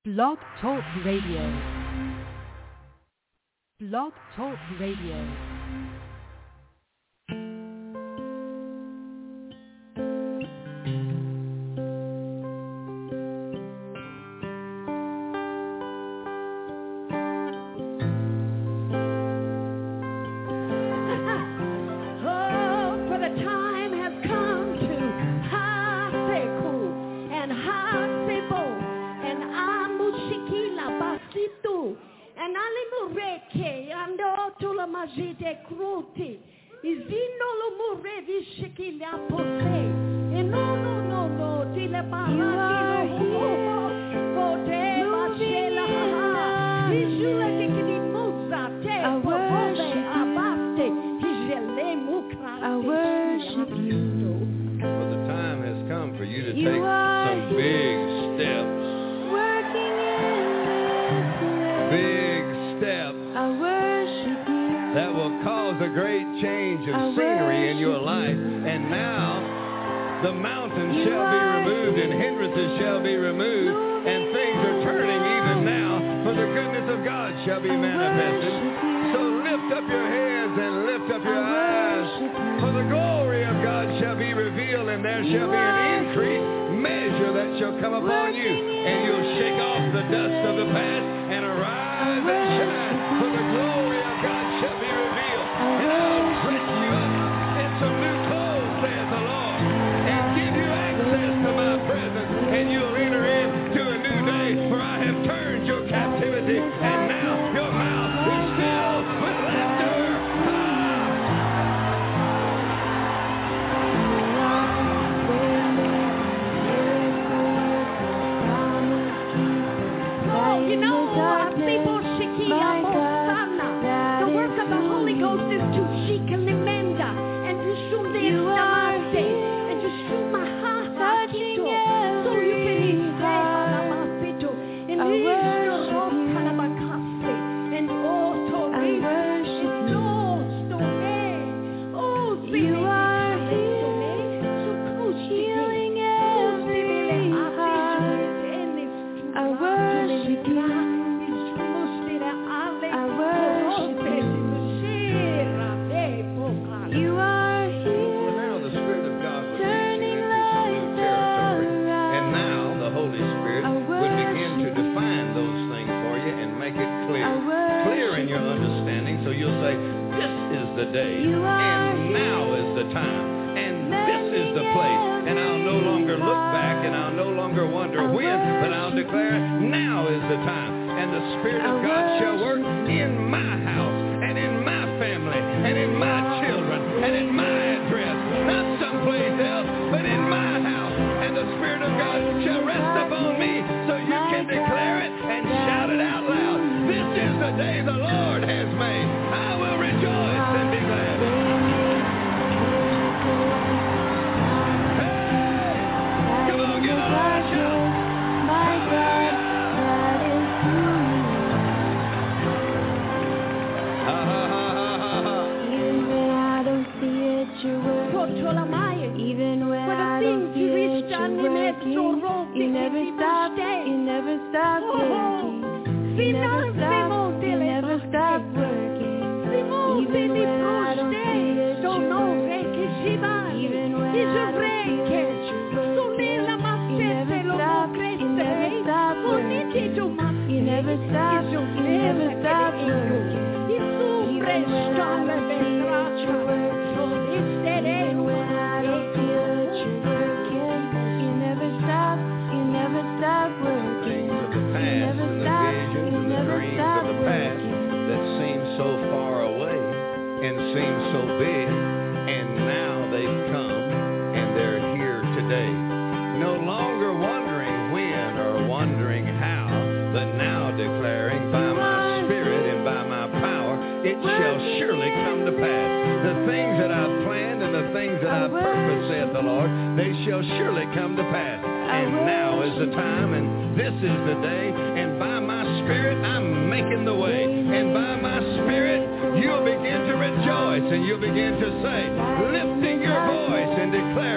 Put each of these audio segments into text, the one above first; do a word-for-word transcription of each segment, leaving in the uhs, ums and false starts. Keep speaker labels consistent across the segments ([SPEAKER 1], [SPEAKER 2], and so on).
[SPEAKER 1] Blog Talk Radio. Blog Talk Radio.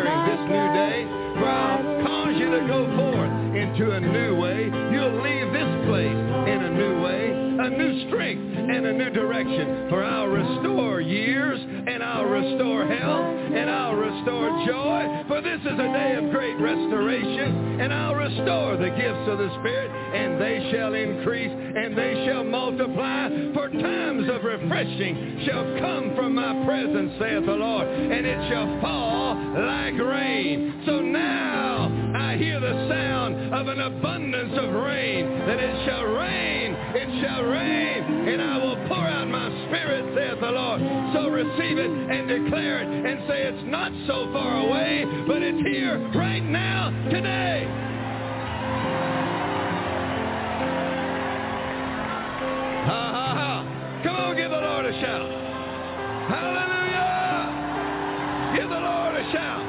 [SPEAKER 2] to a new way. You'll leave this a new strength and a new direction. For I'll restore years, and I'll restore health, and I'll restore joy. For this is a day of great restoration, and I'll restore the gifts of the Spirit, and they shall increase, and they shall multiply. For times of refreshing shall come from my presence, saith the Lord, and it shall fall like rain. So now I hear the sound of an abundance of rain, that it shall rain, it shall rain, and I will pour out my Spirit, saith the Lord. So receive it and declare it and say it's not so far away, but it's here right now, today. Ha, ha, ha. Come on, give the Lord a shout. Hallelujah. Give the Lord a shout.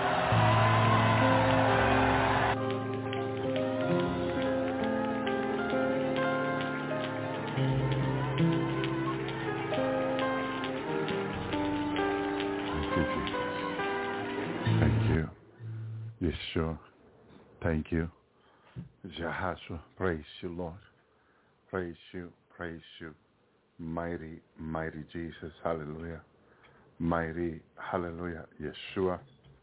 [SPEAKER 3] Yeshua, thank you. Jehoshua, praise you, Lord. Praise you, praise you. Mighty, mighty Jesus, hallelujah. Mighty, hallelujah, Yeshua.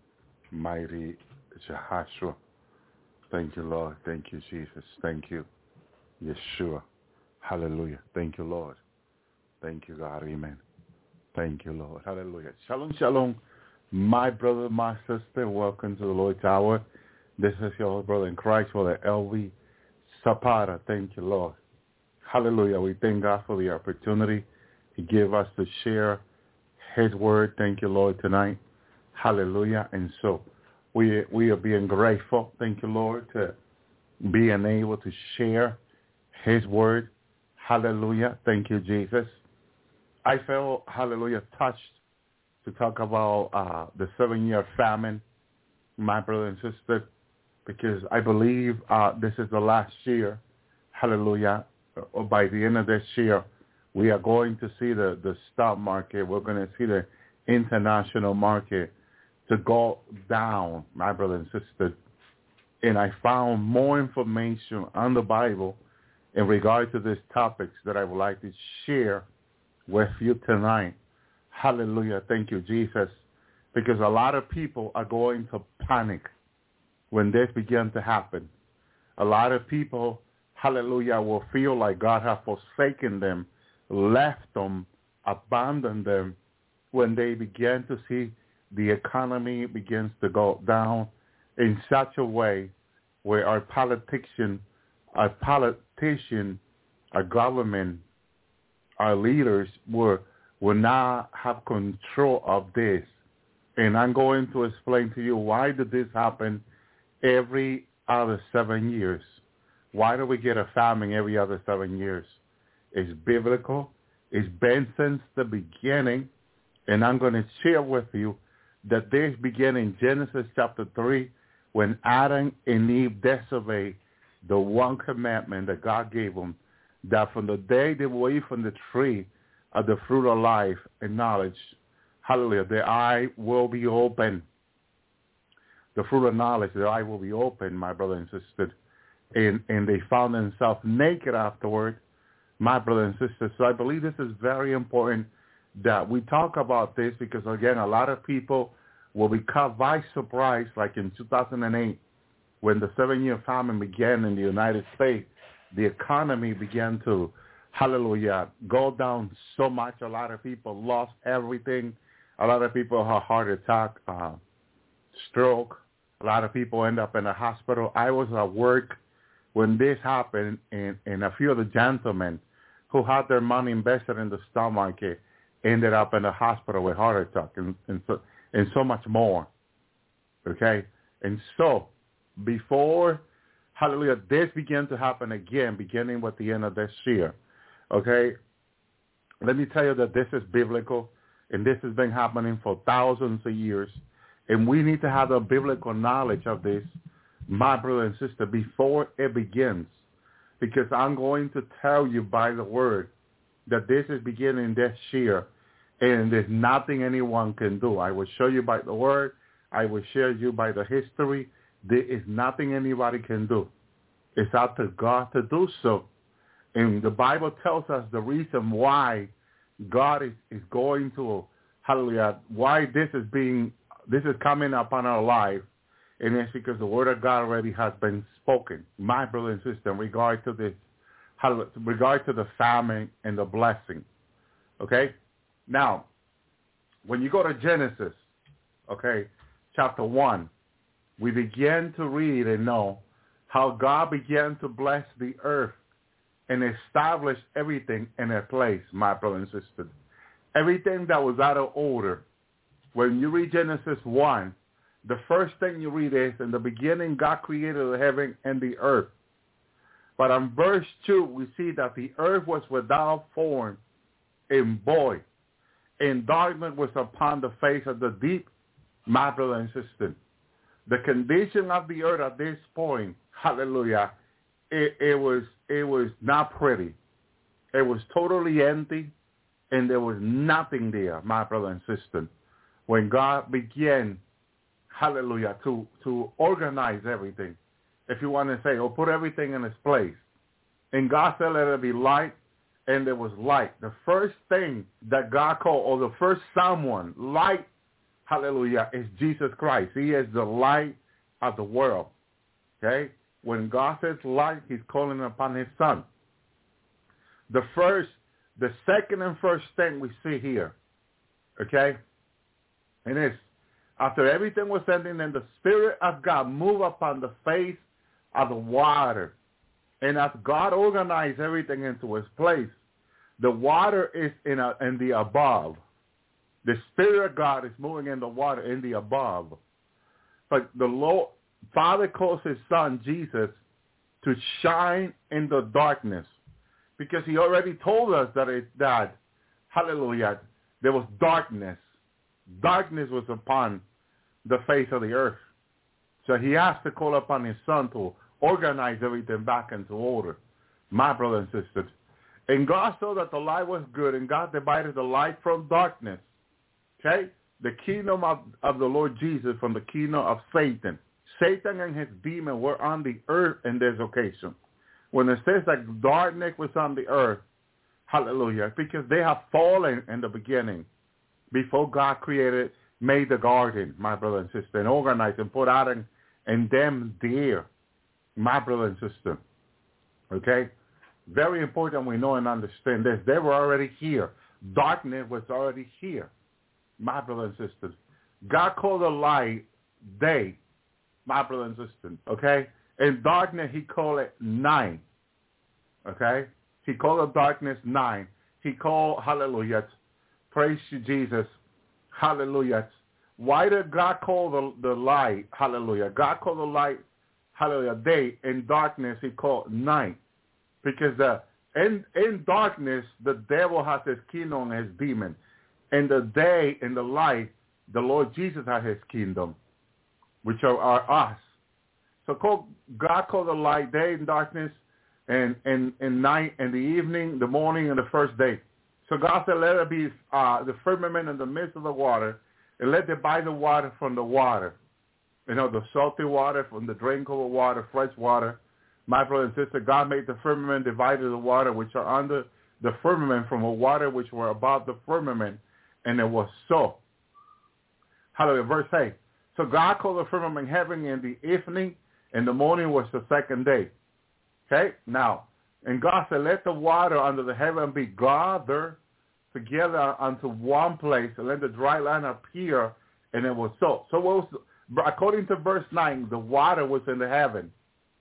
[SPEAKER 3] Mighty Jehoshua. Thank you, Lord. Thank you, Jesus. Thank you, Yeshua. Hallelujah. Thank you, Lord. Thank you, God. Amen. Thank you, Lord. Hallelujah. Shalom, shalom. My brother, my sister, welcome to the Lord's Hour. This is your brother in Christ, Brother L V Zapata. Thank you, Lord. Hallelujah. We thank God for the opportunity He gave us to share His word. Thank you, Lord, tonight. Hallelujah. And so we we are being grateful, thank you, Lord, to being able to share His word. Hallelujah. Thank you, Jesus. I felt, hallelujah, touched to talk about uh, the seven-year famine, my brother and sister, because I believe uh, this is the last year, hallelujah, or by the end of this year, we are going to see the, the stock market, we're going to see the international market to go down, my brother and sister. And I found more information on the Bible in regard to these topics that I would like to share with you tonight. Hallelujah. Thank you, Jesus. Because a lot of people are going to panic when this begins to happen. A lot of people, hallelujah, will feel like God has forsaken them, left them, abandoned them when they begin to see the economy begins to go down in such a way where our politician, our politician, our government, our leaders were will not have control of this. And I'm going to explain to you why did this happen every other seven years. Why do we get a famine every other seven years? It's biblical. It's been since the beginning. And I'm going to share with you that this began in Genesis chapter three when Adam and Eve disobeyed the one commandment that God gave them, that from the day they were away from the tree of the fruit of life and knowledge, hallelujah, their eye will be open. The fruit of knowledge, their eye will be open, my brother and sister. And, and they found themselves naked afterward, my brother and sister. So I believe this is very important that we talk about this because, again, a lot of people will be caught by surprise, like in two thousand eight, when the seven-year famine began in the United States. The economy began to, hallelujah, go down so much. A lot of people lost everything. A lot of people had heart attack, uh, stroke. A lot of people end up in the hospital. I was at work when this happened, and, and a few of the gentlemen who had their money invested in the stock market ended up in the hospital with heart attack and, and, so, and so much more. Okay? And so before, hallelujah, this began to happen again, beginning with the end of this year. Okay? Let me tell you that this is biblical, and this has been happening for thousands of years. And we need to have the biblical knowledge of this, my brother and sister, before it begins. Because I'm going to tell you by the word that this is beginning this year, and there's nothing anyone can do. I will show you by the word. I will share you by the history. There is nothing anybody can do. It's up to God to do so. And the Bible tells us the reason why God is, is going to, hallelujah, why this is being, this is coming upon our life. And it's because the word of God already has been spoken. My brother and sister, in regard to this, hallelujah, in regard to the famine and the blessing. Okay? Now, when you go to Genesis, okay, chapter one, we begin to read and know how God began to bless the earth and establish everything in their place, my brother and sister. Everything that was out of order. When you read Genesis one, the first thing you read is, in the beginning, God created the heaven and the earth. But in verse two, we see that the earth was without form and void, and darkness was upon the face of the deep, my brother and sister. The condition of the earth at this point, hallelujah, it, it was it was not pretty. It was totally empty, and there was nothing there, my brother and sister. When God began, hallelujah, to, to organize everything. If you want to say, oh, put everything in its place. And God said, let it be light, and there was light. The first thing that God called, or the first someone, light, hallelujah, is Jesus Christ. He is the light of the world. Okay? When God says light, he's calling upon his son. The first, the second and first thing we see here, okay, and it's, after everything was ending, and the Spirit of God moved upon the face of the water. And as God organized everything into its place, the water is in, a, in the above. The Spirit of God is moving in the water in the above. But the Lord, Father calls his son, Jesus, to shine in the darkness. Because he already told us that, it, that, hallelujah, there was darkness. Darkness was upon the face of the earth. So he has to call upon his son to organize everything back into order. My brother and sisters. And God saw that the light was good, and God divided the light from darkness. Okay? The kingdom of, of the Lord Jesus from the kingdom of Satan. Satan and his demon were on the earth in this occasion. When it says that darkness was on the earth, hallelujah, because they have fallen in the beginning. Before God created, made the garden, my brother and sister, and organized and put Adam and them there, my brother and sister. Okay? Very important we know and understand this. They were already here. Darkness was already here, my brother and sisters. God called the light day, my brother and sister. Okay? In darkness, he called it night. Okay? He called the darkness night. He called, hallelujah, praise you, Jesus. Hallelujah. Why did God call the, the light, hallelujah? God called the light, hallelujah, day. In darkness, he called night. Because the, in, in darkness, the devil has his kingdom and his demon. In the day, in the light, the Lord Jesus has his kingdom, which are, are us. So call, God called the light day and darkness, and, and, and night and the evening, the morning, and the first day. So God said, let it be uh, the firmament in the midst of the water, and let divide the water from the water. You know, the salty water from the drinkable water, fresh water. My brother and sister, God made the firmament, divided the water which are under the firmament from the water which were above the firmament, and it was so. Hallelujah. Verse eight. So God called the firmament heaven in the evening, and the morning was the second day. Okay? Now, and God said, let the water under the heaven be gathered together unto one place, and let the dry land appear, and it was so. So what was, according to verse nine, the water was in the heaven.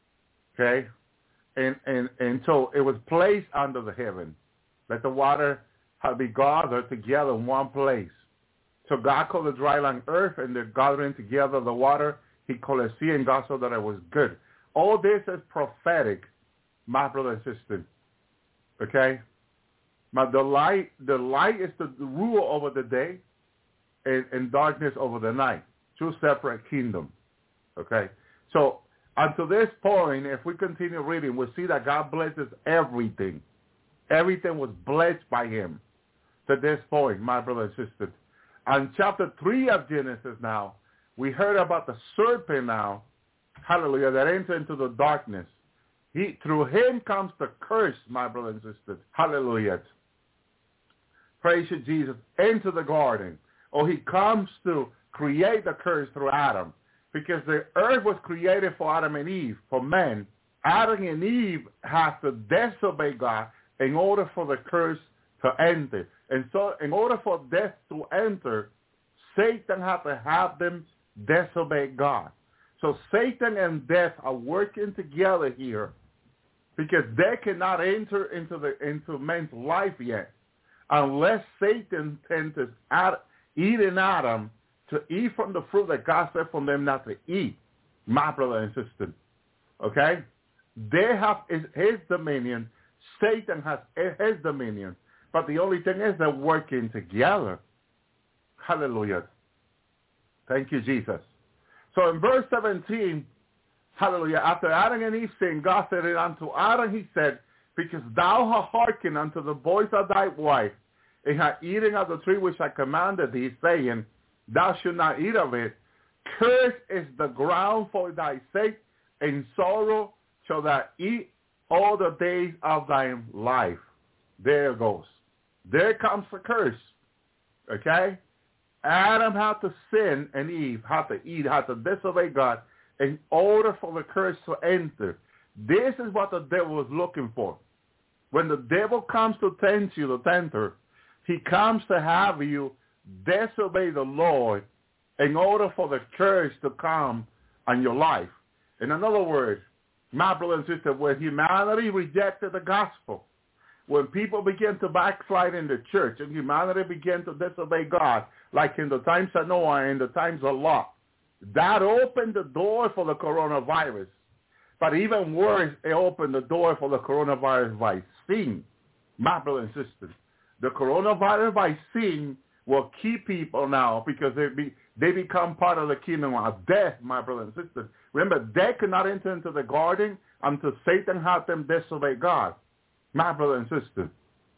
[SPEAKER 3] Okay? And, and, and so it was placed under the heaven. Let the water be gathered together in one place. So God called the dry land earth, and the gathering together the water, he called it sea, and God saw that it was good. All this is prophetic, my brother and sister. Okay? But the light, the light is to rule over the day, and, and darkness over the night. Two separate kingdoms. Okay? So until this point, if we continue reading, we'll see that God blesses everything. Everything was blessed by him to this point, my brother and sister. On chapter three of Genesis now, we heard about the serpent now, hallelujah, that entered into the darkness. He, through him comes the curse, my brothers and sisters. Hallelujah. Praise you, Jesus, into the garden. Or he comes to create the curse through Adam. Because the earth was created for Adam and Eve, for men. Adam and Eve have to disobey God in order for the curse to enter. And so in order for death to enter, Satan had to have them disobey God. So Satan and death are working together here because they cannot enter into the into man's life yet unless Satan tempts Eve and Adam to eat from the fruit that God said for them not to eat, my brother and sister. Okay? They have his dominion. Satan has his dominion. But the only thing is they're working together. Hallelujah. Thank you, Jesus. So in verse seventeen, hallelujah, after Adam and Eve sinned, God said it unto Adam, he said, because thou hast hearkened unto the voice of thy wife, and hast eaten of the tree which I commanded thee, saying, thou shalt not eat of it. Cursed is the ground for thy sake, and sorrow shall thou eat all the days of thy life. There it goes. There comes the curse. Okay? Adam had to sin and Eve had to eat, had to disobey God in order for the curse to enter. This is what the devil is looking for. When the devil comes to tempt you, the tempter, he comes to have you disobey the Lord in order for the curse to come on your life. In other words, my brother and sister, when humanity rejected the gospel, when people begin to backslide in the church and humanity began to disobey God, like in the times of Noah and the times of Lot, that opened the door for the coronavirus. But even worse, it opened the door for the coronavirus by sin. My brother and sister, the coronavirus by sin will keep people now because they be, they become part of the kingdom of death, my brother and sister. Remember, death could not enter into the garden until Satan had them disobey God. My brother and sister,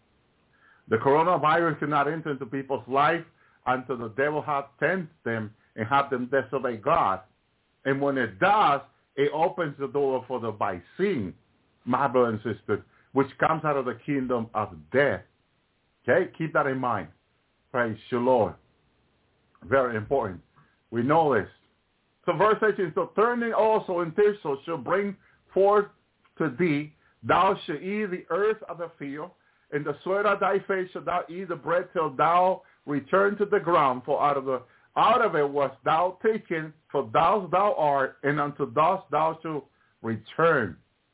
[SPEAKER 3] the coronavirus cannot enter into people's life until the devil has tempted them and have them disobey God. And when it does, it opens the door for the by sin, my brother and sister, which comes out of the kingdom of death. Okay? Keep that in mind. Praise the Lord. Very important. We know this. So verse eighteen, so turning also in thistle shall bring forth to thee, thou shalt eat the earth of the field, in the sweat of thy face shalt thou eat the bread till thou return to the ground, for out of the out of it wast thou taken, for thou thou art, and unto dust thou shalt return.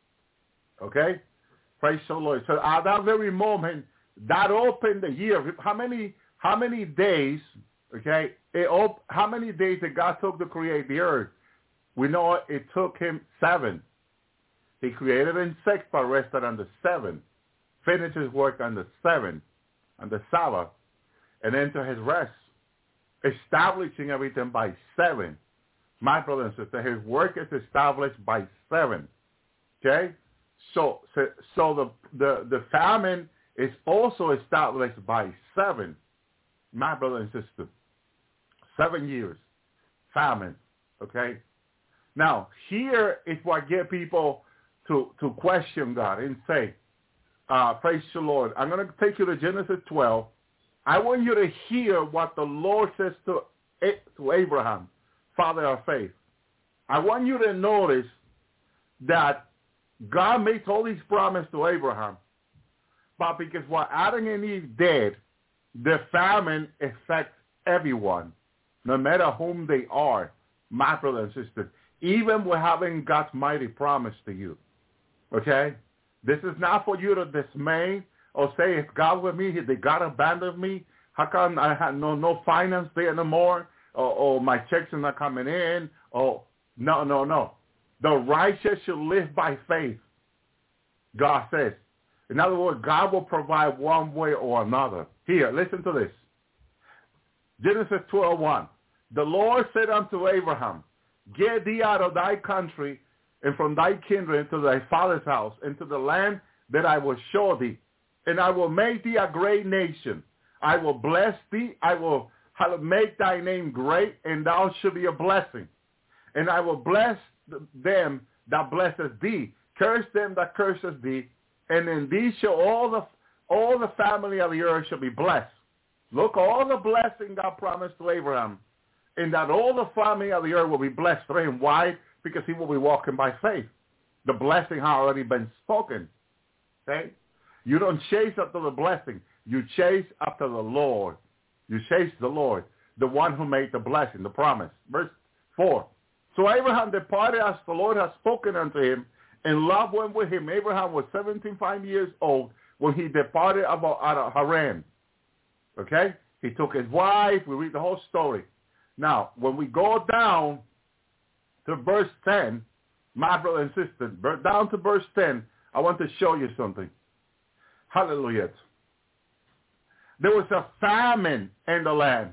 [SPEAKER 3] Okay? Praise the Lord. So at that very moment, that opened the year. How many how many days, okay, it op- how many days did God took to create the earth? We know it took him seven. He created in six, but rested on the seventh. Finished his work on the seventh, on the Sabbath, and entered his rest, establishing everything by seven. My brother and sister, his work is established by seven. Okay? So so, so the, the, the famine is also established by seven. My brother and sister. Seven years. Famine. Okay? Now, here is what get people to, to question God and say, uh, praise the Lord. I'm going to take you to Genesis twelve. I want you to hear what the Lord says to, to Abraham, father of faith. I want you to notice that God makes all these promises to Abraham, but because what Adam and Eve did, the famine affects everyone, no matter whom they are, my brother and sister, even with having God's mighty promise to you. Okay? This is not for you to dismay or say, is God with me? Did God abandon me? How come I have no, no finance there anymore? Or, or my checks are not coming in? Or no, no, no. The righteous shall live by faith, God says. In other words, God will provide one way or another. Here, listen to this. Genesis twelve one. The Lord said unto Abraham, get thee out of thy country and from thy kindred into thy father's house, into the land that I will show thee. And I will make thee a great nation. I will bless thee. I will make thy name great, and thou shalt be a blessing. And I will bless them that blesseth thee, curse them that curses thee, and in thee shall all the all the family of the earth shall be blessed. Look, all the blessing God promised to Abraham, and that all the family of the earth will be blessed through him. Why? Because he will be walking by faith. The blessing has already been spoken. Okay? You don't chase after the blessing. You chase after the Lord. You chase the Lord, the one who made the blessing, the promise. Verse four. So Abraham departed as the Lord had spoken unto him, and Lot went with him. Abraham was seventy-five years old when he departed out of Haran. Okay? He took his wife. We read the whole story. Now, when we go down to verse ten, my brother and sister, down to verse ten, I want to show you something. Hallelujah. There was a famine in the land.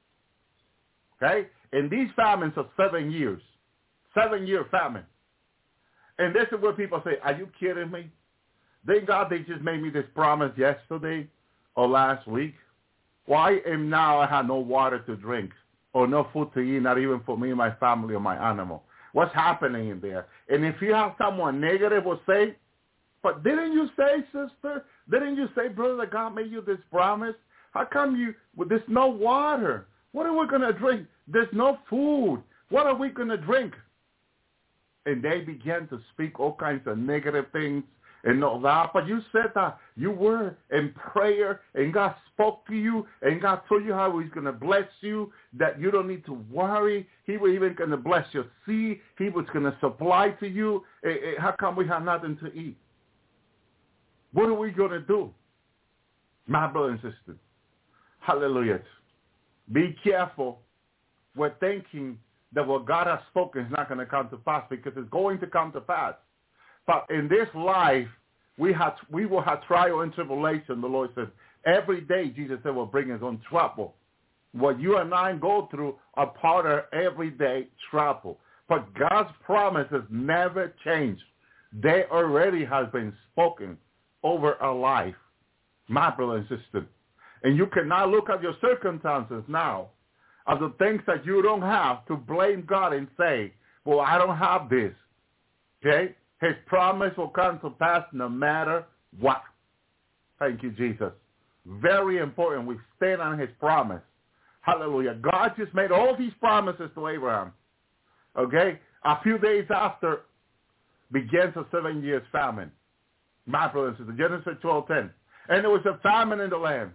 [SPEAKER 3] Okay? And these famines are seven years. Seven-year famine. And this is where people say, are you kidding me? Thank God they just made me this promise yesterday or last week. Why am now I have no water to drink or no food to eat, not even for me, my family, or my animal? What's happening in there? And if you have someone negative will say, but didn't you say, sister? Didn't you say, brother, that God made you this promise? How come you, well, there's no water? What are we going to drink? There's no food. What are we going to drink? And they began to speak all kinds of negative things and all that. But you said that you were in prayer and God spoke to you and God told you how he's going to bless you, that you don't need to worry. He was even going to bless your seed. He was going to supply to you. How come we have nothing to eat? What are we going to do? My brother and sister, hallelujah. Be careful. We're thinking that what God has spoken is not going to come to pass, because it's going to come to pass. But in this life, we have we will have trial and tribulation. The Lord said, every day, Jesus said, will bring his own trouble. What you and I go through are part of everyday trouble. But God's promises never change. They already have been spoken over our life, my brother and sister. And you cannot look at your circumstances now, of the things that you don't have, to blame God and say, well, I don't have this. Okay? His promise will come to pass no matter what. Thank you, Jesus. Very important. We stand on his promise. Hallelujah. God just made all these promises to Abraham. Okay? A few days after begins a seven years famine. My brother and sister, Genesis twelve ten. And there was a famine in the land.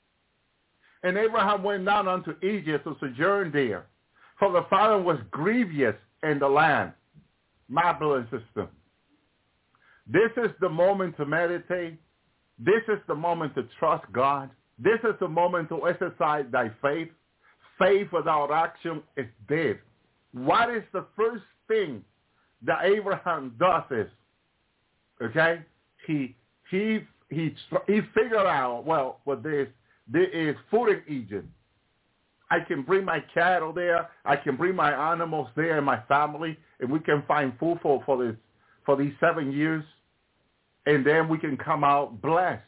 [SPEAKER 3] And Abraham went down unto Egypt to sojourn there, for the famine was grievous in the land. My brother and sister, this is the moment to meditate. This is the moment to trust God. This is the moment to exercise thy faith. Faith without action is dead. What is the first thing that Abraham does is, okay, he he he he figured out, well, what this there is food in Egypt. I can bring my cattle there. I can bring my animals there and my family, and we can find food for, for this for these seven years, and then we can come out blessed.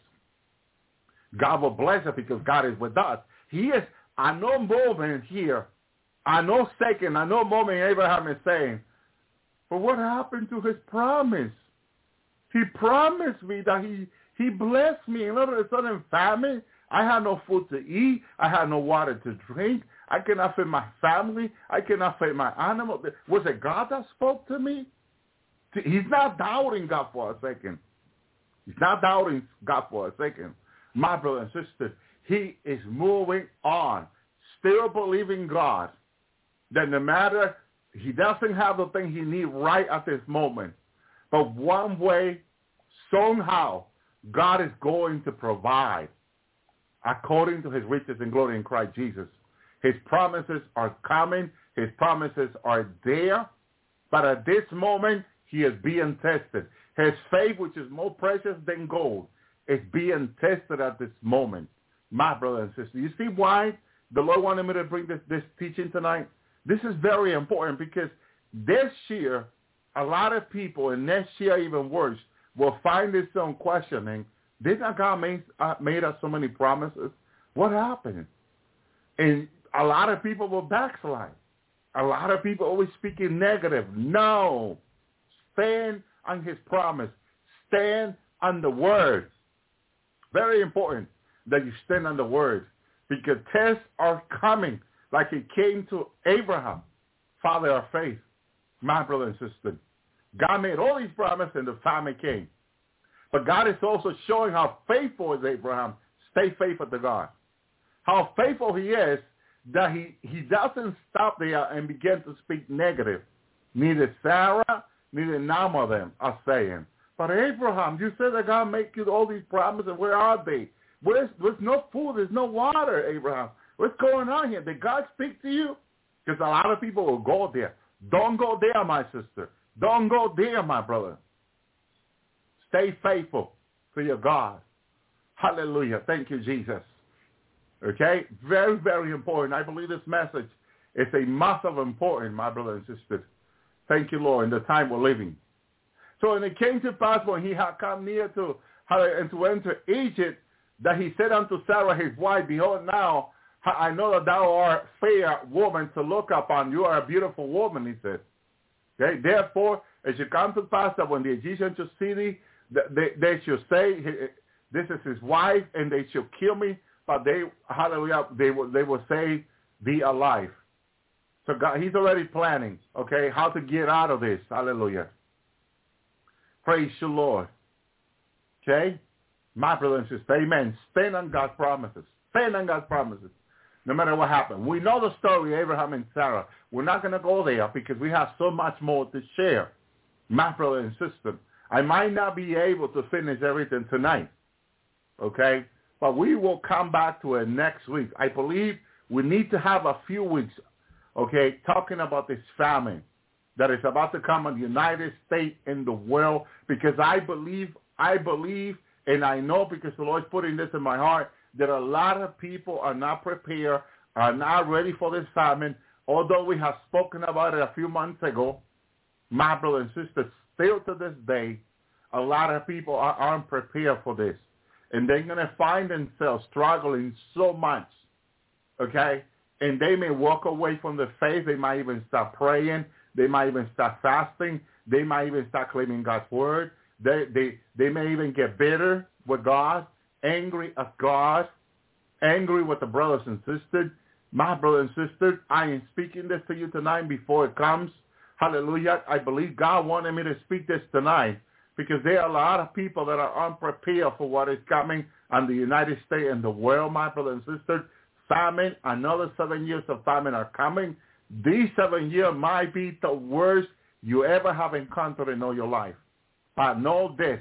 [SPEAKER 3] God will bless us because God is with us. He is. I know moment here. I know second. I know moment Abraham is saying, but what happened to his promise? He promised me that he he blessed me. And all of a sudden, famine. I had no food to eat. I had no water to drink. I cannot feed my family. I cannot feed my animal. Was it God that spoke to me? He's not doubting God for a second. He's not doubting God for a second. My brother and sister, he is moving on, still believing God that no matter, he doesn't have the thing he needs right at this moment, but one way, somehow, God is going to provide according to his riches and glory in Christ Jesus. His promises are coming. His promises are there. But at this moment, he is being tested. His faith, which is more precious than gold, is being tested at this moment. My brother and sister, you see why the Lord wanted me to bring this, this teaching tonight? This is very important because this year, a lot of people, and next year even worse, will find themselves questioning, did not God make, uh, made us so many promises? What happened? And a lot of people will backslide. A lot of people always speaking negative. No. Stand on his promise. Stand on the word. Very important that you stand on the word, because tests are coming like it came to Abraham, father of faith. My brother and sister, God made all these promises and the famine came. But God is also showing how faithful is Abraham. Stay faithful to God. How faithful he is that he, he doesn't stop there and begin to speak negative. Neither Sarah, neither none of them are saying, but Abraham, you said that God make you all these promises. Where are they? Where's, there's no food. There's no water, Abraham. What's going on here? Did God speak to you? Because a lot of people will go there. Don't go there, my sister. Don't go there, my brother. Stay faithful to your God. Hallelujah. Thank you, Jesus. Okay? Very, very important. I believe this message is a massive important, my brother and sister. Thank you, Lord, in the time we're living. So when it came to pass when he had come near to and to enter Egypt, that he said unto Sarah his wife, behold, now I know that thou art a fair woman to look upon. You are a beautiful woman, he said. Okay, therefore, it shall come to pass that when the Egyptians shall see thee, they, they shall say, this is his wife, and they shall kill me, but they, hallelujah, they will, they will save thee alive. So God, he's already planning, okay, how to get out of this. Hallelujah. Praise you, Lord. Okay? My brother and sister, amen. Stand on God's promises. Stand on God's promises. No matter what happened. We know the story, Abraham and Sarah. We're not going to go there because we have so much more to share. My brother and sister, I might not be able to finish everything tonight. Okay? But we will come back to it next week. I believe we need to have a few weeks, okay, talking about this famine that is about to come in the United States and the world, because I believe, I believe, and I know because the Lord's putting this in my heart, that a lot of people are not prepared, are not ready for this famine. Although we have spoken about it a few months ago, my brothers and sisters, still to this day, a lot of people are, aren't prepared for this. And they're going to find themselves struggling so much, okay? And they may walk away from the faith. They might even start praying. They might even start fasting. They might even start claiming God's word. They, they, they may even get bitter with God, angry at God, angry with the brothers and sisters. My brothers and sisters, I am speaking this to you tonight before it comes. Hallelujah. I believe God wanted me to speak this tonight because there are a lot of people that are unprepared for what is coming on the United States and the world, my brothers and sisters. Famine, another seven years of famine are coming. These seven years might be the worst you ever have encountered in all your life. But know this.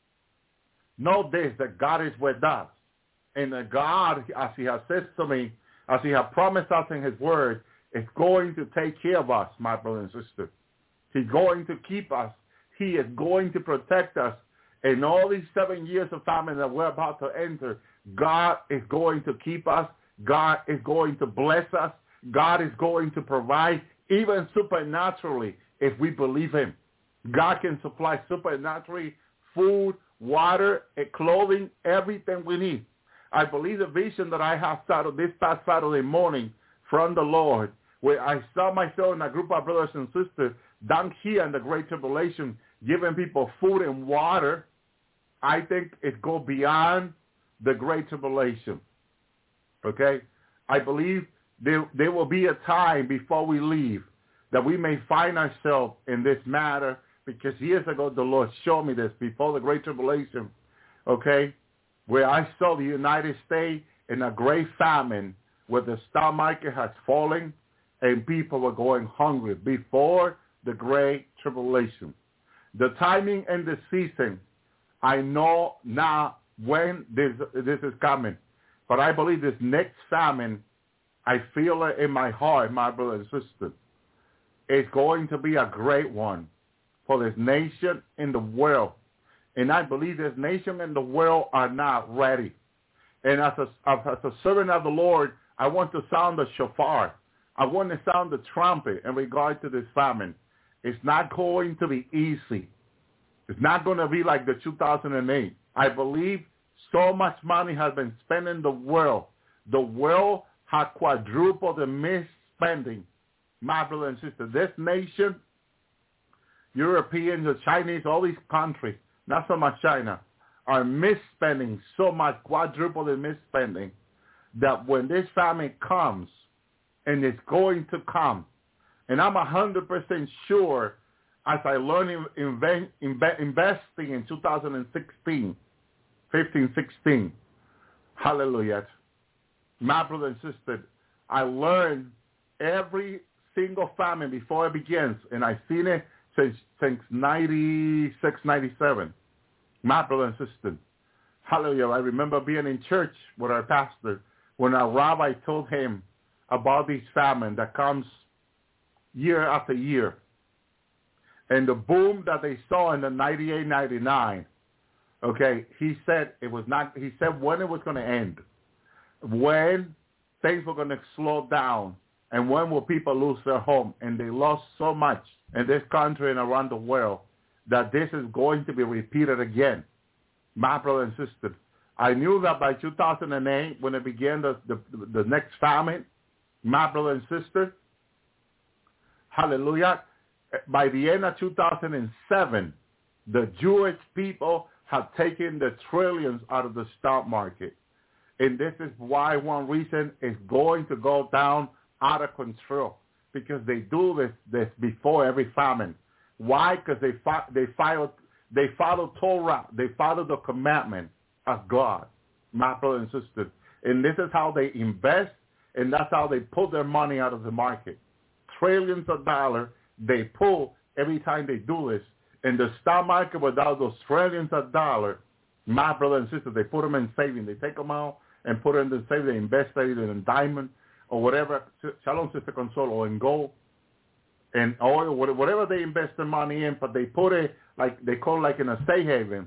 [SPEAKER 3] Know this, that God is with us. And that God, as he has said to me, as he has promised us in his word, is going to take care of us, my brother and sister. He's going to keep us. He is going to protect us. In all these seven years of famine that we're about to enter, God is going to keep us. God is going to bless us. God is going to provide, even supernaturally, if we believe him. God can supply supernaturally food, water, and clothing, everything we need. I believe the vision that I have started this past Saturday morning from the Lord, where I saw myself in a group of brothers and sisters down here in the Great Tribulation, giving people food and water. I think it goes beyond the Great Tribulation. Okay? I believe there, there will be a time before we leave that we may find ourselves in this matter, because years ago the Lord showed me this before the Great Tribulation, okay, where I saw the United States in a great famine where the stock market has fallen and people were going hungry before the Great Tribulation. The timing and the season, I know now when this, this is coming. But I believe this next famine, I feel it in my heart, my brother and sister. It's going to be a great one for this nation and the world. And I believe this nation and the world are not ready. And as a, as a servant of the Lord, I want to sound the shofar. I want to sound the trumpet in regard to this famine. It's not going to be easy. It's not going to be like the two thousand eight. I believe so much money has been spent in the world. The world has quadrupled the misspending. My brother and sister, this nation Europeans, the Chinese, all these countries, not so much China, are misspending so much, quadruple in misspending, that when this famine comes, and it's going to come, and I'm one hundred percent sure, as I learned in, in, in, investing in two thousand sixteen, fifteen, sixteen, hallelujah, my brother and sister, I learned every single famine before it begins, and I've seen it since, since ninety-six, ninety-seven. My brother and sister, hallelujah. I remember being in church with our pastor when our rabbi told him about this famine that comes year after year. And the boom that they saw in the ninety-eight, ninety-nine, okay, he said it was not, he said when it was going to end, when things were going to slow down, and when will people lose their home. And they lost so much in this country and around the world that this is going to be repeated again. My brother and sister, I knew that by two thousand eight, when it began the, the, the next famine, my brother and sister, hallelujah, by the end of two thousand seven, the Jewish people have taken the trillions out of the stock market. And this is why one reason is going to go down out of control, because they do this, this before every famine. Why? Because they they follow they follow Torah, they follow the commandment of God, my brother and sister. And this is how they invest, and that's how they pull their money out of the market. Trillions of dollars they pull every time they do this. In the stock market, without those trillions of dollars, my brother and sister, they put them in savings. They take them out and put them in savings. They invest it in diamond or whatever, Shalom Sister Console, or in gold and oil, whatever they invest their money in, but they put it, like they call it like in a safe haven.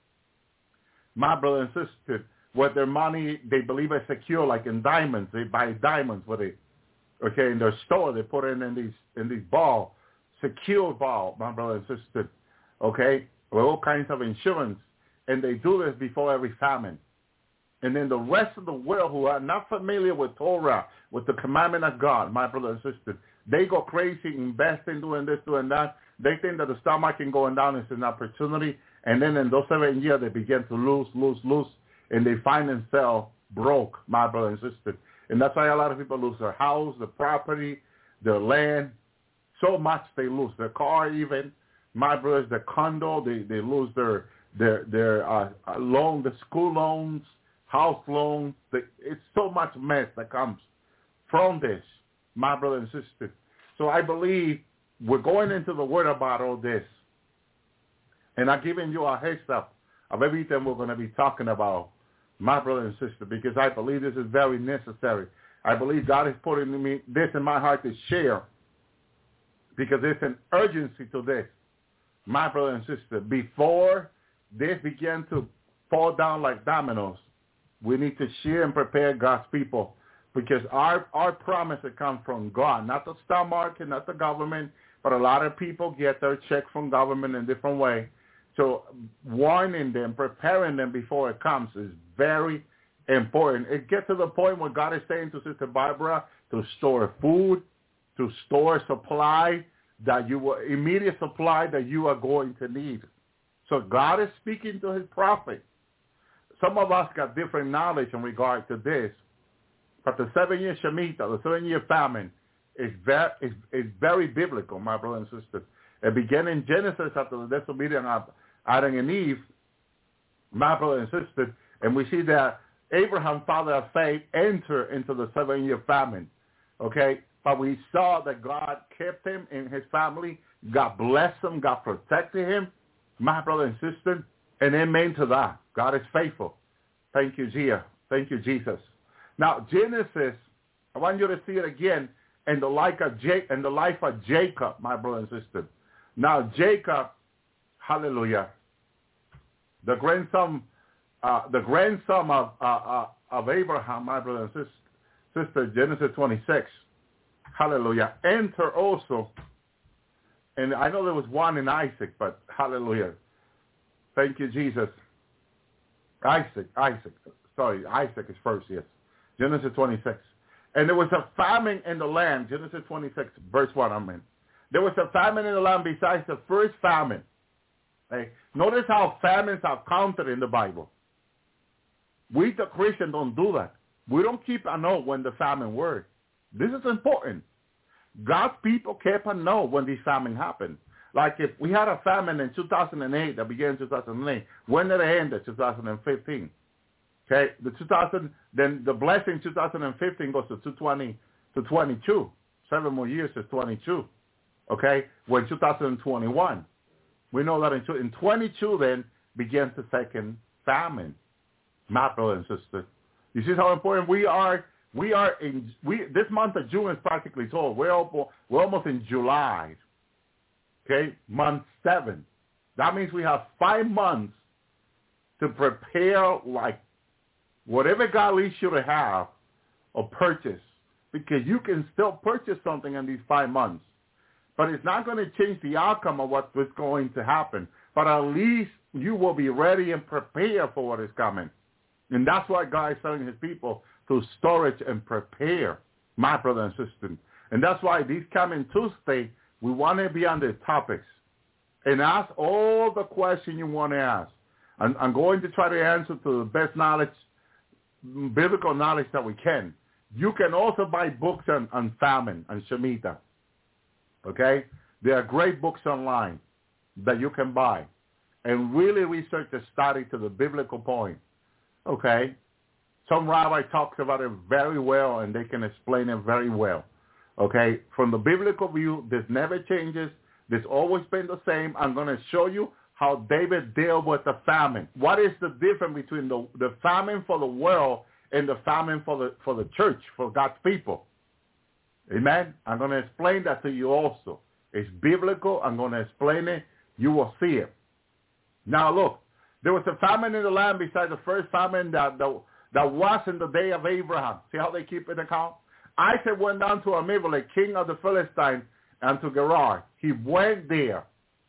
[SPEAKER 3] My brother and sister, with their money, they believe is secure, like in diamonds. They buy diamonds with it. Okay, in their store, they put it in these in these ball, secure ball, my brother and sister. Okay, with all kinds of insurance, and they do this before every famine. And then the rest of the world who are not familiar with Torah, with the commandment of God, my brother and sister, they go crazy, investing, doing this, doing that. They think that the stock market going down is an opportunity. And then in those seven years, they begin to lose, lose, lose. And they find themselves broke, my brother and sister. And that's why a lot of people lose their house, their property, their land. So much they lose. Their car even. My brothers, their condo, they, they lose their their their uh, loan, the school loans, house loans. They, it's so much mess that comes from this, my brother and sister. So I believe we're going into the word about all this. And I'm giving you a heads up of everything we're going to be talking about, my brother and sister, because I believe this is very necessary. I believe God is putting me this in my heart to share, because there's an urgency to this, my brother and sister. Before this began to fall down like dominoes, we need to share and prepare God's people, because our, our promise has come from God, not the stock market, not the government, but a lot of people get their check from government in a different way. So warning them, preparing them before it comes is very important. It gets to the point where God is saying to Sister Barbara to store food, to store supply, that you will, immediate supply that you are going to need. So God is speaking to his prophet. Some of us got different knowledge in regard to this, but the seven-year Shemitah, the seven-year famine, is very, is, is very biblical, my brother and sister. It began in Genesis after the disobedience of Adam and Eve, my brother and sister, and we see that Abraham, father of faith, entered into the seven-year famine, okay? But we saw that God kept him and his family. God blessed him. God protected him, my brother and sister, and amen to that. God is faithful. Thank you, Jesus. Thank you, Jesus. Now, Genesis, I want you to see it again in the life of, ja- in the life of Jacob, my brother and sister. Now, Jacob, hallelujah, the grandson, uh, the grandson of, uh, uh, of Abraham, my brother and sister, sister, Genesis twenty-six, hallelujah, enter also, and I know there was one in Isaac, but hallelujah, thank you, Jesus. Isaac, Isaac, sorry, Isaac is first, yes, Genesis twenty-six. And there was a famine in the land, Genesis twenty-six, verse one, I mean. There was a famine in the land besides the first famine. Okay? Notice how famines are counted in the Bible. We, the Christians, don't do that. We don't keep a note when the famine were. This is important. God's people kept a note when this famine happened. Like if we had a famine in two thousand eight that began in two thousand eight, when did it end? In two thousand fifteen. Okay, the two thousand, then the blessing two thousand fifteen goes to two twenty to twenty-two. Seven more years is twenty-two. Okay, when two thousand twenty-one, we know that in, in twenty-two then begins the second famine. My brother and sister, you see how important we are. We are in we this month of June is practically told. We're almost, we're almost in July. Okay, month seven. That means we have five months to prepare like whatever God leads you to have or purchase, because you can still purchase something in these five months. But it's not going to change the outcome of what is going to happen. But at least you will be ready and prepared for what is coming. And that's why God is telling his people to storage and prepare, my brother and sister. And that's why this coming Tuesday, we want to be on the topics and ask all the questions you want to ask. I'm, I'm going to try to answer to the best knowledge, biblical knowledge that we can. You can also buy books on, on famine and Shemitah. Okay? There are great books online that you can buy and really research and study to the biblical point. Okay? Some rabbi talks about it very well, and they can explain it very well. Okay? From the biblical view, this never changes. This always been the same. I'm going to show you how David dealt with the famine. What is the difference between the, the famine for the world and the famine for the for the church, for God's people? Amen? I'm going to explain that to you also. It's biblical. I'm going to explain it. You will see it. Now, look. There was a famine in the land besides the first famine that, that, that was in the day of Abraham. See how they keep it account? Isaac went down to Abimelech, king of the Philistines, and to Gerar. He went there.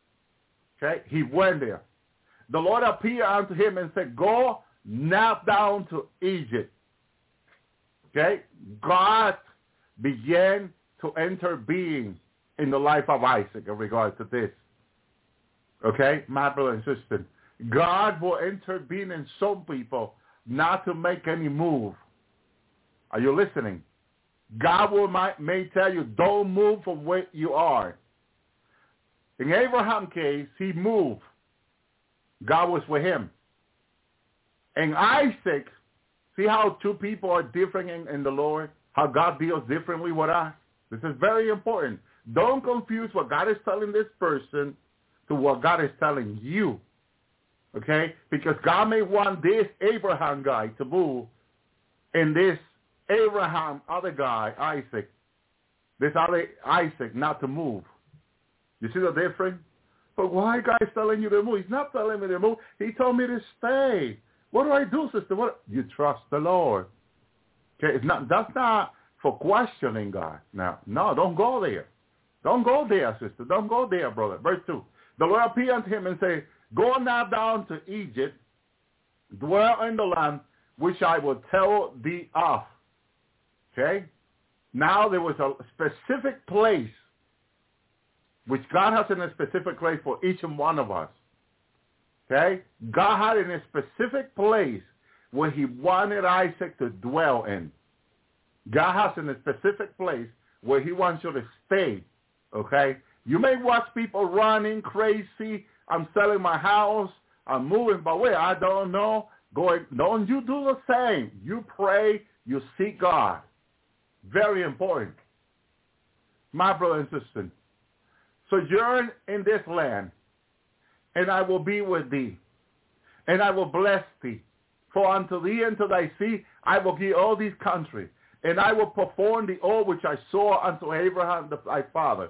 [SPEAKER 3] Okay? He went there. The Lord appeared unto him and said, go now down to Egypt. Okay? God began to intervene in the life of Isaac in regard to this. Okay? My brother and sister. God will intervene in some people not to make any move. Are you listening? God will might, may tell you, don't move from where you are. In Abraham's case, he moved. God was with him. In Isaac, see how two people are different in, in the Lord? How God deals differently with us? This is very important. Don't confuse what God is telling this person to what God is telling you. Okay? Because God may want this Abraham guy to move and this Abraham other guy, Isaac, this other Isaac not to move. You see the difference? But why God is telling you to move? He's not telling me to move. He told me to stay. What do I do, sister? What? You trust the Lord. Okay? It's not, that's not for questioning God. Now, no, don't go there. Don't go there, sister. Don't go there, brother. Verse two. The Lord appeared unto him and said, go now down to Egypt, dwell in the land which I will tell thee of. Okay? Now there was a specific place which God has in a specific place for each and one of us. Okay? God had in a specific place where he wanted Isaac to dwell in. God has in a specific place where he wants you to stay. Okay? You may watch people running crazy. I'm selling my house. I'm moving, but wait, I don't know. Going, don't you do the same. You pray. You seek God. Very important. My brother and sister, sojourn in this land, and I will be with thee, and I will bless thee. For unto thee and to thy seed I will give all these countries, and I will perform the oath which I swore unto Abraham thy father.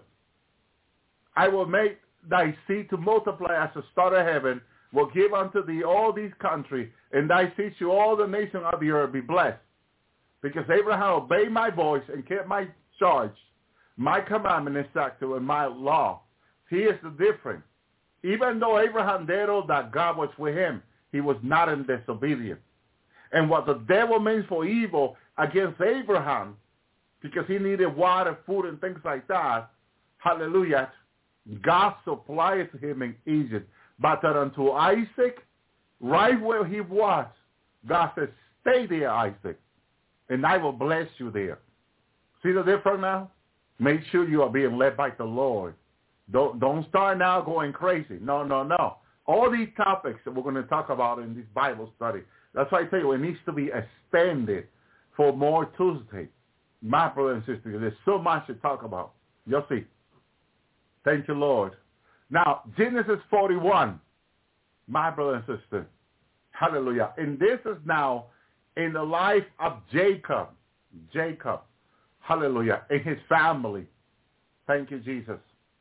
[SPEAKER 3] I will make thy seed to multiply as the star of heaven, will give unto thee all these countries, and thy seed shall all the nations of the earth be blessed. Because Abraham obeyed my voice and kept my charge, my commandment and statute, and my law. Here's the difference. Even though Abraham did all that, God was with him. He was not in disobedience. And what the devil means for evil against Abraham, because he needed water, food, and things like that, hallelujah, God supplied him in Egypt. But unto Isaac, right where he was, God said, stay there, Isaac, and I will bless you there. See the difference now? Make sure you are being led by the Lord. Don't, don't start now going crazy. No, no, no. All these topics that we're going to talk about in this Bible study, that's why I tell you, it needs to be extended for more Tuesday. My brother and sister, there's so much to talk about. You'll see. Thank you, Lord. Now, Genesis forty-one, my brother and sister. Hallelujah. And this is now in the life of Jacob. Jacob. Hallelujah. And his family. Thank you, Jesus.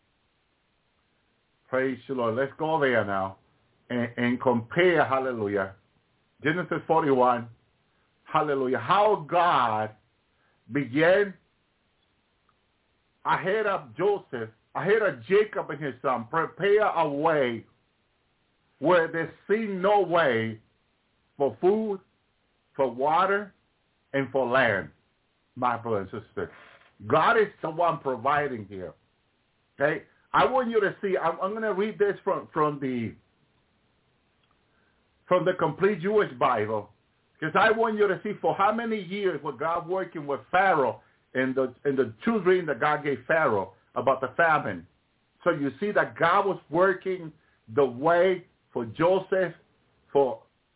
[SPEAKER 3] Praise you, Lord. Let's go there now and, and compare, hallelujah, Genesis forty-one, hallelujah, how God began ahead of Joseph, ahead of Jacob and his son, prepare a way where there seemed no way for food, for water, and for land, my brother and sister. God is the one providing here, okay? I want you to see, I'm, I'm going to read this from, from the from the Complete Jewish Bible, because I want you to see for how many years was God working with Pharaoh in the, in the two dreams that God gave Pharaoh about the famine. So you see that God was working the way for Joseph, for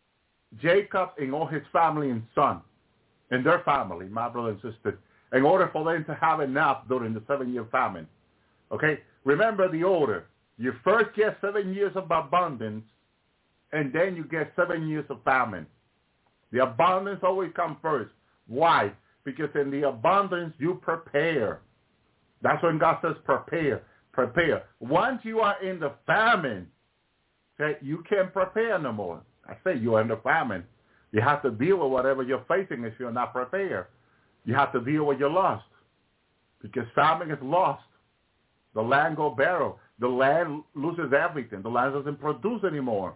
[SPEAKER 3] Jacob, and all his family and son, and their family, my brother and sister, in order for them to have enough during the seven-year famine. Okay? Remember the order. You first get seven years of abundance, and then you get seven years of famine. The abundance always comes first. Why? Because in the abundance, you prepare. That's when God says prepare, prepare. Once you are in the famine, okay, you can't prepare no more. I say you are in the famine. You have to deal with whatever you're facing if you're not prepared. You have to deal with your loss, because famine is lost. The land go barren. The land loses everything. The land doesn't produce anymore.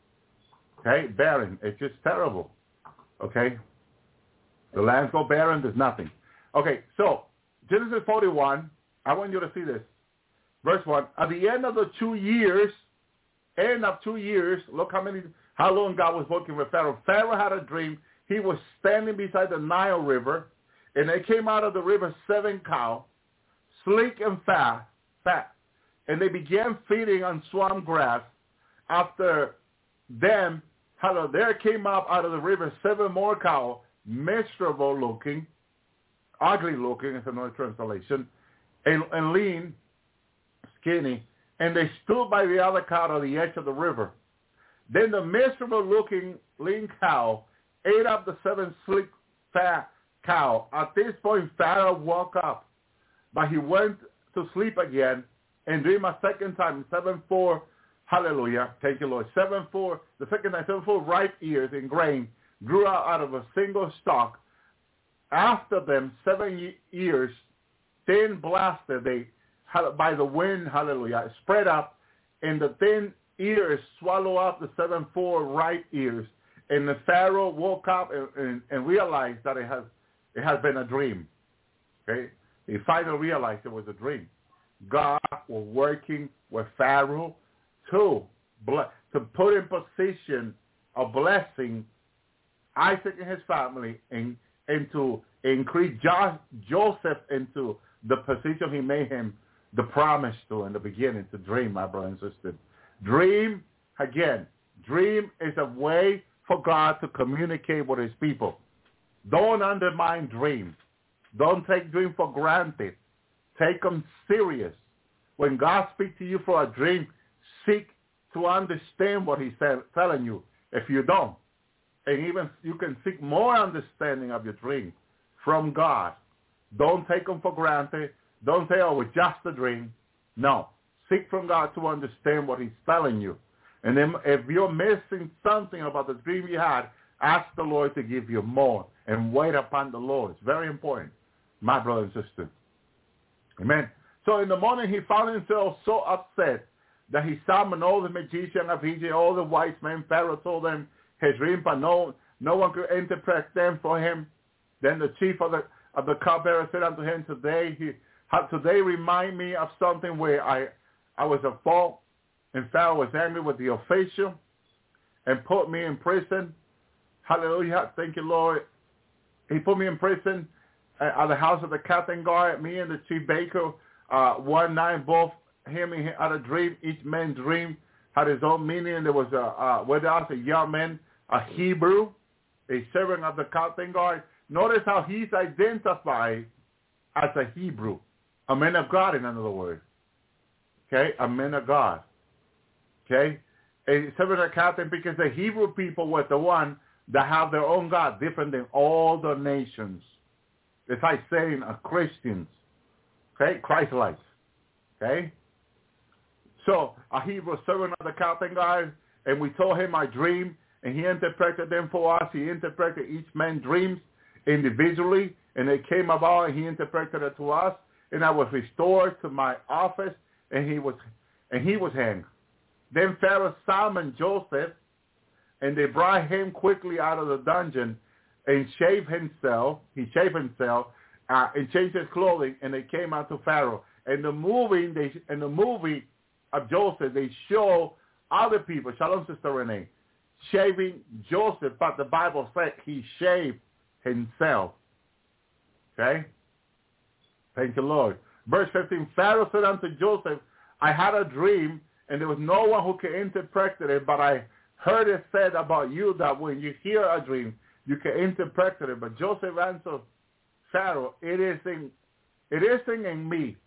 [SPEAKER 3] Okay, barren. It's just terrible. Okay, the lands go barren. There's nothing. Okay, so Genesis forty-one. I want you to see this. Verse one. At the end of the two years, end of two years. Look how many, how long God was working with Pharaoh. Pharaoh had a dream. He was standing beside the Nile River, and they came out of the river seven cows, sleek and fat. Fat. And they began feeding on swamp grass. After them, hello, there came up out of the river seven more cows, miserable looking, ugly looking is another translation, and, and lean, skinny, and they stood by the other cow at the edge of the river. Then the miserable looking lean cow ate up the seven sleek fat cow. At this point, Pharaoh woke up, but he went to sleep again and dream a second time, seven four, hallelujah, thank you, Lord, seven four, the second time, seven four ripe ears in grain grew out, out of a single stalk. After them, seven years, thin blasted they by the wind, hallelujah, spread up, and the thin ears swallow up the seven four ripe ears. And the Pharaoh woke up and, and, and realized that it has it has been a dream. Okay. He finally realized it was a dream. God was working with Pharaoh to, to put in position a blessing Isaac and his family and, and to increase jo- Joseph into the position he made him the promise to in the beginning to dream, my brother and sister. Dream, again, dream is a way for God to communicate with his people. Don't undermine dreams. Don't take dream for granted. Take them serious. When God speaks to you for a dream, seek to understand what he's telling you. If you don't, and even you can seek more understanding of your dream from God. Don't take them for granted. Don't say, oh, it's just a dream. No. Seek from God to understand what he's telling you. And then if you're missing something about the dream you had, ask the Lord to give you more and wait upon the Lord. It's very important, my brother and sister. Amen. So in the morning he found himself so upset that he summoned all the magicians of Egypt, all the wise men. Pharaoh told them his dream, but no, no one could interpret them for him. Then the chief of the of the cupbearer said unto him, today he, How today remind me of something where I, I was at fault and Pharaoh was angry with the official and put me in prison. Hallelujah. Thank you, Lord. He put me in prison at the house of the captain guard, me and the chief baker. Uh, one night, both him and him had a dream. Each man's dream had his own meaning. There was a, uh, where there was a young man, a Hebrew, a servant of the captain guard. Notice how he's identified as a Hebrew, a man of God, in other words. Okay, a man of God. Okay, a servant of the captain, because the Hebrew people were the one that have their own God, different than all the nations. It's like saying a Christians, okay, Christ-like, okay. So a Hebrew servant of the captain guard, and we told him our dream, and he interpreted them for us. He interpreted each man's dreams individually, and they came about, and he interpreted it to us, and I was restored to my office, and he was, and he was hanged. Then Pharaoh summoned Joseph, and they brought him quickly out of the dungeon, and shaved himself. He shaved himself uh, and changed his clothing, and they came out to Pharaoh. And the movie, they, in the movie of Joseph, they show other people. Shalom, Sister Renee, shaving Joseph, but the Bible said he shaved himself. Okay? Thank you, Lord. Verse fifteen, Pharaoh said unto Joseph, I had a dream, and there was no one who could interpret it, but I heard it said about you that when you hear a dream, you can interpret it. But Joseph answered Pharaoh, it is in, it isn't in me.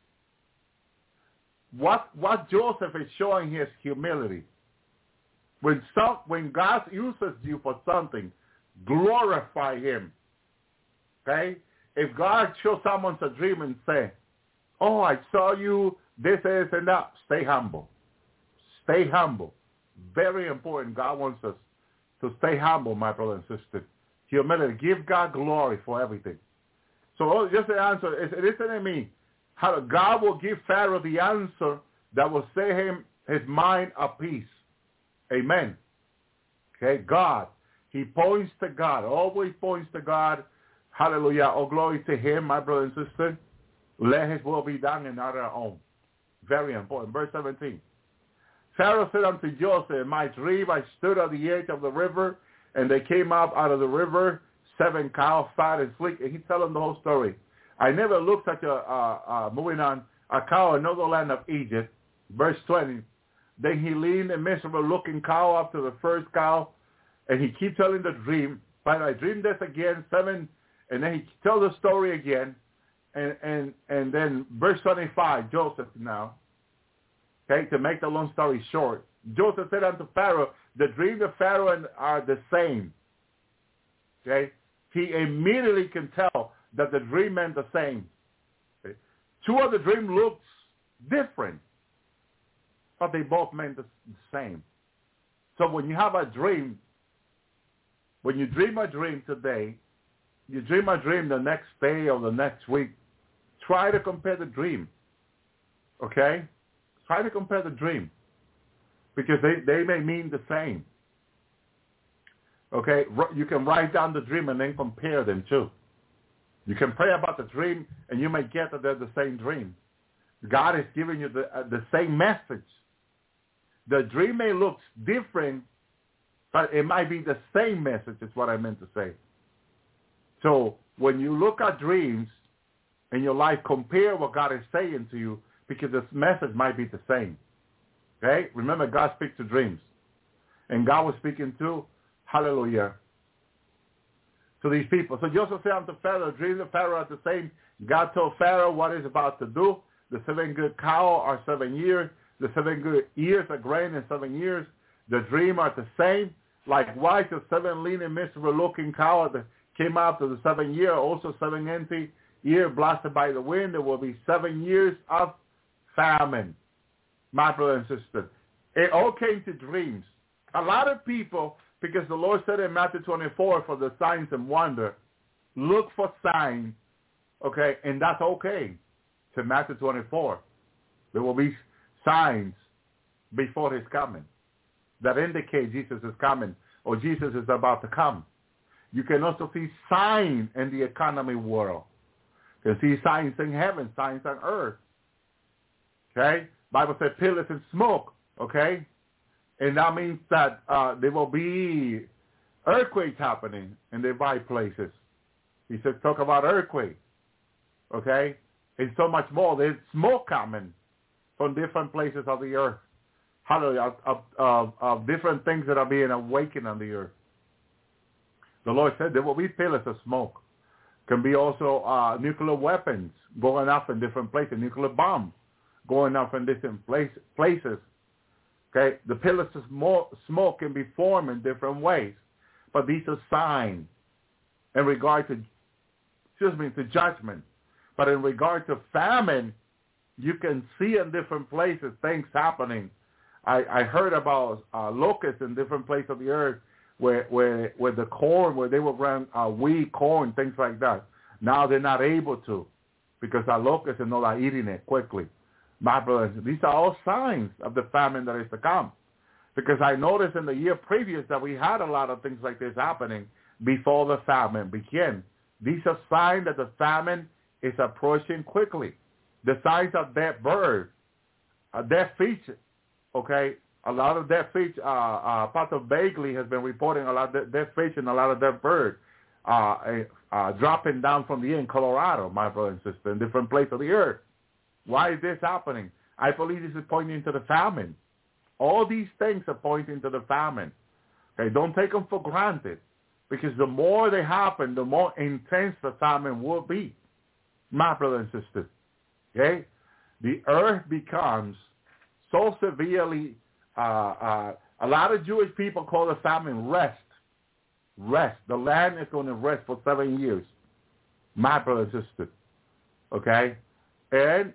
[SPEAKER 3] What what Joseph is showing his humility. When some, when God uses you for something, glorify him. Okay? If God shows someone a dream and say, oh, I saw you, this is and that, stay humble. Stay humble. Very important. God wants us to stay humble, my brother and sister. Humility. Give God glory for everything. So just the answer is, it isn't in me. How God will give Pharaoh the answer that will set him his mind at peace. Amen. Okay, God. He points to God. Always points to God. Hallelujah. Oh, glory to him, my brother and sister. Let his will be done and not our own. Very important. Verse seventeen. Pharaoh said unto Joseph, in my dream I stood at the edge of the river, and they came up out of the river, seven cows, fat and sleek. And he's telling the whole story. I never looked such a, uh, uh, moving on, a cow in another land of Egypt. Verse twenty. Then he leaned a miserable looking cow up to the first cow, and he keeps telling the dream. But I dreamed this again, seven, and then he tells the story again. And, and, and then verse twenty-five, Joseph now. Okay, to make the long story short, Joseph said unto Pharaoh, the dream of Pharaoh are the same. Okay, he immediately can tell that the dream meant the same. Okay? Two of the dream looks different, but they both meant the same. So when you have a dream, when you dream a dream today, you dream a dream the next day or the next week, try to compare the dream. Okay? Try to compare the dream, because they, they may mean the same. Okay? You can write down the dream and then compare them too. You can pray about the dream, and you may get that they're the same dream. God is giving you the, uh, the same message. The dream may look different, but it might be the same message is what I meant to say. So when you look at dreams in your life, compare what God is saying to you, because this message might be the same. Okay? Remember, God speaks to dreams. And God was speaking to, hallelujah, to these people. So Joseph said unto Pharaoh, the dreams of Pharaoh are the same. God told Pharaoh what he's about to do. The seven good cows are seven years. The seven good ears are grain in seven years. The dream are the same. Likewise, the seven lean and miserable looking cows that came after the seven year, also seven empty year blasted by the wind. There will be seven years of famine. My brother and sister, it all came to dreams. A lot of people, because the Lord said in Matthew twenty-four for the signs and wonder, look for signs, okay, and that's okay. To Matthew twenty-four, there will be signs before his coming that indicate Jesus is coming or Jesus is about to come. You can also see signs in the economy world. You can see signs in heaven, signs on earth. Okay? Bible said pillars and smoke. Okay? And that means that uh, there will be earthquakes happening in the right places. He said talk about earthquakes. Okay? And so much more. There's smoke coming from different places of the earth. Hallelujah. Of, of, of different things that are being awakened on the earth. The Lord said there will be pillars of smoke. Can be also uh, nuclear weapons going off in different places, nuclear bombs going off in different place, places. Okay, the pillars of smoke, smoke can be formed in different ways, but these are signs in regard to, excuse me, to judgment. But in regard to famine, you can see in different places things happening. I, I heard about uh, locusts in different places of the earth where where where the corn, where they were growing uh, wheat, corn, things like that. Now they're not able to because our locusts and all are eating it quickly. My brothers, these are all signs of the famine that is to come. Because I noticed in the year previous that we had a lot of things like this happening before the famine began. These are signs that the famine is approaching quickly. The signs of dead birds, uh, dead fish, okay? A lot of dead fish, uh, uh, Pastor Bagley has been reporting a lot of dead fish and a lot of dead birds uh, uh, dropping down from the air in Colorado, my brother and sister, in different places of the earth. Why is this happening? I believe this is pointing to the famine. All these things are pointing to the famine. Okay, don't take them for granted, because the more they happen, the more intense the famine will be, my brother and sister. Okay, the earth becomes so severely. Uh, uh, a lot of Jewish people call the famine rest. Rest. The land is going to rest for seven years, my brother and sister. Okay, and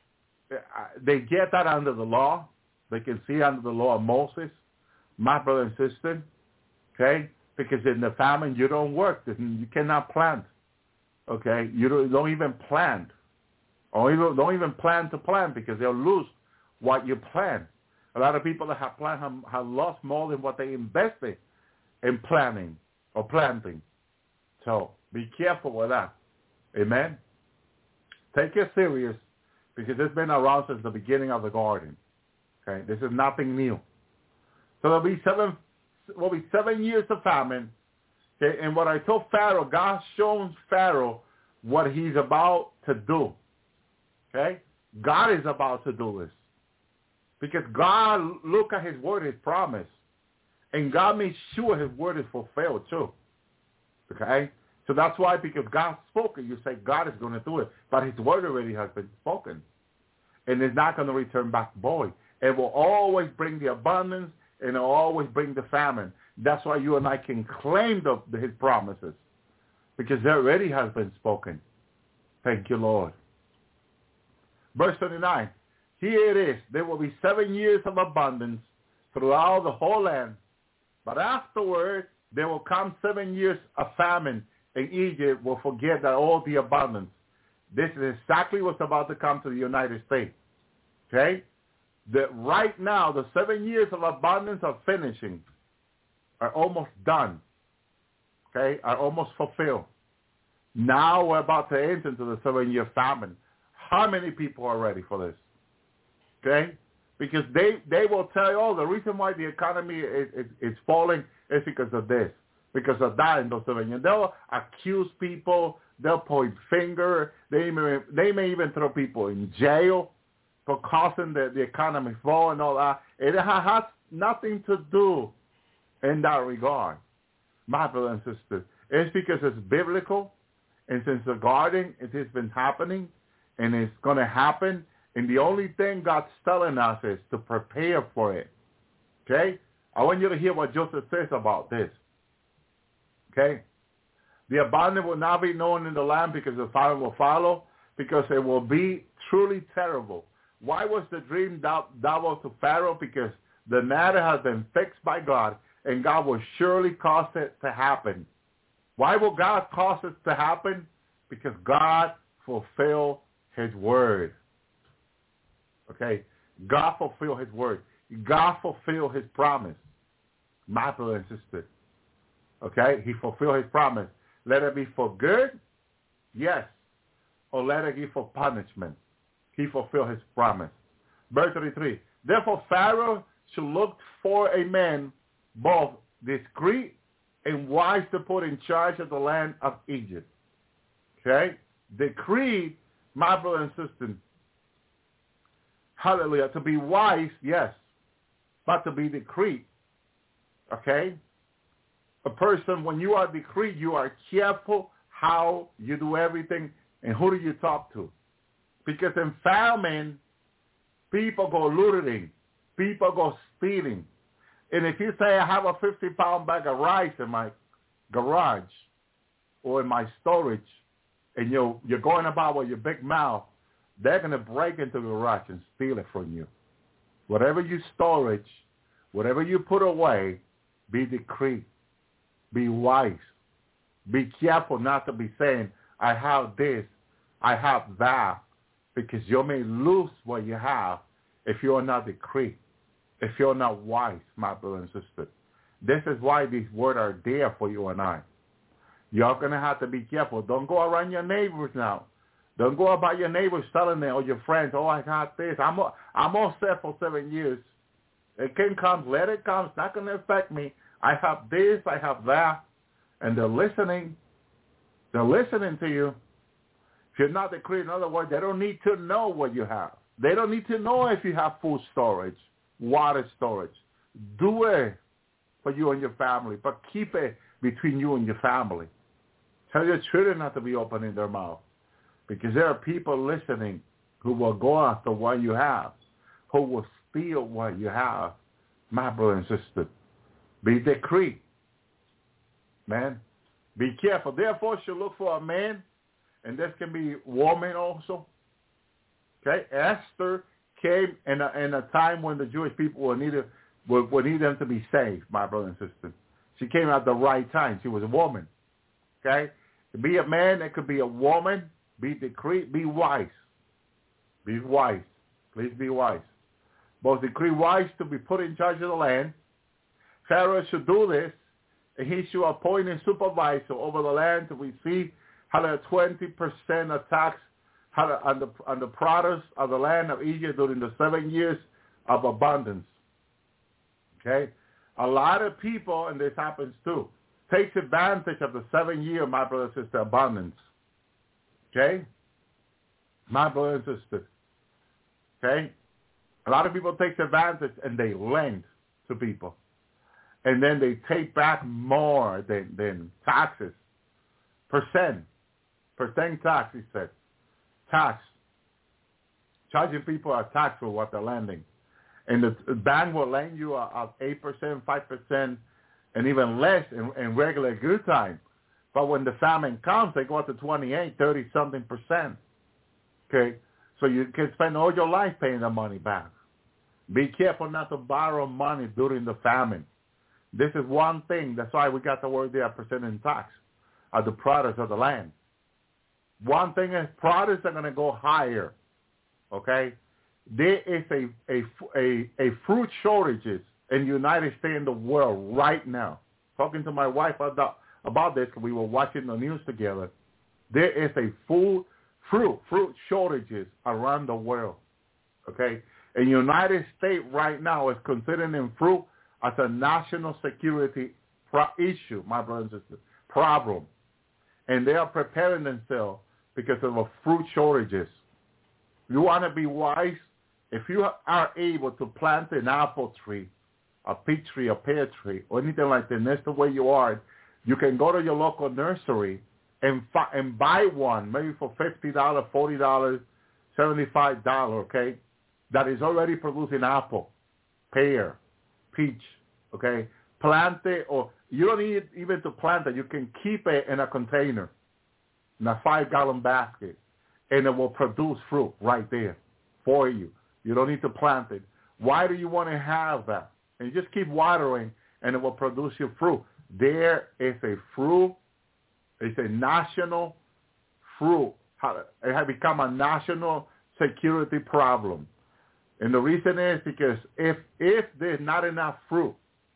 [SPEAKER 3] they get that under the law. They can see under the law of Moses, my brother and sister, okay? Because in the famine, you don't work. You cannot plant, okay? You don't, don't even plant. Or even, don't even plan to plant because they'll lose what you plant. A lot of people that have planted have, have lost more than what they invested in planting or planting. So be careful with that. Amen? Take it serious. Because it's been around since the beginning of the garden. Okay, this is nothing new. So there'll be seven, will be seven years of famine. Okay, and what I told Pharaoh, God shows Pharaoh what he's about to do. Okay, God is about to do this because God look at His word, His promise, and God made sure His word is fulfilled too. Okay. So that's why, because God spoke it, you say God is going to do it. But His word already has been spoken. And it's not going to return back void. It will always bring the abundance, and it will always bring the famine. That's why you and I can claim the, the, His promises. Because it already has been spoken. Thank you, Lord. Verse twenty-nine. Here it is. There will be seven years of abundance throughout the whole land. But afterward, there will come seven years of famine. And Egypt will forget that all the abundance. This is exactly what's about to come to the United States. Okay? That right now, the seven years of abundance are finishing, are almost done. Okay? Are almost fulfilled. Now we're about to enter into the seven-year famine. How many people are ready for this? Okay? Because they, they will tell you, oh, the reason why the economy is, is, is falling is because of this. Because of that in those seven years. They'll accuse people. They'll point finger. They may, they may even throw people in jail for causing the, the economy fall and all that. It has nothing to do in that regard, my brother and sister. It's because it's biblical. And since the garden, it has been happening. And it's going to happen. And the only thing God's telling us is to prepare for it. Okay? I want you to hear what Joseph says about this. Okay? The abundance will not be known in the land because the fire will follow, because it will be truly terrible. Why was the dream double to Pharaoh? Because the matter has been fixed by God, and God will surely cause it to happen. Why will God cause it to happen? Because God fulfilled His word. Okay? God fulfilled His word. God fulfilled His promise. My brother and sister. Okay, He fulfilled His promise. Let it be for good, yes. or let it give for punishment. He fulfilled his promise. Verse thirty-three. Therefore Pharaoh should look for a man both discreet and wise to put in charge of the land of Egypt. Okay? Decreed, my brother and sister. Hallelujah. To be wise, yes, but to be decreed. Okay? A person, when you are decreed, you are careful how you do everything and who do you talk to. Because in famine, people go looting. People go stealing. And if you say, I have a fifty-pound bag of rice in my garage or in my storage, and you're, you're going about with your big mouth, they're going to break into the garage and steal it from you. Whatever you storage, whatever you put away, be discreet. Be wise. Be careful not to be saying, I have this, I have that, because you may lose what you have if you're not discreet, if you're not wise, my brother and sister. This is why these words are there for you and I. You're going to have to be careful. Don't go around your neighbors now. Don't go about your neighbors telling them or your friends, oh, I got this. I'm, I'm all set for seven years. It can come. Let it come. It's not going to affect me. I have this. I have that. And they're listening. They're listening to you. If you're not decreed, in other words, they don't need to know what you have. They don't need to know if you have food storage, water storage. Do it for you and your family, but keep it between you and your family. Tell your children not to be opening their mouth, because there are people listening who will go after what you have, who will steal what you have. My brother and sister, be discreet, man. Be careful. Therefore, you should look for a man, and this can be woman also. Okay, Esther came in a, in a time when the Jewish people would need, would, would need them to be saved, my brother and sister. She came at the right time. She was a woman. Okay, to be a man, it could be a woman. Be discreet. Be wise. Be wise. Please be wise. Both decree wise to be put in charge of the land. Pharaoh should do this, and he should appoint a supervisor over the land to receive twenty percent of tax on the, on the produce of the land of Egypt during the seven years of abundance. Okay? A lot of people, and this happens too, takes advantage of the seven year, my brother and sister, abundance. Okay? My brother and sister. Okay? A lot of people take advantage and they lend to people. And then they take back more than, than taxes. Percent. Percent tax, he said. Tax. Charging people a tax for what they're lending. And the bank will lend you a, a eight percent, five percent, and even less in, in regular good time. But when the famine comes, they go up to twenty-eight, thirty-something percent. Okay? So you can spend all your life paying the money back. Be careful not to borrow money during the famine. This is one thing. That's why we got the word there, percent in tax, of the products of the land. One thing is products are going to go higher. Okay? There is a, a, a, a fruit shortages in the United States and the world right now. Talking to my wife about, about this, we were watching the news together. There is a full fruit, fruit shortages around the world. Okay? In the United States right now is considering fruit as a national security pro- issue, my brothers and sisters, problem. And they are preparing themselves because of the fruit shortages. You want to be wise? If you are able to plant an apple tree, a peach tree, a pear tree, or anything like that, and that's the way you are, you can go to your local nursery and fi- and buy one, maybe for fifty dollars, forty dollars, seventy-five dollars, okay, that is already producing apple, pear, peach, okay? Plant it, or you don't need even to plant it. You can keep it in a container, in a five-gallon basket, and it will produce fruit right there for you. You don't need to plant it. Why do you want to have that? And you just keep watering, and it will produce your fruit. There is a fruit. It's a national fruit. It has become a national security problem. And the reason is because if if there's not enough fruit,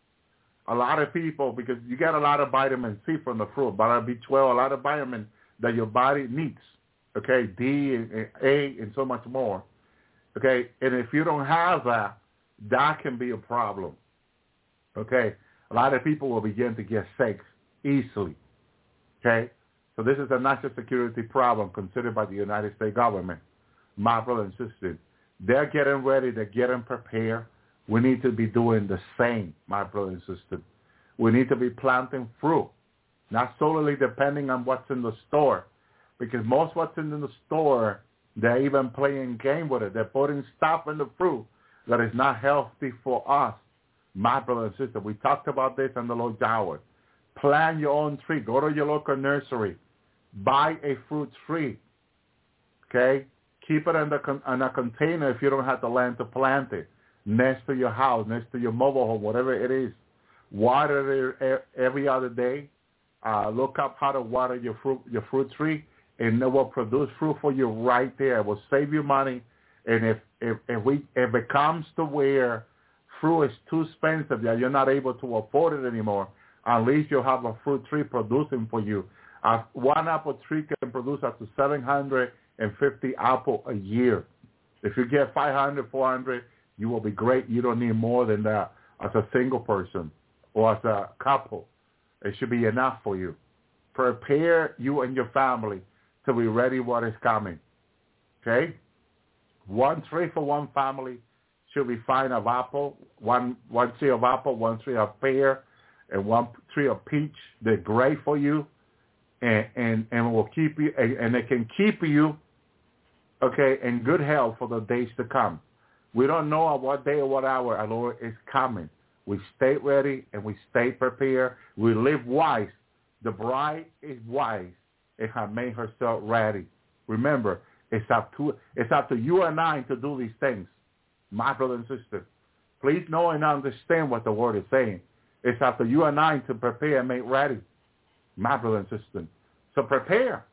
[SPEAKER 3] a lot of people, because you get a lot of vitamin C from the fruit, vitamin B twelve, a lot of vitamin that your body needs. okay, D and A and so much more, okay? And if you don't have that, that can be a problem, okay? A lot of people will begin to get sick easily, okay? So this is a national security problem considered by the United States government. My brother and sister, they're getting ready. They're getting prepared. We need to be doing the same, my brother and sister. We need to be planting fruit, not solely depending on what's in the store, because most what's in the store, they're even playing game with it. They're putting stuff in the fruit that is not healthy for us, my brother and sister. We talked about this on the Lord's Hour. Plant your own tree. Go to your local nursery. Buy a fruit tree, okay? Keep it in, the con- in a container if you don't have the land to plant it, next to your house, next to your mobile home, whatever it is. Water it every other day. Uh, look up how to water your fruit, your fruit tree, and it will produce fruit for you right there. It will save you money. And if, if, if, we, if it comes to where fruit is too expensive that you're not able to afford it anymore, at least you'll have a fruit tree producing for you. Uh, one apple tree can produce up to seven hundred fifty apples a year. If you get five hundred, four hundred, you will be great. You don't need more than that as a single person or as a couple. It should be enough for you. Prepare you and your family to be ready what is coming. Okay? One tree for one family should be fine of apple, one, one tree of apple, one tree of pear, and one tree of peach. They're great for you. And, and and will keep you, and, and it can keep you, okay, in good health for the days to come. We don't know at what day or what hour our Lord is coming. We stay ready and we stay prepared. We live wise. The bride is wise and has made herself ready. Remember, it's up to it's up to you and I to do these things, my brother and sister. Please know and understand what the word is saying. It's up to you and I to prepare and make ready, my brother and sister. So prepare.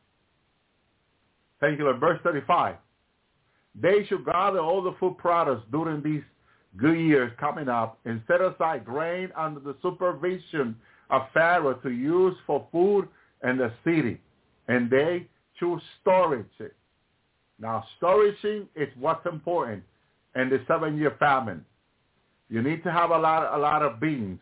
[SPEAKER 3] Thank you, Lord. Verse thirty-five. They should gather all the food products during these good years coming up and set aside grain under the supervision of Pharaoh to use for food in the city. And they should storage it. Now, storaging is what's important in the seven-year famine. You need to have a lot, a lot of beans,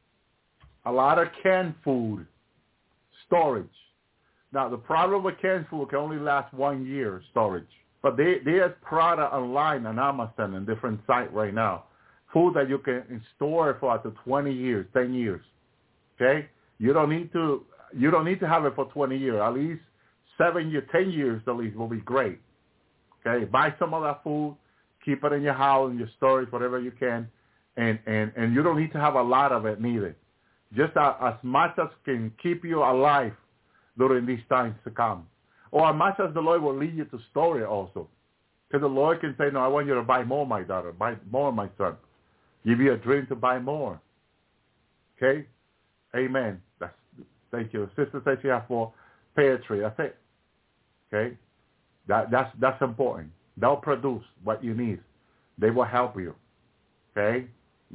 [SPEAKER 3] a lot of canned food, storage. Now, the problem with canned food can only last one year storage. But they, there's product online on Amazon and different sites right now. Food that you can store for up to twenty years, ten years. Okay? You don't need to you don't need to have it for twenty years. At least seven years, ten years at least will be great. Okay? Buy some of that food, keep it in your house, in your storage, whatever you can, and, and, and you don't need to have a lot of it neither. Just as, as much as can keep you alive during these times to come. Or as much as the Lord will lead you to store it also. Because the Lord can say, no, I want you to buy more, my daughter, buy more, my son. Give you a dream to buy more. Okay? Amen. That's, thank you. Sister says she has four pear tree. That's it. Okay? That, that's, that's important. They'll produce what you need. They will help you. Okay?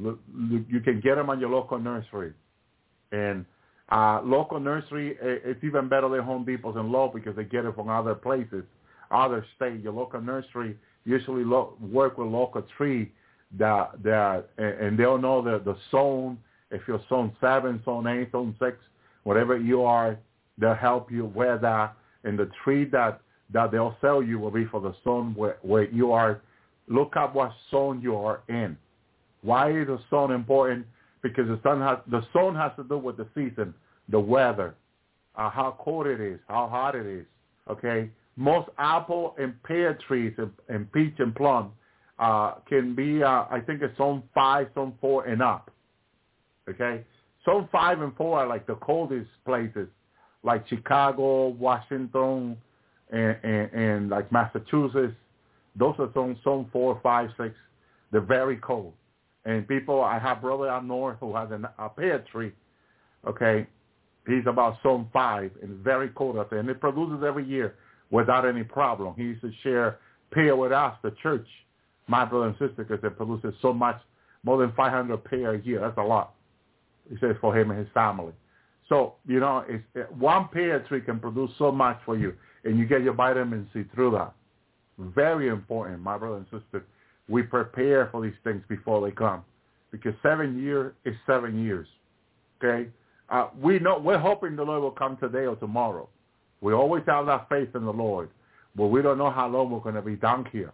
[SPEAKER 3] You can get them on your local nursery. And uh, local nursery, it's even better than Home Depots and Lowe's because they get it from other places, other states. Your local nursery usually lo- work with local tree that, that and they'll know the, the zone. If you're zone seven, zone eight, zone six, whatever you are, they'll help you where that. And the tree that, that they'll sell you will be for the zone where, where you are. Look up what zone you are in. Why is the zone important? Because the sun has the zone has to do with the season, the weather, uh, how cold it is, how hot it is. Okay, most apple and pear trees and, and peach and plum uh, can be, uh, I think, it's zone five, zone four, and up. Okay, zone five and four are like the coldest places, like Chicago, Washington, and, and, and like Massachusetts. Those are zone zone four, five, six. They're very cold. And people, I have a brother up north who has an, a pear tree, okay? He's about zone five and very cold up there. And it produces every year without any problem. He used to share pear with us, the church, my brother and sister, because it produces so much, more than five hundred pear a year. That's a lot, he says, for him and his family. So, you know, it's, one pear tree can produce so much for you, and you get your vitamin C through that. Very important, my brother and sister. We prepare for these things before they come, because seven years is seven years, okay? Uh, we know, we're hoping the Lord will come today or tomorrow. We always have that faith in the Lord, but we don't know how long we're going to be down here,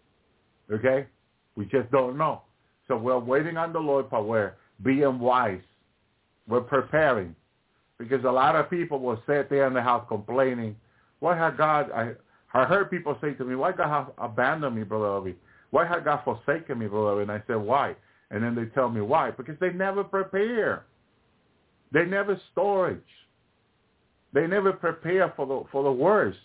[SPEAKER 3] okay? We just don't know. So we're waiting on the Lord, but we're being wise. We're preparing, because a lot of people will sit there in the house complaining, why has God, I, I heard people say to me, why God has abandoned me, Brother Obi? Why has God forsaken me, Brother Obi? And I said, why? And then they tell me why. Because they never prepare. They never storage. They never prepare for the for the worst.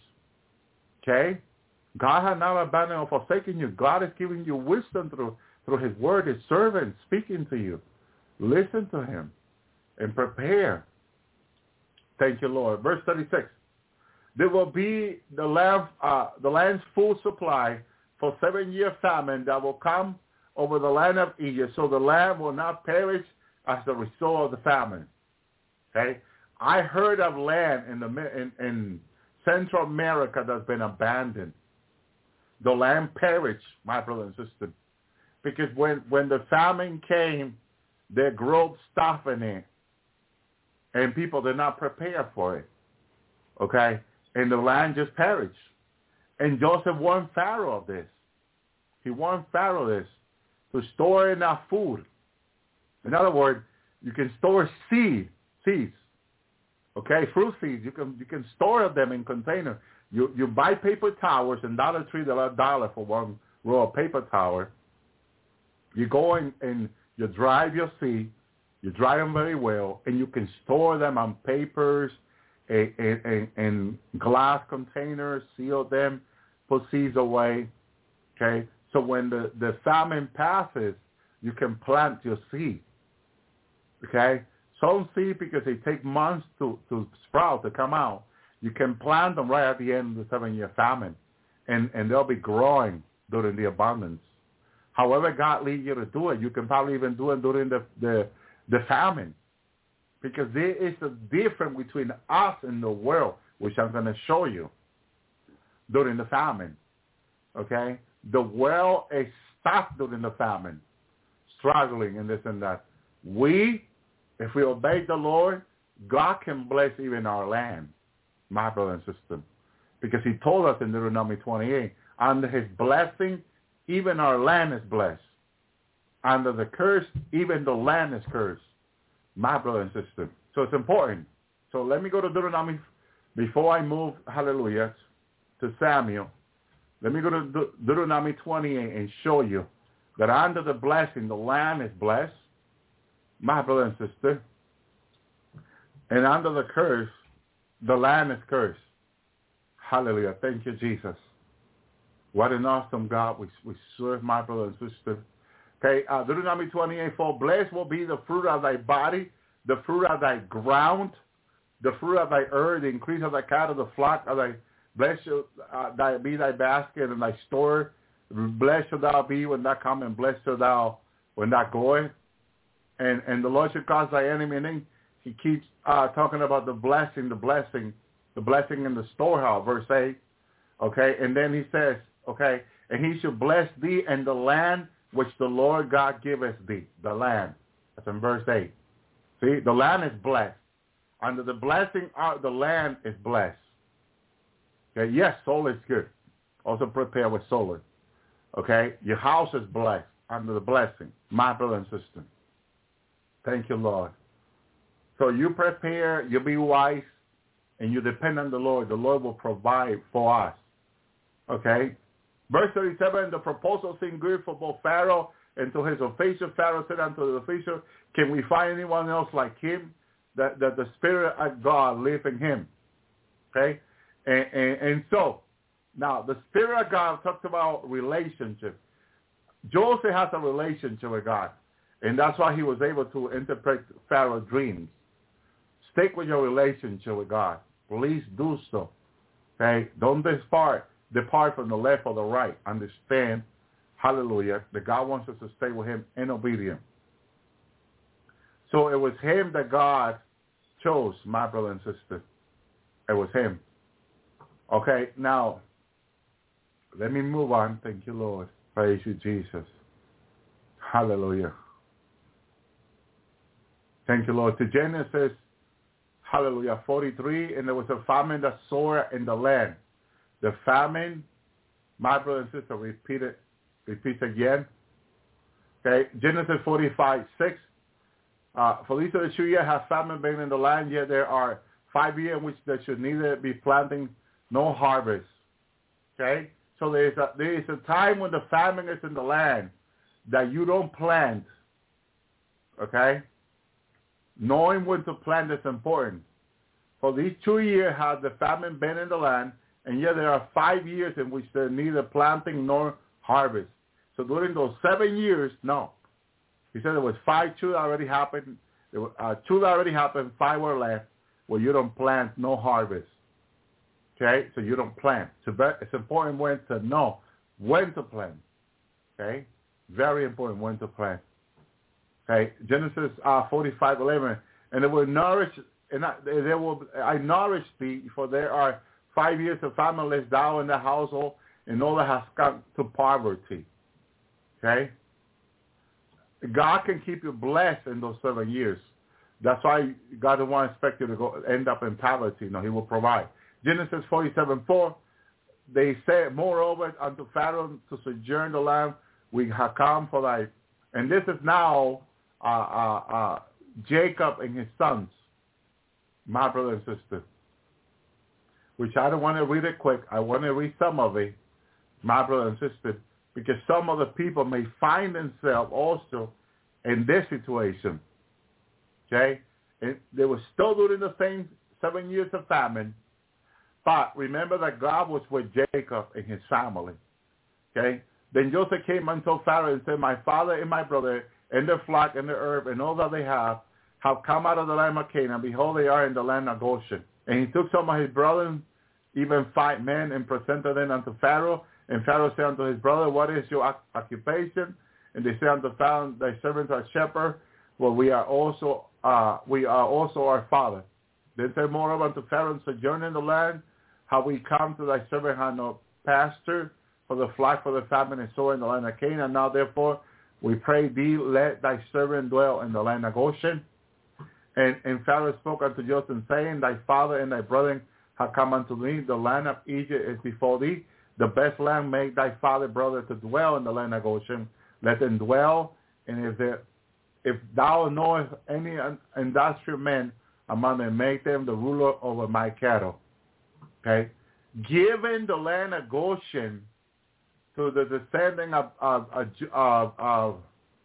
[SPEAKER 3] Okay? God has not abandoned or forsaken you. God is giving you wisdom through through his word, his servant speaking to you. Listen to him and prepare. Thank you, Lord. Verse thirty-six. There will be the land, uh, the land's full supply for seven-year famine that will come over the land of Egypt, so the land will not perish as a result of the famine. Okay, I heard of land in the in, in Central America that's been abandoned. The land perished, my brother and sister, because when when the famine came, they grew stuff in it, and people did not prepare for it. Okay, and the land just perished. And Joseph warned Pharaoh of this. He warned Pharaoh this, to store enough food. In other words, you can store seed, seeds, okay, fruit seeds. You can you can store them in containers. You you buy paper towels and Dollar Tree, they're a dollar for one roll of paper towel. You go in and you dry your seed. You dry them very well, and you can store them on papers and, and, and glass containers, seal them, put seeds away, okay? So when the, the famine passes, you can plant your seed, okay? Some seed, because they take months to, to sprout, to come out, you can plant them right at the end of the seven-year famine, and, and they'll be growing during the abundance. However God leads you to do it, you can probably even do it during the, the, the famine, because there is a difference between us and the world, which I'm going to show you during the famine, okay? The world is stuck during the famine, struggling and this and that. We, if we obey the Lord, God can bless even our land, my brother and sister, because he told us in Deuteronomy twenty-eight, under his blessing, even our land is blessed. Under the curse, even the land is cursed, my brother and sister. So it's important. So let me go to Deuteronomy before I move, hallelujah, to Samuel. Let me go to De- Deuteronomy twenty-eight and show you that under the blessing, the land is blessed, my brother and sister. And under the curse, the land is cursed. Hallelujah. Thank you, Jesus. What an awesome God we, we serve, my brother and sister. Okay, uh, Deuteronomy twenty-eight, for blessed will be the fruit of thy body, the fruit of thy ground, the fruit of thy earth, the increase of thy cattle, the flock of thy, blessed shall uh, thy, be thy basket and thy store. Blessed shall thou be when thou come, and blessed shall thou when thou goest. And, and the Lord shall cause thy enemy, and then he keeps uh, talking about the blessing, the blessing, the blessing in the storehouse, verse eight. Okay, and then he says, okay, and he shall bless thee and the land which the Lord God giveth thee, the land. That's in verse eight. See, the land is blessed. Under the blessing, uh, the land is blessed. Okay, yes, solar is good. Also prepare with solar. Okay, your house is blessed under the blessing, my brother and sister. Thank you, Lord. So you prepare, you be wise, and you depend on the Lord. The Lord will provide for us. Okay? Verse thirty-seven, the proposal seemed good for both Pharaoh and to his official. Pharaoh said unto the official, can we find anyone else like him? That, that the Spirit of God live in him. Okay? And, and, and so, now, the Spirit of God talks about relationship. Joseph has a relationship with God, and that's why he was able to interpret Pharaoh's dreams. Stick with your relationship with God. Please do so. Okay? Don't depart. Depart from the left or the right. Understand, hallelujah, that God wants us to stay with him in obedience. So it was him that God chose, my brother and sister. It was him. Okay, now, let me move on. Thank you, Lord. Praise you, Jesus. Hallelujah. Thank you, Lord. To Genesis, hallelujah, forty-three, and there was a famine that sore in the land. The famine, my brother and sister, repeat it, repeat again. Okay, Genesis forty-five, six. Uh, for these are the two years have famine been in the land, yet there are five years in which there should neither be planting nor harvest. Okay, so there is a there is a time when the famine is in the land that you don't plant. Okay, knowing when to plant is important. For these two years have the famine been in the land, and yet there are five years in which there neither planting nor harvest. So during those seven years, no. He said there was five, two that already happened. There were uh, two that already happened, five were left, where you don't plant, no harvest. Okay, so you don't plant. So it's important when to know when to plant. Okay, very important when to plant. Okay, Genesis uh, forty-five, eleven, and they will nourish, and I, they will I nourish thee, for there are five years of famine left thou in the household, and all that has come to poverty. Okay, God can keep you blessed in those seven years. That's why God doesn't want to expect you to go end up in poverty. No, he will provide. Genesis forty-seven, four, they said, moreover, unto Pharaoh to sojourn the land, we have come for thy, and this is now uh, uh, uh, Jacob and his sons, my brother and sister, which I don't want to read it quick. I want to read some of it, my brother and sister, because some of the people may find themselves also in this situation. Okay? And they were still during the same seven years of famine, but remember that God was with Jacob and his family. Okay? Then Joseph came unto Pharaoh and said, my father and my brother and their flock and their herb and all that they have have come out of the land of Canaan. Behold, they are in the land of Goshen. And he took some of his brothers, even five men, and presented them unto Pharaoh. And Pharaoh said unto his brother, what is your occupation? And they said unto Pharaoh, thy servants are shepherds, well, we are also uh, we are also our father. Then said moreover unto Pharaoh, sojourn in the land, how we come to thy servant had no pasture for the flock, for the famine, and so in the land of Canaan. Now therefore we pray thee, let thy servant dwell in the land of Goshen. And, and Pharaoh spoke unto Joseph, saying, thy father and thy brethren have come unto thee. The land of Egypt is before thee. The best land make thy father brother to dwell in the land of Goshen. Let them dwell, and if there, if thou knowest any industrious men among them, make them the ruler over my cattle. Okay, giving the land of Goshen to the descendant of of of, of,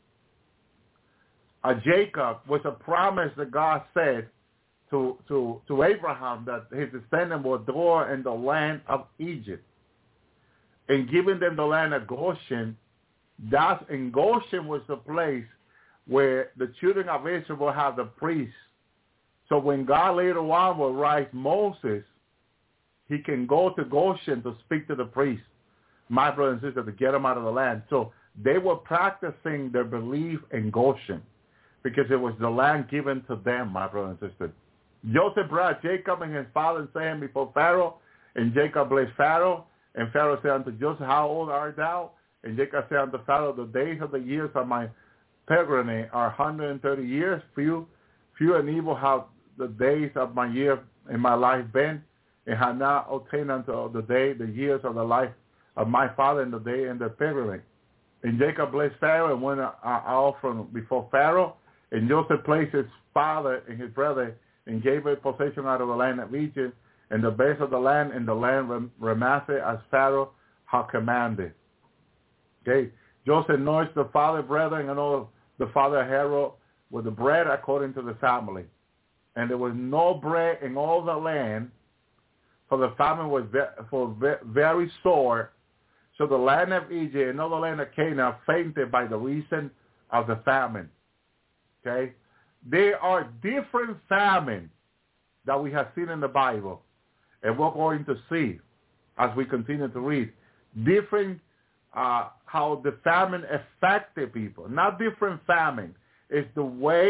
[SPEAKER 3] of Jacob was a promise that God said to to to Abraham that his descendant will dwell in the land of Egypt. And giving them the land of Goshen, that's, and Goshen was the place where the children of Israel will have the priests. So when God later on will rise Moses, he can go to Goshen to speak to the priests, my brother and sister, to get them out of the land. So they were practicing their belief in Goshen because it was the land given to them, my brother and sister. Joseph brought Jacob and his father and set him before Pharaoh, and Jacob blessed Pharaoh. And Pharaoh said unto Joseph, how old art thou? And Jacob said unto Pharaoh, the days of the years of my pilgrimage are one hundred thirty years. Few, few and evil have the days of my year in my life been, and have not obtained unto the day the years of the life of my father in the day in the pilgrimage. And Jacob blessed Pharaoh and went out from before Pharaoh. And Joseph placed his father and his brother and gave it possession out of the land of Egypt, and the best of the land, and the land remassed as Pharaoh had commanded. Okay, Joseph nourished the father, brethren, and all the father Herod with the bread according to the family. And there was no bread in all the land, for the famine was ve- for ve- very sore. So the land of Egypt and all the land of Canaan fainted by the reason of the famine. Okay, there are different famines that we have seen in the Bible. And we're going to see, as we continue to read, different, uh, how the famine affected people. Not different famine. It's the way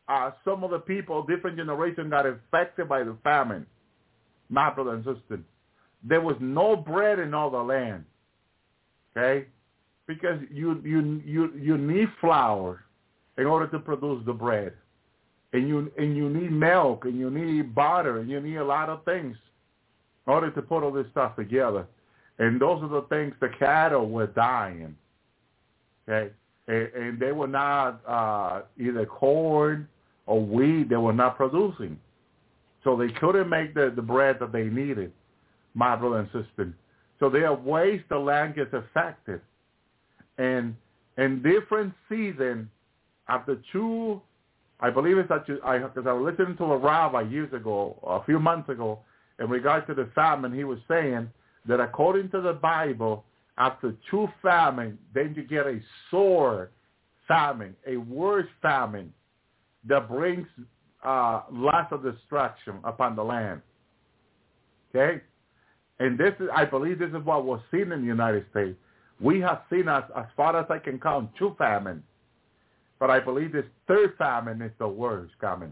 [SPEAKER 3] uh, some of the people, different generations, got affected by the famine. My brother and sister, there was no bread in all the land. Okay, because you you you you need flour in order to produce the bread, and you and you need milk, and you need butter, and you need a lot of things in order to put all this stuff together. And those are the things the cattle were dying. Okay, and, and they were not uh, either corn or wheat. They were not producing, so they couldn't make the, the bread that they needed. My brother and sister. So there are ways the land gets affected. And in different seasons, after two, I believe it's that you, I, because I was listening to a rabbi years ago, a few months ago, in regard to the famine, he was saying that according to the Bible, after two famine, then you get a sore famine, a worse famine that brings uh, lots of destruction upon the land. Okay? And this is, I believe this is what was seen in the United States. We have seen, as, as far as I can count, two famines. But I believe this third famine is the worst coming.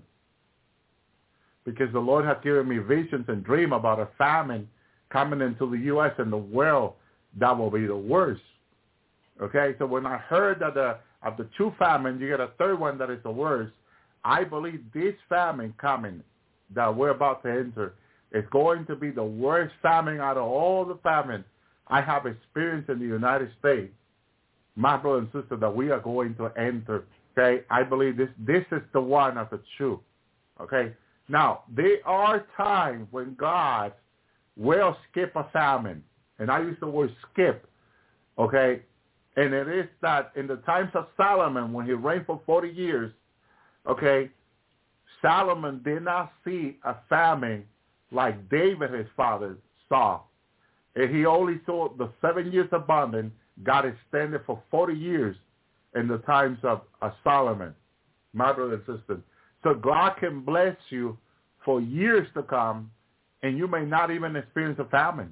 [SPEAKER 3] Because the Lord has given me visions and dreams about a famine coming into the U S and the world that will be the worst. Okay, so when I heard that the, of the two famines, you get a third one that is the worst, I believe this famine coming that we're about to enter is going to be the worst famine out of all the famine I have experienced in the United States. My brother and sister, that we are going to enter. Okay, I believe this this is the one of the true. Okay, now there are times when God will skip a famine, and I use the word skip. Okay, and it is that in the times of Solomon, when he reigned for forty years, okay, Solomon did not see a famine like David, his father, saw. And he only saw the seven years abundance got extended for forty years in the times of, of Solomon, my brother and sister. So God can bless you for years to come, and you may not even experience a famine.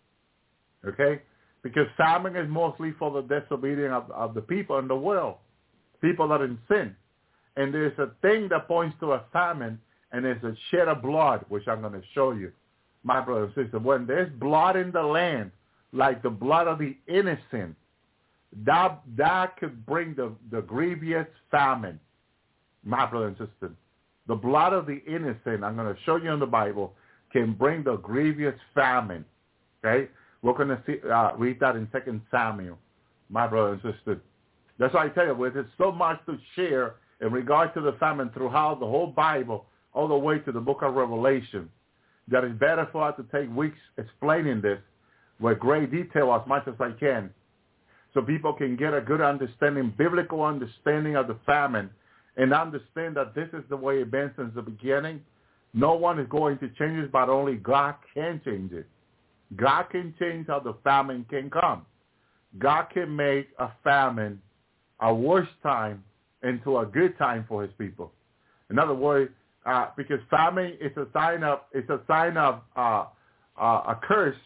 [SPEAKER 3] Okay? Because famine is mostly for the disobedience of, of the people in the world, people that are in sin. And there's a thing that points to a famine, and it's a shed of blood, which I'm going to show you, my brother and sister. When there's blood in the land, like the blood of the innocent, that that could bring the, the grievous famine, my brother and sister. The blood of the innocent, I'm going to show you in the Bible, can bring the grievous famine. Okay? We're going to see, uh, read that in Second Samuel, my brother and sister. That's why I tell you, there's so much to share in regard to the famine throughout the whole Bible, all the way to the book of Revelation, that it's better for us to take weeks explaining this with great detail as much as I can, so people can get a good understanding, biblical understanding of the famine, and understand that this is the way it's been since the beginning. No one is going to change it, but only God can change it. God can change how the famine can come. God can make a famine, a worse time, into a good time for his people. In other words, uh, because famine is a sign of, it's a sign of uh, uh, a curse,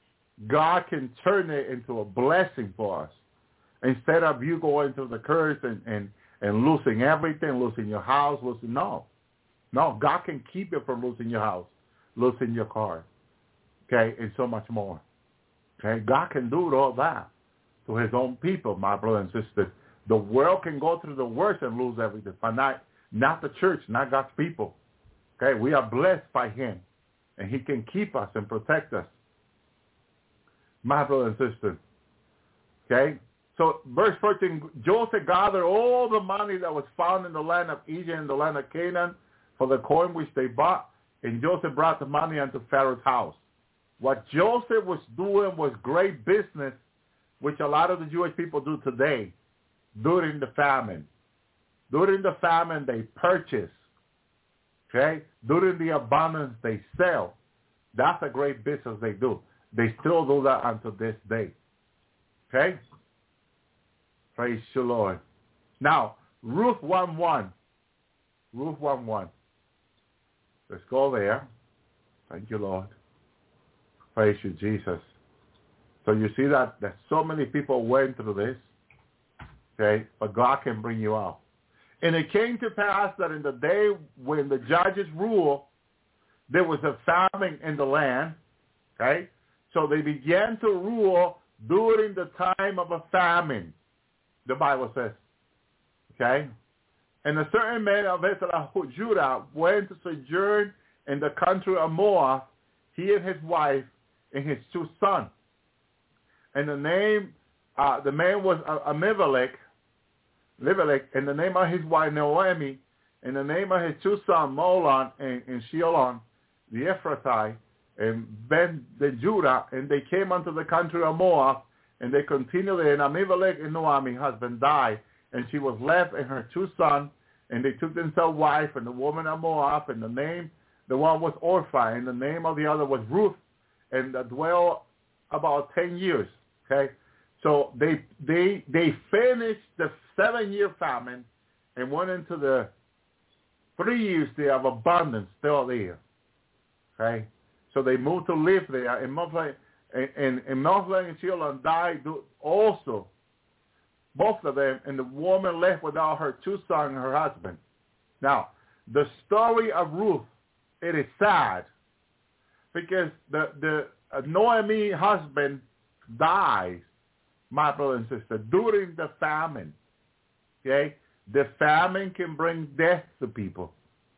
[SPEAKER 3] God can turn it into a blessing for us. Instead of you going through the curse and, and, and losing everything, losing your house, losing, no. No, God can keep you from losing your house, losing your car, okay, and so much more. Okay, God can do all that to his own people, my brother and sister. The world can go through the worst and lose everything, but not, not the church, not God's people. Okay, we are blessed by him, and he can keep us and protect us, my brother and sister. Okay, so verse fourteen, Joseph gathered all the money that was found in the land of Egypt and the land of Canaan for the coin which they bought, and Joseph brought the money unto Pharaoh's house. What Joseph was doing was great business, which a lot of the Jewish people do today during the famine. During the famine, they purchase. Okay? During the abundance, they sell. That's a great business they do. They still do that until this day. Okay? Praise the Lord. Now, Ruth one one. Ruth one one. Let's go there. Thank you, Lord. Praise you, Jesus. So you see that, that so many people went through this, okay? But God can bring you out. And it came to pass that in the day when the judges ruled, there was a famine in the land, okay? So they began to rule during the time of a famine, the Bible says, okay? And a certain man of Judah went to sojourn in the country of Moab, he and his wife and his two sons. And the name, uh, the man was Amimelech, Limelech, and the name of his wife Naomi, and the name of his two sons Molon and, and Sheolon, the Ephrathite, and Ben the Judah, and they came unto the country of Moab, and they continued there. And Amimelech and Naomi, husband, died, and she was left and her two sons, and they took themselves wife, and the woman of Moab, and the name, the one was Orpha, and the name of the other was Ruth, and uh, dwell about ten years. Okay, so they they they finished the seven-year famine and went into the three years there of abundance still there. Okay, so they moved to live there, and Mophle and, and, and Mophle and Sheolon died also, both of them, and the woman left without her two sons and her husband. Now, the story of Ruth, it is sad because the the uh, Naomi husband dies, my brother and sister, during the famine. Okay, the famine can bring death to people.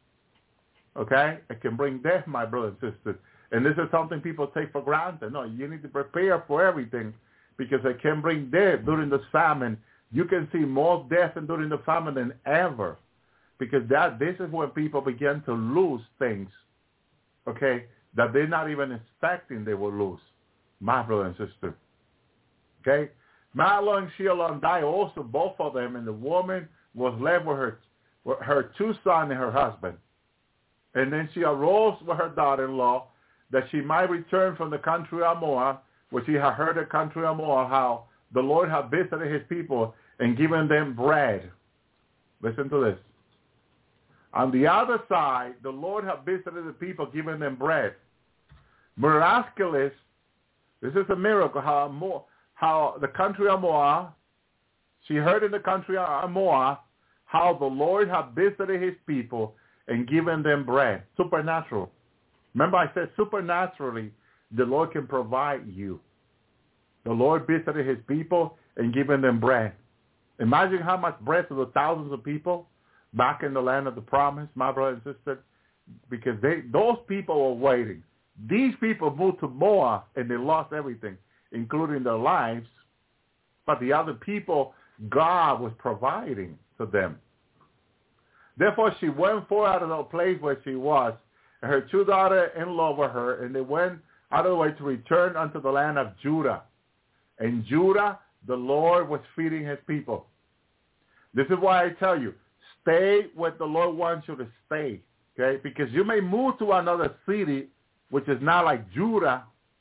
[SPEAKER 3] Okay, it can bring death, my brother and sister, and this is something people take for granted. No, you need to prepare for everything because it can bring death during this famine. You can see more death during the famine than ever, because that this is when people begin to lose things, okay, that they're not even expecting they will lose, my brother and sister. Okay, Mahlon and Sheolon died also, both of them, and the woman was left with her, with her two sons and her husband. And then she arose with her daughter-in-law that she might return from the country of Moab, which she had heard the country of Moab, how the Lord had visited his people and given them bread. Listen to this. On the other side, the Lord had visited the people, giving them bread. Miraculous, this is a miracle, how, Mo, how the country of Moab, she heard in the country of Moab, how the Lord had visited his people and given them bread. Supernatural. Remember I said supernaturally, the Lord can provide you. The Lord visited his people and given them bread. Imagine how much bread to the thousands of people back in the land of the promise, my brother and sister, because they those people were waiting. These people moved to Moab and they lost everything, including their lives. But the other people, God was providing to them. Therefore, she went forth out of the place where she was, and her two daughters-in-law were her, and they went out of the way to return unto the land of Judah. In Judah, the Lord was feeding his people. This is why I tell you, stay where the Lord wants you to stay, okay? Because you may move to another city, which is not like Judah.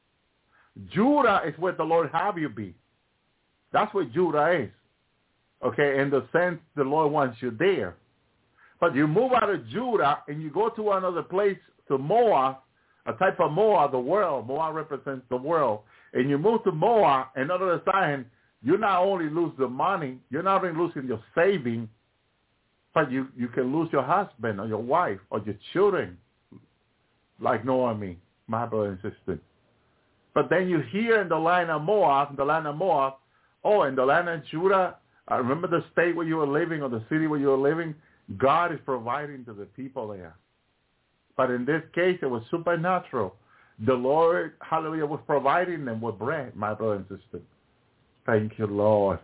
[SPEAKER 3] Judah is where the Lord have you be. That's where Judah is, okay? In the sense the Lord wants you there. But you move out of Judah and you go to another place, to Moab, a type of Moab, the world. Moab represents the world. And you move to Moab, and all of a sudden, you not only lose the money, you're not only losing your saving, but you, you can lose your husband or your wife or your children, like Naomi, my brother and sister. But then you hear in the land of Moab, the land of Moab, oh, in the land of Judah, I remember the state where you were living or the city where you were living, God is providing to the people there. But in this case, it was supernatural. The Lord, hallelujah, was providing them with bread, my brother and sister. Thank you, Lord.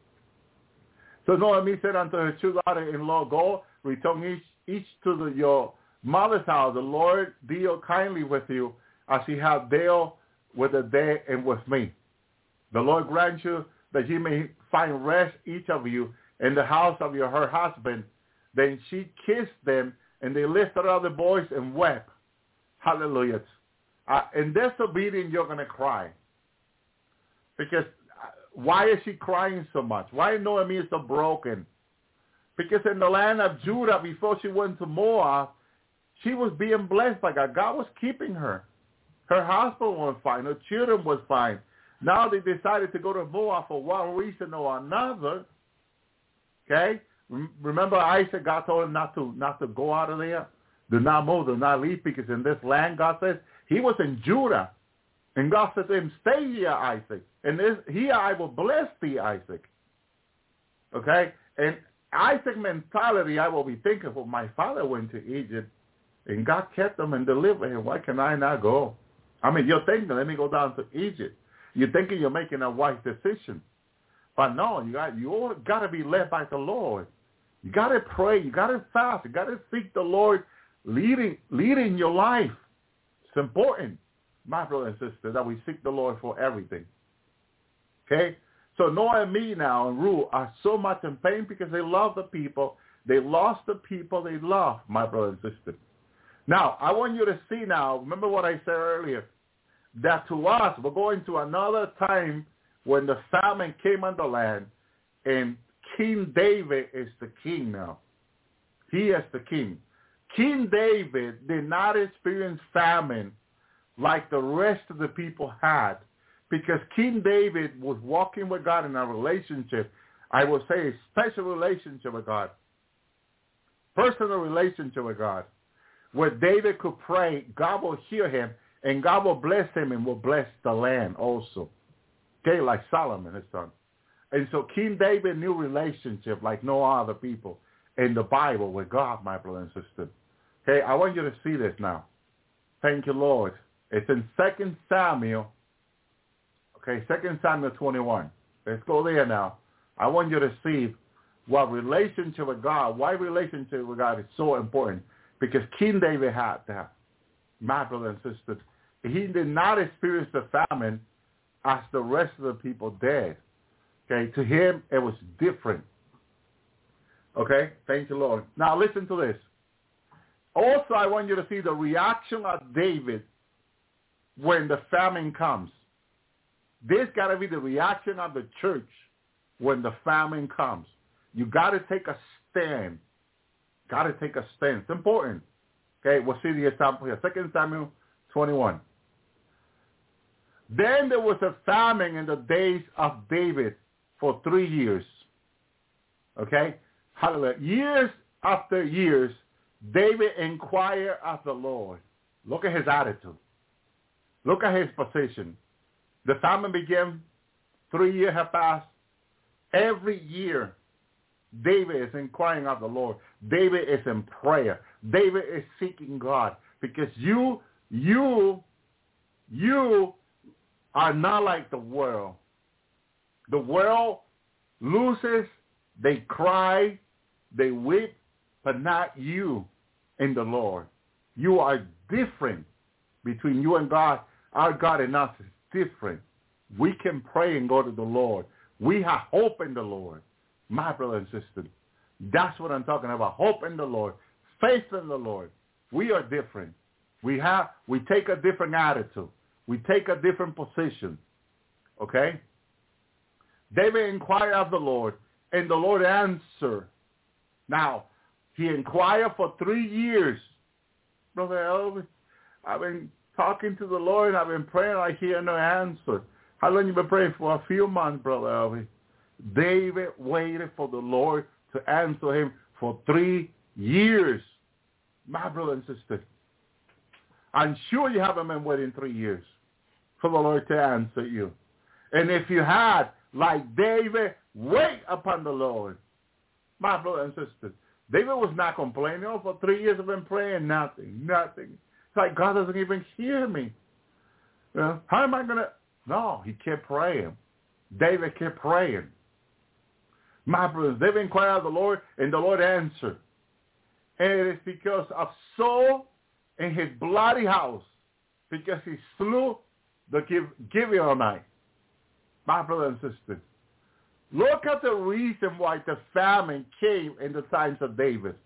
[SPEAKER 3] So Naomi said unto her two daughters-in-law, go, return each, each to the, your mother's house. The Lord deal kindly with you as he hath dealt with the dead and with me. The Lord grant you that ye may find rest, each of you, in the house of your her husband. Then she kissed them, and they lifted up the voice and wept. Hallelujah. Uh, in disobedience, you're going to cry. Because why is she crying so much? Why Naomi is so broken? Because in the land of Judah, before she went to Moab, she was being blessed by God. God was keeping her. Her husband was fine. Her children was fine. Now they decided to go to Moab for one reason or another. Okay? Remember Isaac, God told him not to not to go out of there. Do not move, do not leave, because in this land, God says, he was in Judah. And God said to him, stay here, Isaac. And this, here I will bless thee, Isaac. Okay? And Isaac mentality, I will be thinking, well, my father went to Egypt, and God kept him and delivered him. Why can I not go? I mean, you're thinking, let me go down to Egypt. You're thinking you're making a wise decision. But no, you got you got to be led by the Lord. You got to pray. You got to fast. You got to seek the Lord leading leading your life. It's important, my brother and sister, that we seek the Lord for everything. Okay? So Noah and me now and Ruth are so much in pain because they love the people. They lost the people they love, my brother and sister. Now, I want you to see now, remember what I said earlier, that to us, we're going to another time when the famine came on the land, and King David is the king now. He is the king. King David did not experience famine like the rest of the people had, because King David was walking with God in a relationship, I would say a special relationship with God, personal relationship with God, where David could pray, God will hear him, and God will bless him and will bless the land also. Okay, like Solomon, his son. And so King David knew relationship like no other people in the Bible with God, my brother and sister. Okay, I want you to see this now. Thank you, Lord. It's in Second Samuel. Okay, Second Samuel twenty-one. Let's go there now. I want you to see what relationship with God, why relationship with God is so important. Because King David had that, my brother and sister. He did not experience the famine as the rest of the people did. Okay, to him, it was different. Okay, thank you, Lord. Now listen to this. Also, I want you to see the reaction of David when the famine comes. This got to be the reaction of the church when the famine comes. You got to take a stand. Got to take a stand. It's important. Okay, we'll see the example here. Second Samuel twenty-one. Then there was a famine in the days of David for three years. Okay? Hallelujah. Years after years, David inquired of the Lord. Look at his attitude. Look at his position. The famine began. Three years have passed. Every year, David is inquiring of the Lord. David is in prayer. David is seeking God. Because you, you, you are not like the world. The world loses, they cry, they weep, but not you in the Lord. You are different between you and God. Our God and us is different. We can pray and go to the Lord. We have hope in the Lord. My brother and sister, that's what I'm talking about. Hope in the Lord. Faith in the Lord. We are different. We have, we take a different attitude. We take a different position. Okay? David inquired of the Lord, and the Lord answered. Now, he inquired for three years. Brother Elvis, I've been talking to the Lord. I've been praying. I hear no answer. How long you been praying for? A few months, Brother Elvis. David waited for the Lord to answer him for three years. My brother and sister, I'm sure you haven't been waiting three years for the Lord to answer you. And if you had, like David, wait upon the Lord. My brother and sister, David was not complaining. Oh, for three years I've been praying, nothing, nothing. It's like God doesn't even hear me. You know, how am I going to? No, he kept praying. David kept praying. My brothers, David inquired of the Lord, and the Lord answered. And it is because of Saul in his bloody house, because he slew the Gibeonite. My brother and sister, look at the reason why the famine came in the times of David.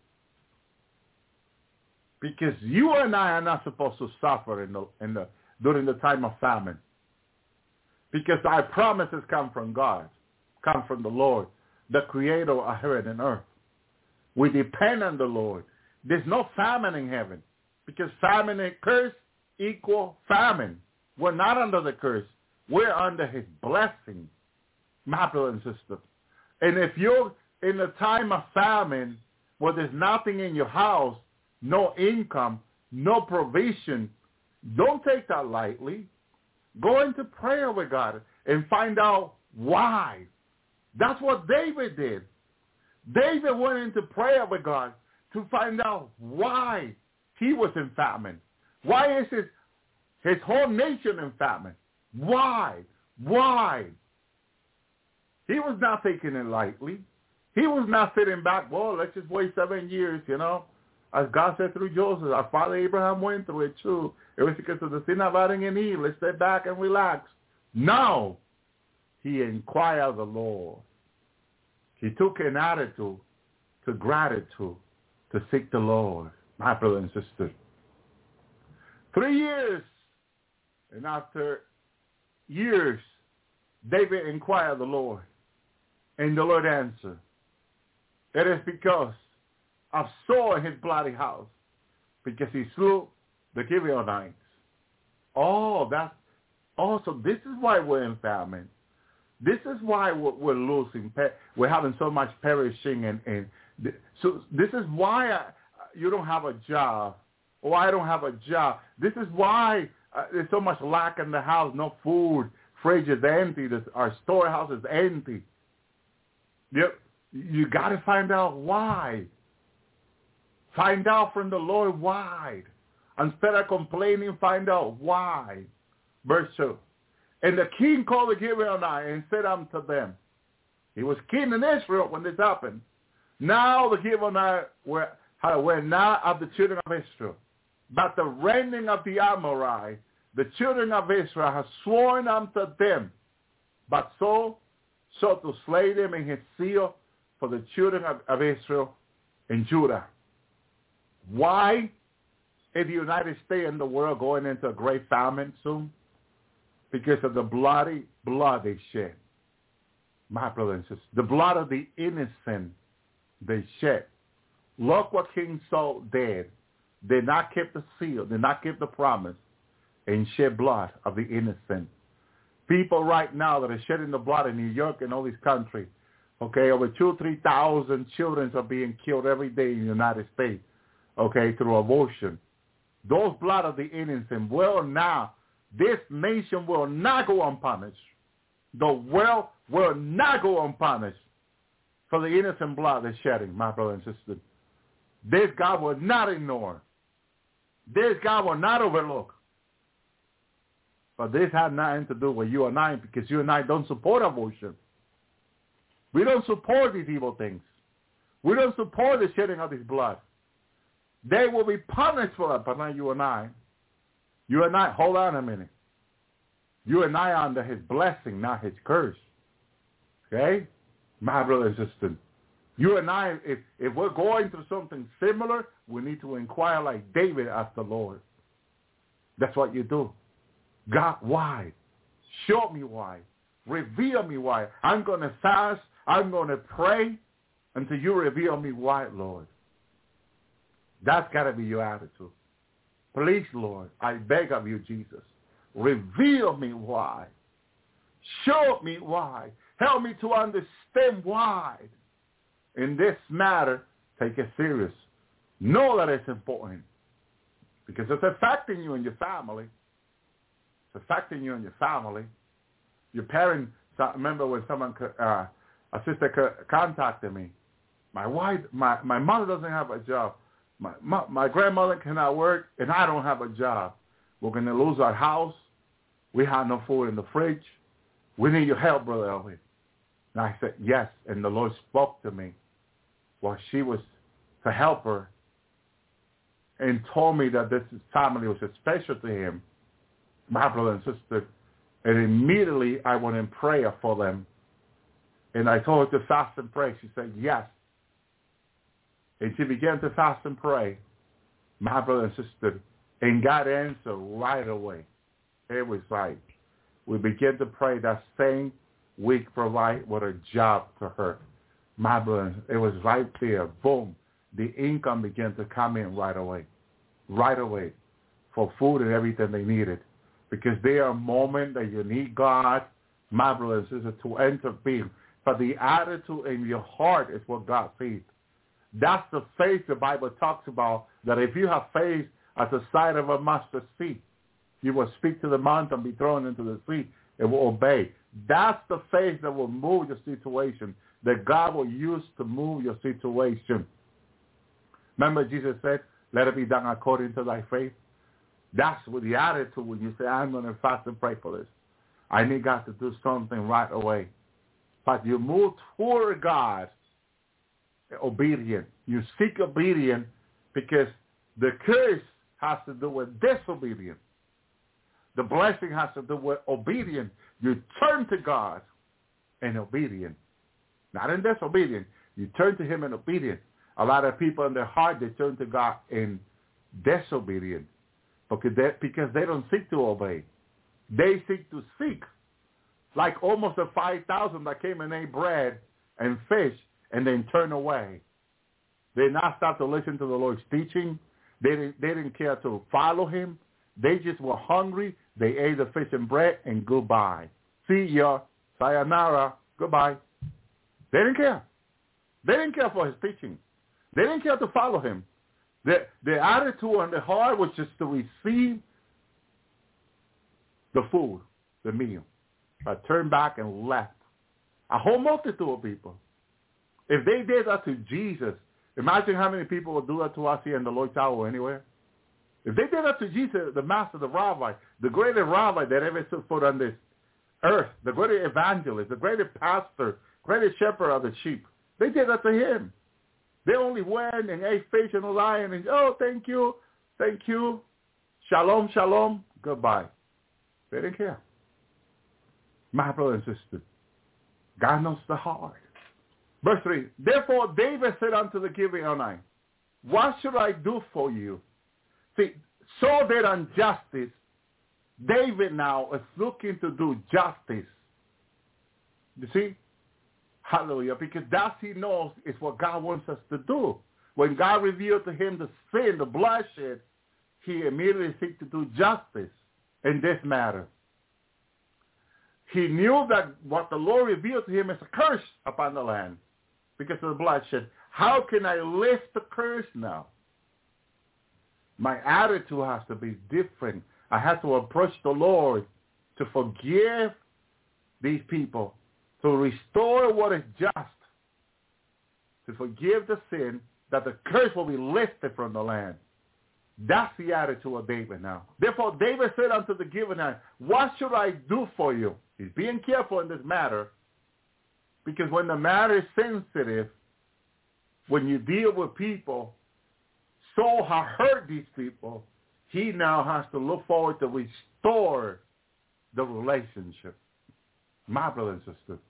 [SPEAKER 3] Because you and I are not supposed to suffer in the, in the, during the time of famine. Because our promises come from God, come from the Lord, the creator of heaven and earth. We depend on the Lord. There's no famine in heaven, because famine and curse equal famine. We're not under the curse. We're under his blessing, my brother and sister. And if you're in a time of famine where there's nothing in your house, no income, no provision, don't take that lightly. Go into prayer with God and find out why. That's what David did. David went into prayer with God to find out why he was in famine. Why is his, his whole nation in famine? Why? Why? He was not taking it lightly. He was not sitting back, well, let's just wait seven years, you know. As God said through Joseph, our father Abraham went through it too. It was because of the sin of Adam and Eve. Let's step back and relax. No. He inquired of the Lord. He took an attitude to gratitude to seek the Lord, my brother and sister. Three years, and after years, David inquired of the Lord, and the Lord answered. It is because of Saul in his bloody house, because he slew the Gibeonites. Oh, that's also, this is why we're in famine. This is why we're, we're losing. We're having so much perishing. And, and so this is why I, you don't have a job, or I don't have a job. This is why uh, there's so much lack in the house, no food. Fridge is empty. This, our storehouse is empty. Yep. You got to find out why. Find out from the Lord why. Instead of complaining, find out why. Verse two. And the king called the Gibeonites and said unto them, he was king in Israel when this happened. Now the Gibeonites were, were not of the children of Israel, but the remnant of the Amorites, the children of Israel, have sworn unto them, but so, so to slay them in his zeal for the children of, of Israel and Judah. Why is the United States and the world going into a great famine soon? Because of the bloody blood they shed. My brothers and sisters, the blood of the innocent they shed. Look what King Saul did. Did not keep the seal, did not keep the promise, and shed blood of the innocent. People right now that are shedding the blood in New York and all these countries, okay, over two, three thousand children are being killed every day in the United States, okay, through abortion. Those blood of the innocent will now, this nation will not go unpunished. The world will not go unpunished for the innocent blood they're shedding, my brother and sister. This God will not ignore. This God will not overlook. But this has nothing to do with you and I, because you and I don't support abortion. We don't support these evil things. We don't support the shedding of this blood. They will be punished for it, but not you and I. You and I, hold on a minute. You and I are under his blessing, not his curse. Okay? My brother and sister. You and I, if, if we're going through something similar, we need to inquire like David asked the Lord. That's what you do. God, why? Show me why. Reveal me why. I'm going to fast. I'm going to pray until you reveal me why, Lord. That's got to be your attitude. Please, Lord, I beg of you, Jesus. Reveal me why. Show me why. Help me to understand why. In this matter, take it serious. Know that it's important. Because it's affecting you and your family. It's affecting you and your family. Your parents, I remember when someone, uh, a sister contacted me. My wife, my, my mother doesn't have a job. My, my my grandmother cannot work, and I don't have a job. We're going to lose our house. We have no food in the fridge. We need your help, Brother Elvin. And I said, yes. And the Lord spoke to me while she was to help her and told me that this family was special to him, my brother and sister. And immediately I went in prayer for them. And I told her to fast and pray. She said, yes. And she began to fast and pray, my brother and sister, and God answered right away. It was like we began to pray that same week, provide with a job to her. My brother, it was right there. Boom. The income began to come in right away, right away, for food and everything they needed. Because there are moments that you need God, my brother and sister, to intervene. but the attitude in your heart is what God sees. That's the faith the Bible talks about, that if you have faith as the size of a mustard seed, you will speak to the mountain, be thrown into the sea, it will obey. That's the faith that will move your situation, that God will use to move your situation. Remember Jesus said, let it be done according to thy faith. That's with the attitude when you say, I'm going to fast and pray for this. I need God to do something right away. But you move toward God obedient. You seek obedience because the curse has to do with disobedience. The blessing has to do with obedience. You turn to God in obedience. Not in disobedience. You turn to him in obedience. A lot of people in their heart, they turn to God in disobedience because they, because they don't seek to obey. They seek to seek. Like almost the five thousand that came and ate bread and fish and then turned away. They did not stop to listen to the Lord's teaching. They didn't, they didn't care to follow him. They just were hungry. They ate the fish and bread and goodbye. See ya, sayonara, goodbye. They didn't care. They didn't care for his teaching. They didn't care to follow him. The, the attitude and the heart was just to receive the food, the meal. But turned back and left. A whole multitude of people. If they did that to Jesus, imagine how many people would do that to us here in the Lord's Hour or anywhere. If they did that to Jesus, the master, the rabbi, the greatest rabbi that ever stood foot on this earth, the greatest evangelist, the greatest pastor, greatest shepherd of the sheep, they did that to him. They only went and ate fish and lion and, oh, thank you, thank you, shalom, shalom, goodbye. They didn't care. My brother and sister, God knows the heart. Verse three, therefore David said unto the Gibeonites, what should I do for you? See, Saul did injustice. David now is looking to do justice. You see? Hallelujah. Because that he knows is what God wants us to do. When God revealed to him the sin, the bloodshed, he immediately seeks to do justice in this matter. He knew that what the Lord revealed to him is a curse upon the land because of the bloodshed. How can I lift the curse now? My attitude has to be different. I have to approach the Lord to forgive these people, to restore what is just, to forgive the sin, that the curse will be lifted from the land. That's the attitude of David now. Therefore, David said unto the Gibeonites, what should I do for you? He's being careful in this matter, because when the matter is sensitive, when you deal with people, Saul has hurt these people, he now has to look forward to restore the relationship. My brother and sister.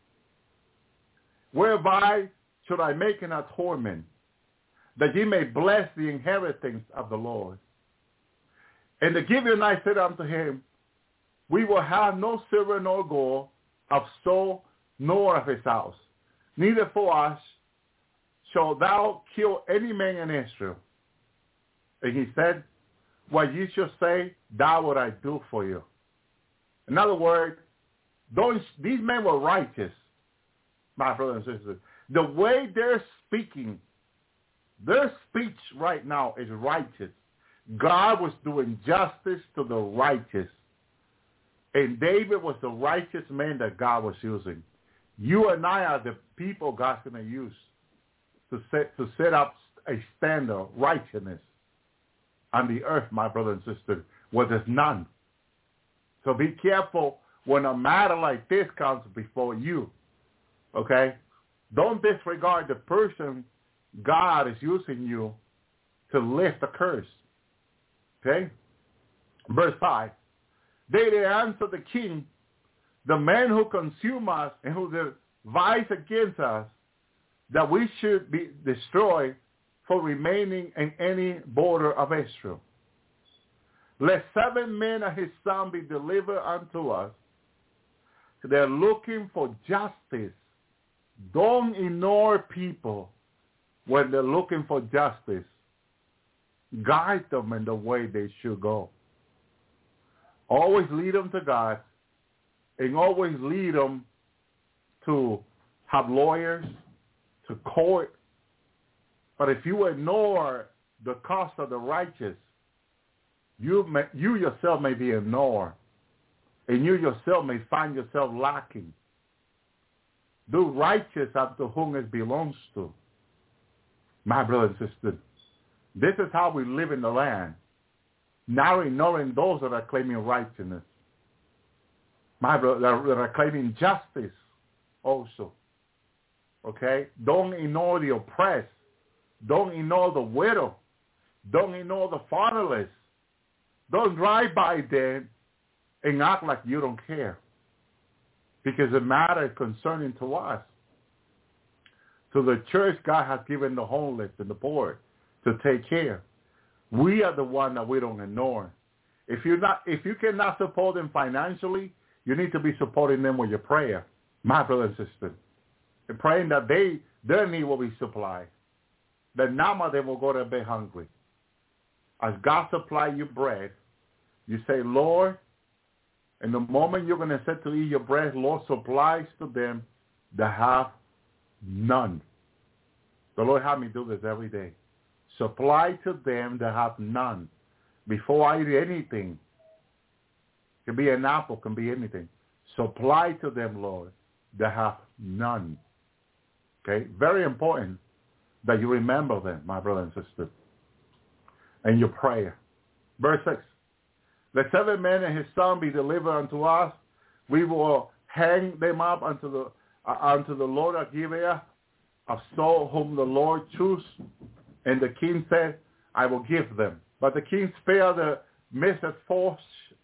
[SPEAKER 3] Whereby should I make an atonement, that ye may bless the inheritance of the Lord? And the Gibeonites said unto him, we will have no silver nor gold of Saul nor of his house. Neither for us shalt thou kill any man in Israel. And he said, what you shall say, that would I do for you. In other words, those, these men were righteous, my brothers and sisters. The way they're speaking, their speech right now is righteous. God was doing justice to the righteous. And David was the righteous man that God was using. You and I are the people God's going to use to set, to set up a standard of righteousness on the earth, my brother and sister, where there's none. So be careful when a matter like this comes before you, okay? Don't disregard the person God is using you to lift a curse, okay? Verse five, they did answer the king, the men who consume us and who devise against us, that we should be destroyed for remaining in any border of Israel. Let seven men and his son be delivered unto us. They're looking for justice. Don't ignore people when they're looking for justice. Guide them in the way they should go. Always lead them to God, and always lead them to have lawyers, to court. But if you ignore the cost of the righteous, you may, you yourself may be ignored, and you yourself may find yourself lacking. Do righteous unto whom it belongs to. My brother and sister, this is how we live in the land, now ignoring those that are claiming righteousness. My brother, that are claiming justice also. Okay? Don't ignore the oppressed. Don't ignore the widow. Don't ignore the fatherless. Don't drive by them and act like you don't care. Because the matter is concerning to us. To the church, God has given the homeless and the poor to take care. We are the one that we don't ignore. If you're not, if you cannot support them financially, you need to be supporting them with your prayer, my brother and sister. And praying that they their need will be supplied. That none of them will go to bed hungry. As God supply you bread, you say, Lord, and the moment you're going to set to eat your bread, Lord supplies to them that have none. The Lord had me do this every day. Supply to them that have none. Before I eat anything, it can be an apple, can be anything. Supply to them, Lord, that have none. Okay? Very important that you remember them, my brother and sister, and your prayer. Verse six. Let seven men and his son be delivered unto us. We will hang them up unto the uh, unto the Lord of Gibeah of Saul, whom the Lord chose. And the king said, I will give them. But the king spared the Mephibosheth,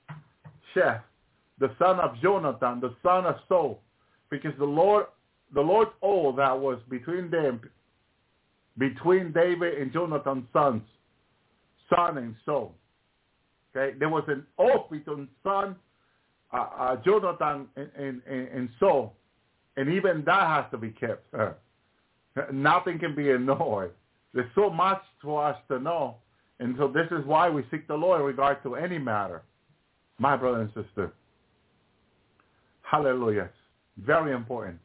[SPEAKER 3] the son of Jonathan, the son of Saul, because the Lord, the Lord's oath that was between them, between David and Jonathan's sons, son and Saul. Okay, there was an oath between son, uh, uh, Jonathan and, and, and Saul, and even that has to be kept. Uh, nothing can be ignored. There's so much for us to know, and so this is why we seek the Lord in regard to any matter, my brother and sister. Hallelujah. Very important.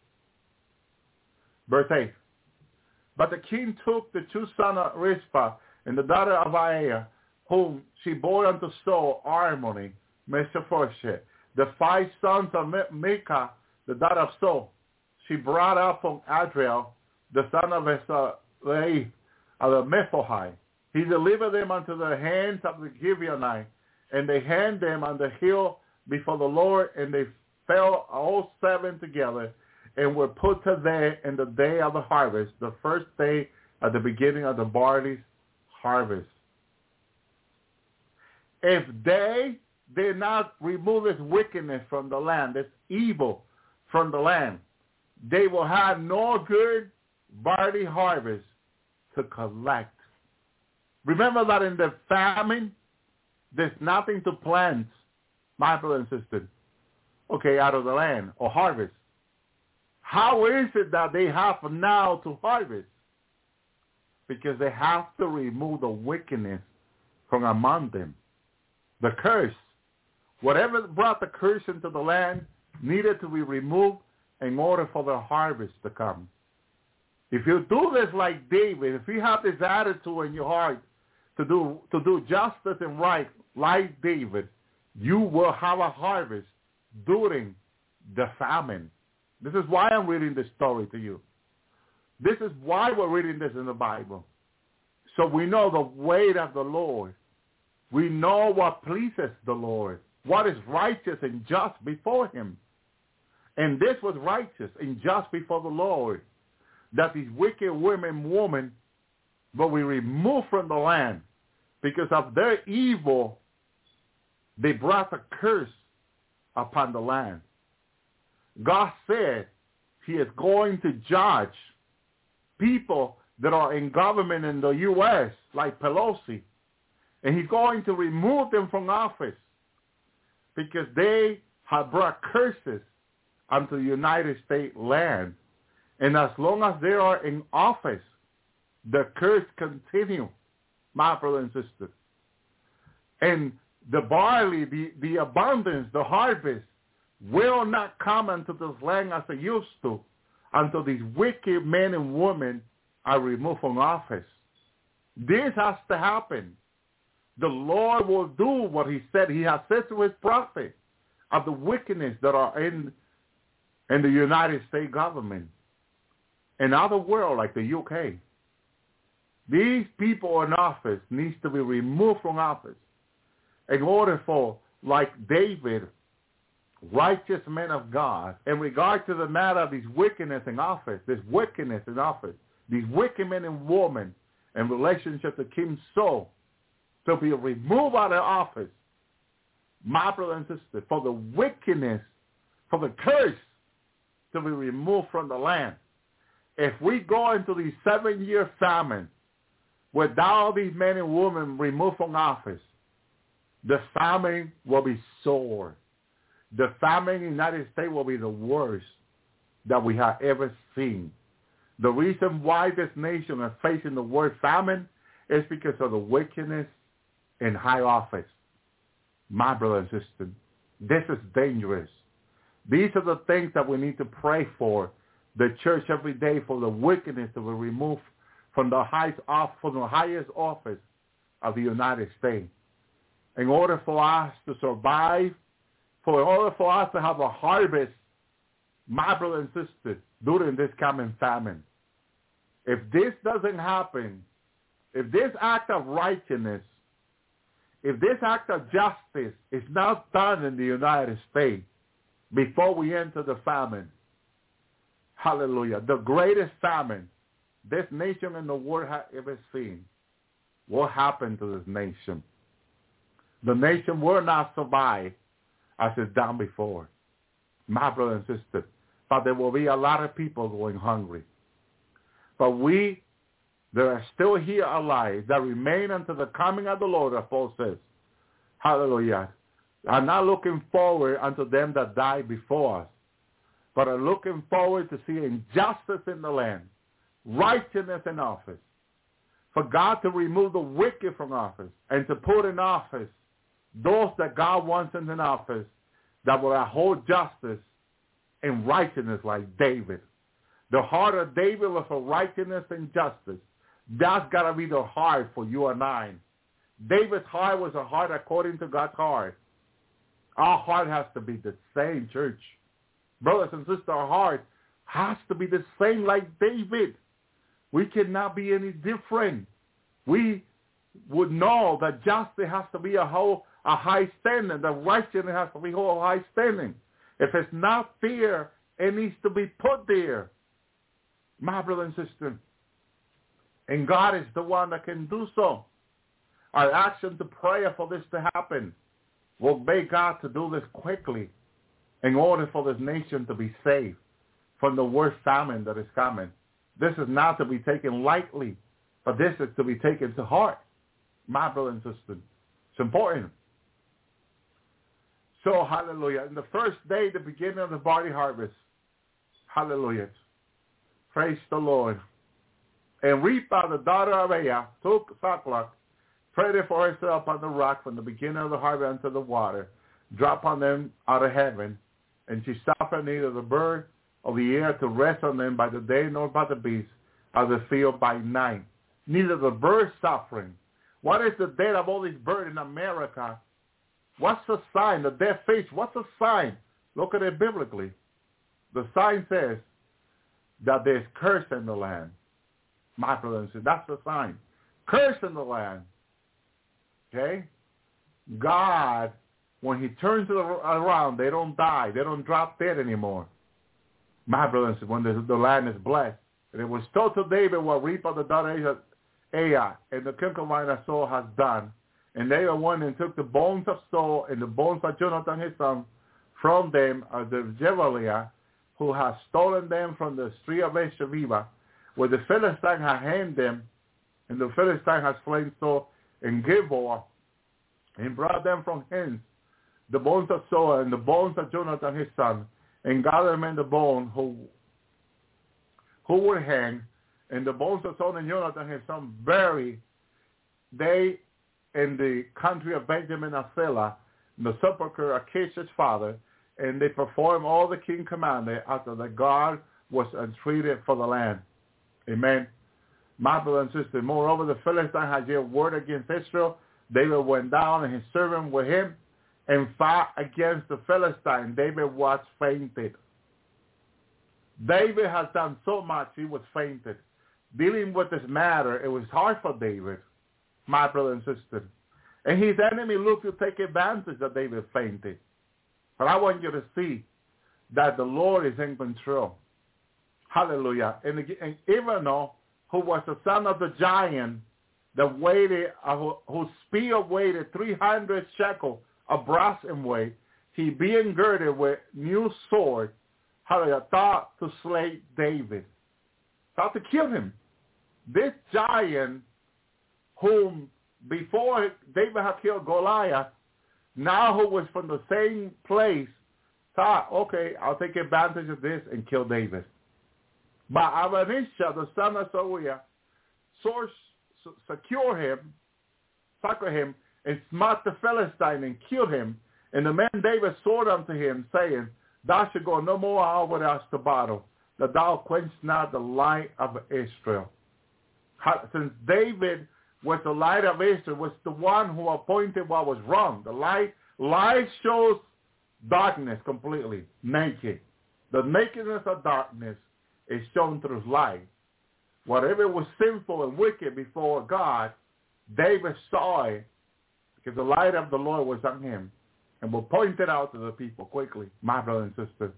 [SPEAKER 3] Verse eight. But the king took the two sons of Rizpah and the daughter of Aiah, whom she bore unto Saul, Armoni, Mephibosheth, the five sons of Micah, the daughter of Saul, she brought up from Adriel, the son of Esaleah, of the Mephohai. He delivered them unto the hands of the Gibeonites, and they hanged them on the hill before the Lord, and they fell all seven together, and were put to death in the day of the harvest, the first day at the beginning of the barley harvest. If they did not remove this wickedness from the land, this evil from the land, they will have no good barley harvest to collect. Remember that in the famine, there's nothing to plant, my brother and sister, okay, out of the land or harvest. How is it that they have now to harvest? Because they have to remove the wickedness from among them. The curse. Whatever brought the curse into the land needed to be removed in order for the harvest to come. If you do this like David, if you have this attitude in your heart to do to do justice and right like David, you will have a harvest during the famine. This is why I'm reading this story to you. This is why we're reading this in the Bible. So we know the way of the Lord. We know what pleases the Lord, what is righteous and just before him. And this was righteous and just before the Lord, that these wicked women, women, will be removed from the land because of their evil. They brought a curse upon the land. God said he is going to judge people that are in government in the U S, like Pelosi, and he's going to remove them from office because they have brought curses onto the United States land. And as long as they are in office, the curse continues, my brother and sister. And the barley, the, the abundance, the harvest will not come into this land as it used to, until these wicked men and women are removed from office. This has to happen. The Lord will do what he said. He has said to his prophet of the wickedness that are in, in the United States government and other world like the U K. These people in office needs to be removed from office in order for, like David, righteous men of God, in regard to the matter of these wickedness in office, this wickedness in office, these wicked men and women in relationship to King Saul, to be removed out of office, my brother and sister, for the wickedness, for the curse to be removed from the land. If we go into these seven-year famine without these men and women removed from office, the famine will be sore. The famine in the United States will be the worst that we have ever seen. The reason why this nation is facing the worst famine is because of the wickedness in high office. My brother and sister, this is dangerous. These are the things that we need to pray for the church every day, for the wickedness to be removed from the highest off, from the highest office of the United States. In order for us to survive, for in order for us to have a harvest, my brother and sister, during this coming famine. If this doesn't happen, if this act of righteousness, if this act of justice is not done in the United States before we enter the famine, hallelujah, the greatest famine this nation and the world has ever seen, what happened to this nation? The nation will not survive as it's done before. My brother and sister, but there will be a lot of people going hungry. But we that are still here alive, that remain until the coming of the Lord, as Paul says, hallelujah, are not looking forward unto them that died before us, but are looking forward to seeing justice in the land, righteousness in office, for God to remove the wicked from office and to put in office those that God wants in office that will uphold justice and righteousness like David. The heart of David was for righteousness and justice. That's got to be the heart for you and I. David's heart was a heart according to God's heart. Our heart has to be the same, church. Brothers and sisters, our heart has to be the same like David. We cannot be any different. We would know that justice has to be a whole, a high standing. That righteousness has to be a whole high standing. If it's not there, it needs to be put there. My brother and sister. And God is the one that can do so. Our action to prayer for this to happen will beg God to do this quickly in order for this nation to be saved from the worst famine that is coming. This is not to be taken lightly, but this is to be taken to heart. My brother and sister. It's important. So, hallelujah. In the first day, the beginning of the barley harvest. Hallelujah. Praise the Lord. And Ripah, the daughter of Aiah, took sackcloth, spread it for herself on the rock from the beginning of the harvest unto the water, drop on them out of heaven, and she suffered neither the bird of the air to rest on them by the day, nor by the beasts of the field by night. Neither the bird suffering. What is the death of all these birds in America? What's the sign? The dead fish. What's the sign? Look at it biblically. The sign says that there's curse in the land. My brother and sister, that's the sign. Curse in the land. Okay? God, when he turns it around, they don't die. They don't drop dead anymore. My brother and sister, when the, the land is blessed. And it was told to David what Ripah the daughter of Aiah and the concubine of Saul has done. And they went and took the bones of Saul and the bones of Jonathan his son from them of the Jebeliah, who has stolen them from the street of Beersheba, where the Philistine had handed them, and the Philistine has slain Saul in Gilboa, and brought them from hence, the bones of Saul and the bones of Jonathan his son, and gathered them in the bone who who would hang, and the bones of Saul and Jonathan his son buried they in the country of Benjamin of Selah, the sepulchre of Achish his father, and they performed all the king commanded after the God was entreated for the land. Amen. My brother and sister, moreover, the Philistine had yet word against Israel. David went down and his servant with him and fought against the Philistine. David was fainted. David has done so much, he was fainted. Dealing with this matter, it was hard for David, my brother and sister. And his enemy looked to take advantage that David fainted. But I want you to see that the Lord is in control. Hallelujah. And, and even though who was the son of the giant that weighed, uh, who, whose spear weighed three hundred shekels of brass in weight, he being girded with new sword, hallelujah, thought to slay David, thought to kill him. This giant whom before David had killed Goliath, now who was from the same place, thought, okay, I'll take advantage of this and kill David. But Adonijah, the son of Zeruiah, source, secure him, succor him, and smote the Philistine and killed him. And the man David swore unto him, saying, thou shalt go no more out with us to battle, that thou quench not the light of Israel. Since David was the light of Israel, was the one who appointed what was wrong. The light, light shows darkness completely, naked. The nakedness of darkness is shown through light. Whatever was sinful and wicked before God, David saw it because the light of the Lord was on him and will point it out to the people quickly, my brother and sister.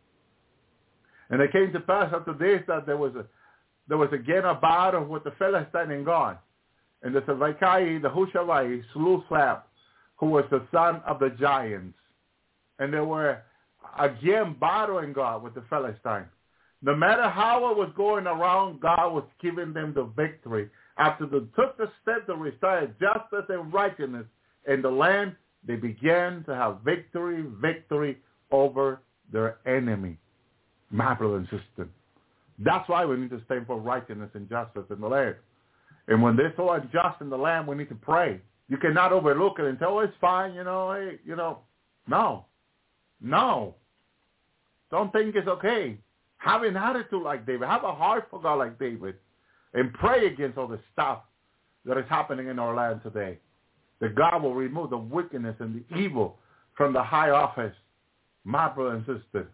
[SPEAKER 3] And it came to pass after this that there was a, there was again a battle with the Philistine and God. And the Savaikai, the Hushavai, slew Slap, who was the son of the giants. And they were again battling God with the Philistine. No matter how it was going around, God was giving them the victory. After they took the step to restore justice and righteousness in the land, they began to have victory, victory over their enemy. My brother and sister. That's why we need to stand for righteousness and justice in the land. And when there's so unjust in the land, we need to pray. You cannot overlook it and say, oh, it's fine, you know, hey, you know. No. No. Don't think it's okay. Have an attitude like David. Have a heart for God like David. And pray against all the stuff that is happening in our land today. That God will remove the wickedness and the evil from the high office, my brother and sister.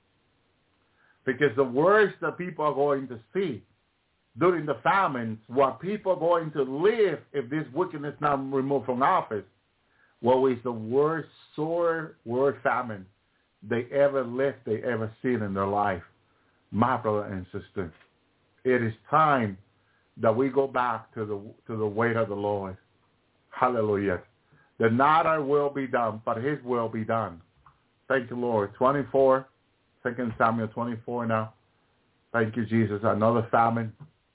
[SPEAKER 3] Because the worst that people are going to see during the famines, what people are going to live if this wickedness is not removed from office, well, is the worst sore word famine they ever lived, they ever seen in their life. My brother and sister, it is time that we go back to the to the way of the Lord. Hallelujah. That not our will be done, but his will be done. Thank you, Lord. twenty-four, Second Samuel twenty-four now. Thank you, Jesus. Another famine.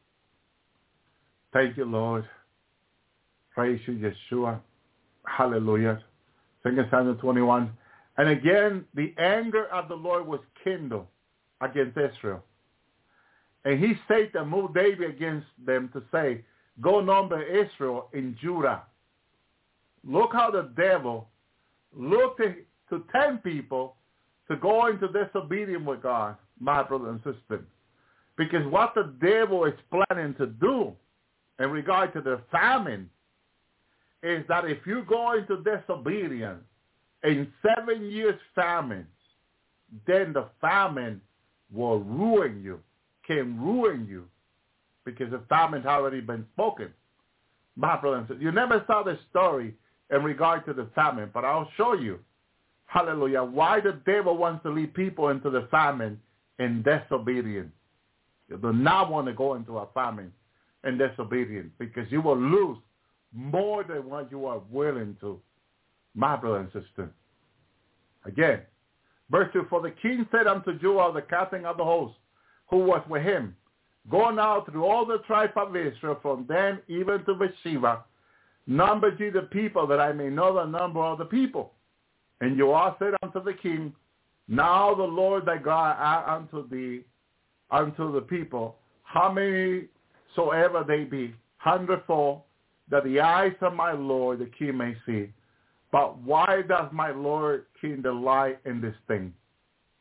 [SPEAKER 3] Thank you, Lord. Praise you, Yeshua. Hallelujah. Second Samuel twenty-one. And again, the anger of the Lord was kindled against Israel. And he said to move David against them to say, go number Israel in Judah. Look how the devil looked to, to ten people to go into disobedience with God, my brother and sister. Because what the devil is planning to do in regard to the famine is that if you go into disobedience in seven years famine, then the famine will ruin you, can ruin you, because the famine has already been spoken. My brother and sister, you never saw the story in regard to the famine, but I'll show you, hallelujah, why the devil wants to lead people into the famine in disobedience. You do not want to go into a famine in disobedience, because you will lose more than what you are willing to, my brother and sister. Again, verse two, for the king said unto Joab, the captain of the host, who was with him, go now through all the tribes of Israel, from Dan even to Beersheba, number ye the people, that I may know the number of the people. And Joab said unto the king, now the Lord thy God add unto thee, unto the people, how many soever they be, hundredfold, that the eyes of my Lord the king may see. But why does my Lord king delight in this thing?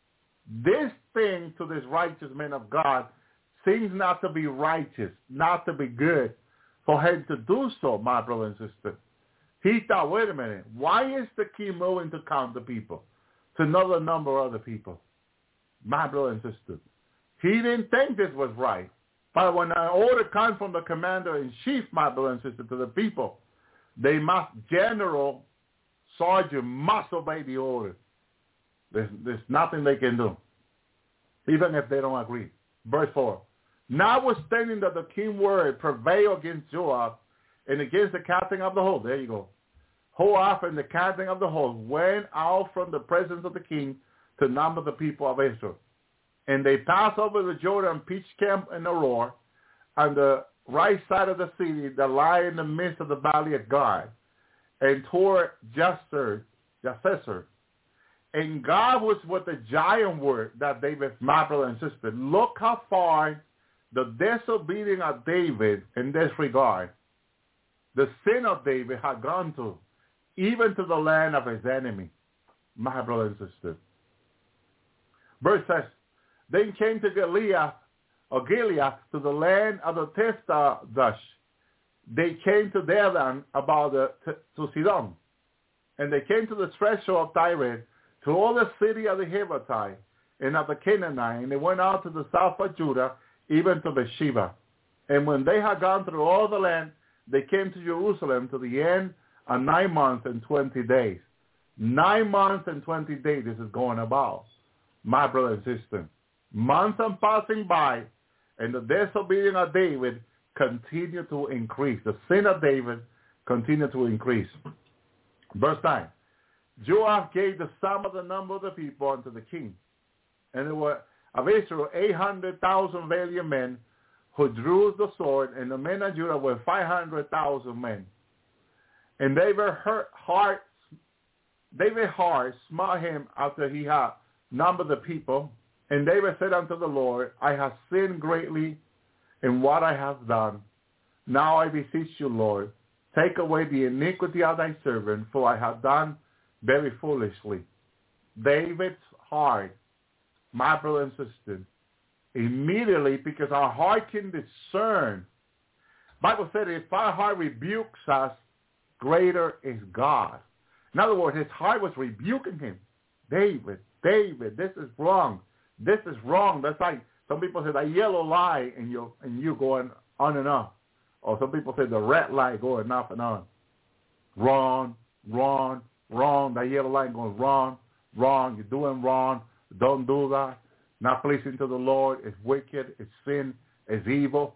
[SPEAKER 3] This thing to this righteous man of God seems not to be righteous, not to be good for him to do so, my brother and sister. He thought, wait a minute, why is the king moving to count the people, to know the number of other people? My brother and sister. He didn't think this was right. But when an order comes from the commander-in-chief, my brother and sister, to the people, they must, general, sergeant, must obey the order. There's, there's nothing they can do, even if they don't agree. Verse four. Notwithstanding that the king's word prevailed against Joab and against the captain of the host. There you go. Joab and the captain of the host went out from the presence of the king to number the people of Israel. And they passed over the Jordan, pitched camp in Aroer, on the right side of the city that lie in the midst of the valley of God, and toward Jazer, Jazer. And God was with the giant word that David, my brother and sister. Look how far the disobedience of David in this regard, the sin of David had gone to, even to the land of his enemy, my brother and sister. Verse says, then came to Gilead, or Gilead, to the land of the Tiphdash. They came to Dedan, about the, to Sidon. And they came to the threshold of Tyre, to all the city of the Hivites and of the Canaanite. And they went out to the south of Judah, even to Beersheba. And when they had gone through all the land, they came to Jerusalem to the end of nine months and twenty days. Nine months and twenty days this is going about, my brother and sister. Months are passing by, and the disobedience of David continued to increase. The sin of David continued to increase. Verse nine. Joab gave the sum of the number of the people unto the king. And there were of Israel eight hundred thousand valiant men who drew the sword, and the men of Judah were five hundred thousand men. And David hurt heart, David heart smote him after he had numbered the people. And David said unto the Lord, I have sinned greatly in what I have done. Now I beseech you, Lord, take away the iniquity of thy servant, for I have done very foolishly. David's heart, my brother and sister, immediately, because our heart can discern. Bible said if our heart rebukes us, greater is God. In other words, his heart was rebuking him. David, David, this is wrong. This is wrong. That's like some people say the yellow light and you and you going on and on. Or some people say the red light going off and on. Wrong, wrong, wrong. The yellow light going wrong, wrong. You're doing wrong. Don't do that. Not pleasing to the Lord. It's wicked. It's sin. It's evil.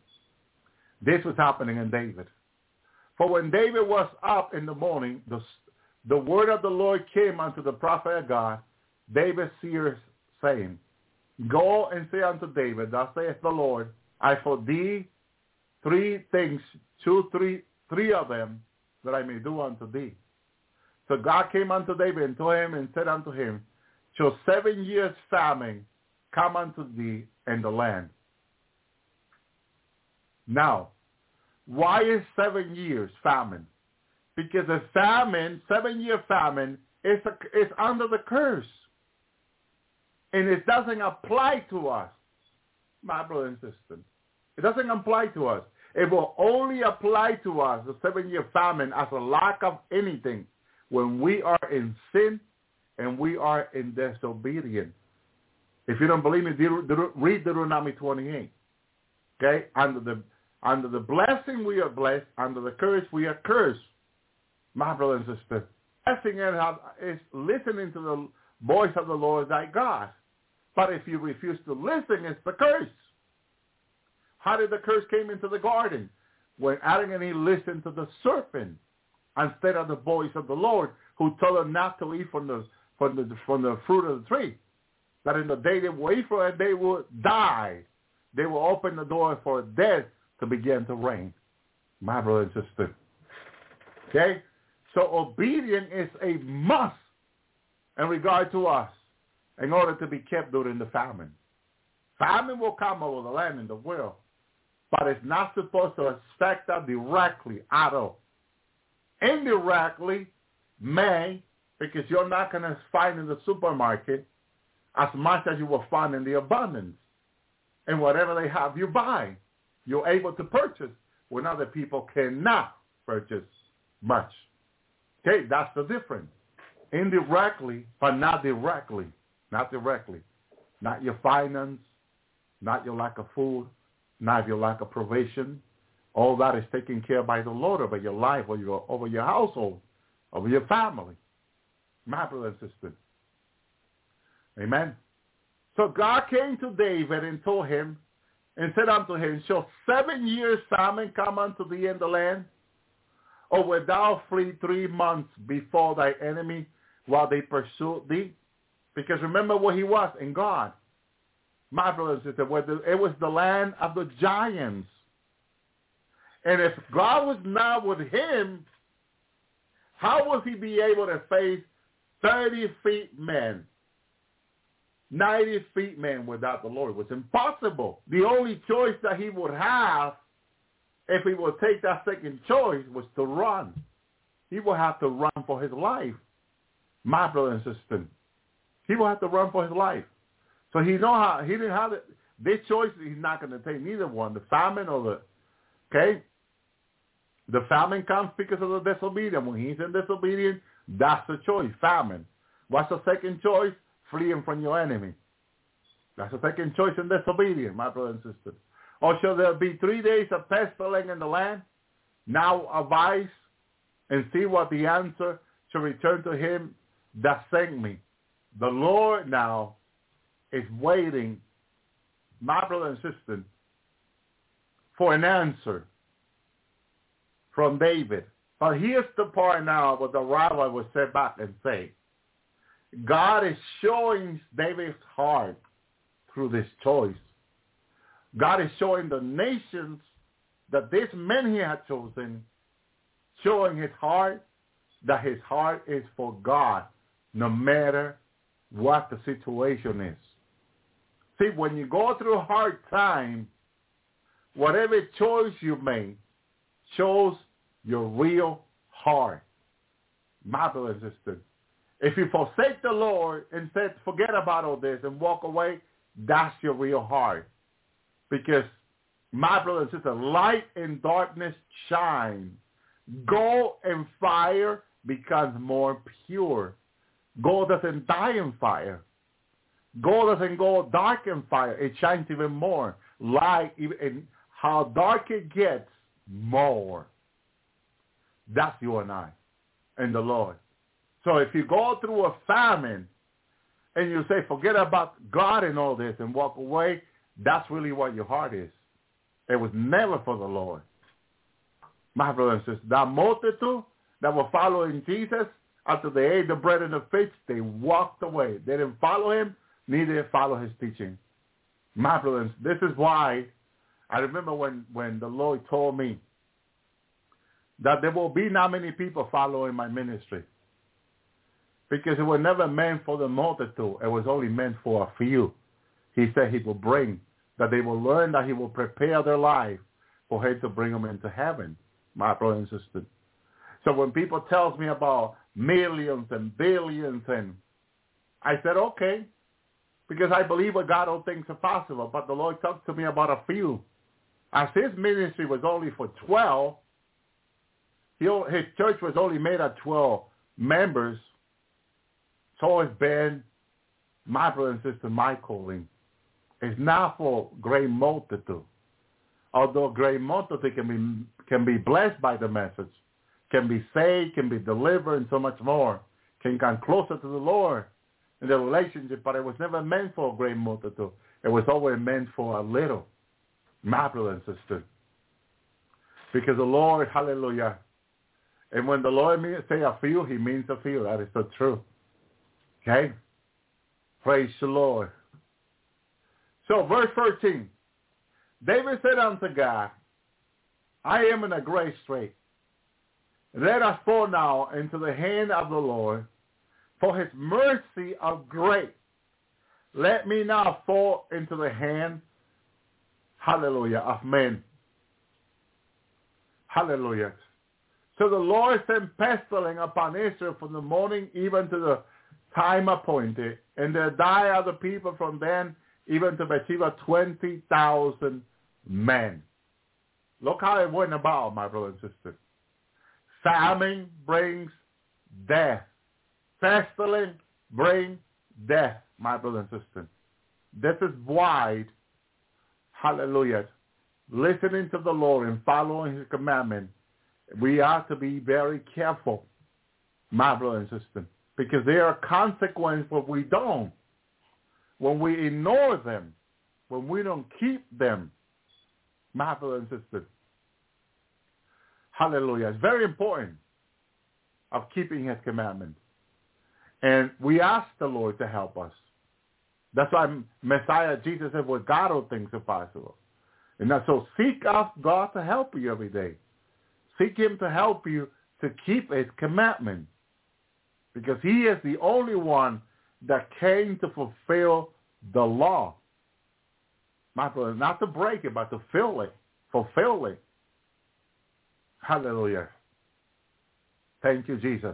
[SPEAKER 3] This was happening in David. For when David was up in the morning, the, the word of the Lord came unto the prophet of God, David seers, saying, go and say unto David, thus saith the Lord, I for thee three things, choose three, three of them, that I may do unto thee. So God came unto David and to him and said unto him, shall seven years famine come unto thee in the land. Now, why is seven years famine? Because a famine, seven-year famine, is, a, is under the curse. And it doesn't apply to us, my brother and sister. It doesn't apply to us. It will only apply to us, the seven-year famine, as a lack of anything when we are in sin and we are in disobedience. If you don't believe me, read Deuteronomy twenty-eight. Okay? Under the, under the blessing we are blessed, under the curse we are cursed. My brother and sister, blessing is listening to the voice of the Lord thy God. But if you refuse to listen, it's the curse. How did the curse came into the garden? When Adam and Eve listened to the serpent instead of the voice of the Lord, who told them not to eat from the from the from the fruit of the tree. That in the day they will eat from it, they will die. They will open the door for death to begin to reign. My brother and sister. Okay? So obedience is a must in regard to us in order to be kept during the famine. Famine will come over the land in the world, but it's not supposed to affect us directly at all. Indirectly may, because you're not going to find in the supermarket as much as you will find in the abundance. And whatever they have, you buy. You're able to purchase when other people cannot purchase much. Okay, that's the difference. Indirectly, but not directly. Not directly. Not your finance, not your lack of food, not your lack of provision. All that is taken care of by the Lord over your life, over your, over your household, over your family. My brother and sister. Amen. So God came to David and told him, and said unto him, shall seven years famine come unto thee in the land? Or wilt thou flee three months before thy enemy while they pursue thee? Because remember where he was, in God. My brother and sister, where the, it was the land of the giants. And if God was not with him, how would he be able to face thirty feet men, ninety feet men without the Lord? It was impossible. The only choice that he would have, if he would take that second choice, was to run. He would have to run for his life. My brother and sister, he will have to run for his life. So he know how he didn't have it. This choice he's not going to take, neither one, the famine or the okay. The famine comes because of the disobedience. When he's in disobedience, that's the choice, famine. What's the second choice? Fleeing from your enemy. That's the second choice in disobedience, my brother and sister. Or shall there be three days of pestilence in the land? Now arise and see what the answer shall return to him that sent me. The Lord now is waiting, my brother and sister, for an answer from David. But here's the part now where the rabbi will sit back and say, God is showing David's heart through this choice. God is showing the nations that this man he had chosen, showing his heart, that his heart is for God, no matter what the situation is. See, when you go through a hard time, whatever choice you make shows your real heart. My brother and sister, if you forsake the Lord and say, forget about all this and walk away, that's your real heart. Because, my brother and sister, light and darkness shine. Gold and fire becomes more pure. Gold doesn't die in fire. Gold doesn't go dark in fire. It shines even more. Light, and how dark it gets, more. That's you and I and the Lord. So if you go through a famine and you say, forget about God and all this and walk away, that's really what your heart is. It was never for the Lord. My brother and sister, that multitude that were following Jesus, after they ate the bread and the fish, they walked away. They didn't follow him, neither did they follow his teaching. My brothers, this is why I remember when, when the Lord told me that there will be not many people following my ministry. Because it was never meant for the multitude. It was only meant for a few. He said he will bring, that they will learn, that he will prepare their life for him to bring them into heaven, my brother and sister. So when people tells me about millions and billions, and I said, okay, because I believe what God all things are possible. But the Lord talked to me about a few. As his ministry was only for twelve, he, his church was only made of twelve members. So it's been, my brother and sister, my calling. It's not for great multitude. Although great multitude can be can be blessed by the message, can be saved, can be delivered, and so much more, can come closer to the Lord in the relationship, but it was never meant for a great multitude. It was always meant for a little, my brother and sister. Because the Lord, hallelujah, and when the Lord means say a few, he means a few. That is so true. Okay? Praise the Lord. So verse thirteen, David said unto God, I am in a great strait. Let us fall now into the hand of the Lord, for his mercy are great. Let me now fall into the hand, hallelujah, of men. Hallelujah. So the Lord sent pestilence upon Israel from the morning even to the, time appointed, and there die other people from then, even to Bathsheba, twenty thousand men. Look how it went about, my brother and sister. Famine brings death. Pestilence brings death, my brother and sister. This is why, hallelujah, listening to the Lord and following his commandment, we are to be very careful, my brother and sister, because there are consequences when we don't, when we ignore them, when we don't keep them, my brother and sister. Hallelujah. It's very important of keeping his commandments. And we ask the Lord to help us. That's why Messiah, Jesus said, with God all things are possible. And so seek out God to help you every day. Seek him to help you to keep his commandments. Because he is the only one that came to fulfill the law. My brother, not to break it, but to fill it, fulfill it. Hallelujah. Thank you, Jesus.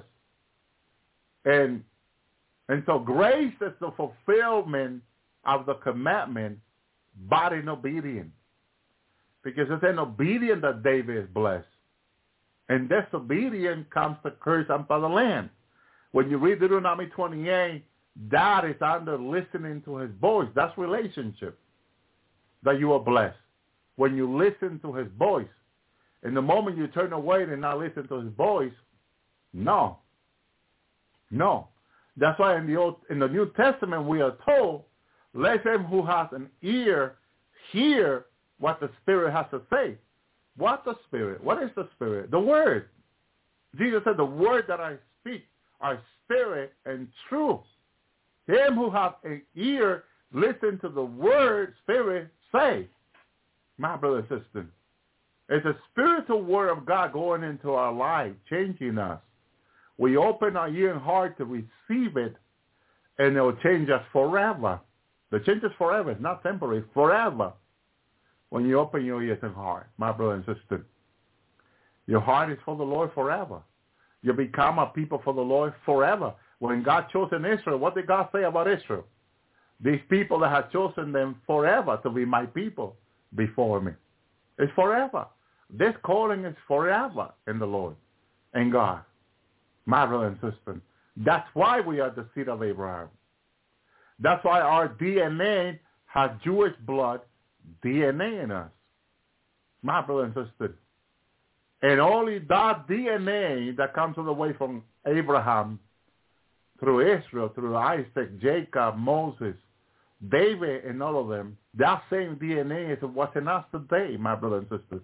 [SPEAKER 3] And and so grace is the fulfillment of the commandment by in obedience. Because it's in obedience that David is blessed. And disobedience comes to curse unto the land. When you read Deuteronomy twenty-eight, that is under listening to his voice. That's relationship that you are blessed. When you listen to his voice. And the moment you turn away and not listen to his voice, no. No. That's why in the Old, in the New Testament we are told, let him who has an ear hear what the Spirit has to say. What the Spirit? What is the Spirit? The Word. Jesus said, the word that I speak are spirit and truth. Him who has an ear, listen to the word Spirit say. My brother and sister, it's a spiritual word of God going into our life, changing us. We open our ear and heart to receive it, and it will change us forever. The change is forever. It's not temporary. Forever. When you open your ears and heart, my brother and sister. Your heart is for the Lord forever. You become a people for the Lord forever. When God chosen Israel, what did God say about Israel? These people that had chosen them forever to be my people before me. It's forever. This calling is forever in the Lord and God. My brother and sister. That's why we are the seed of Abraham. That's why our D N A has Jewish blood D N A in us. My brother and sister. And only that D N A that comes all the way from Abraham through Israel, through Isaac, Jacob, Moses, David, and all of them, that same D N A is what's in us today, my brother and sister.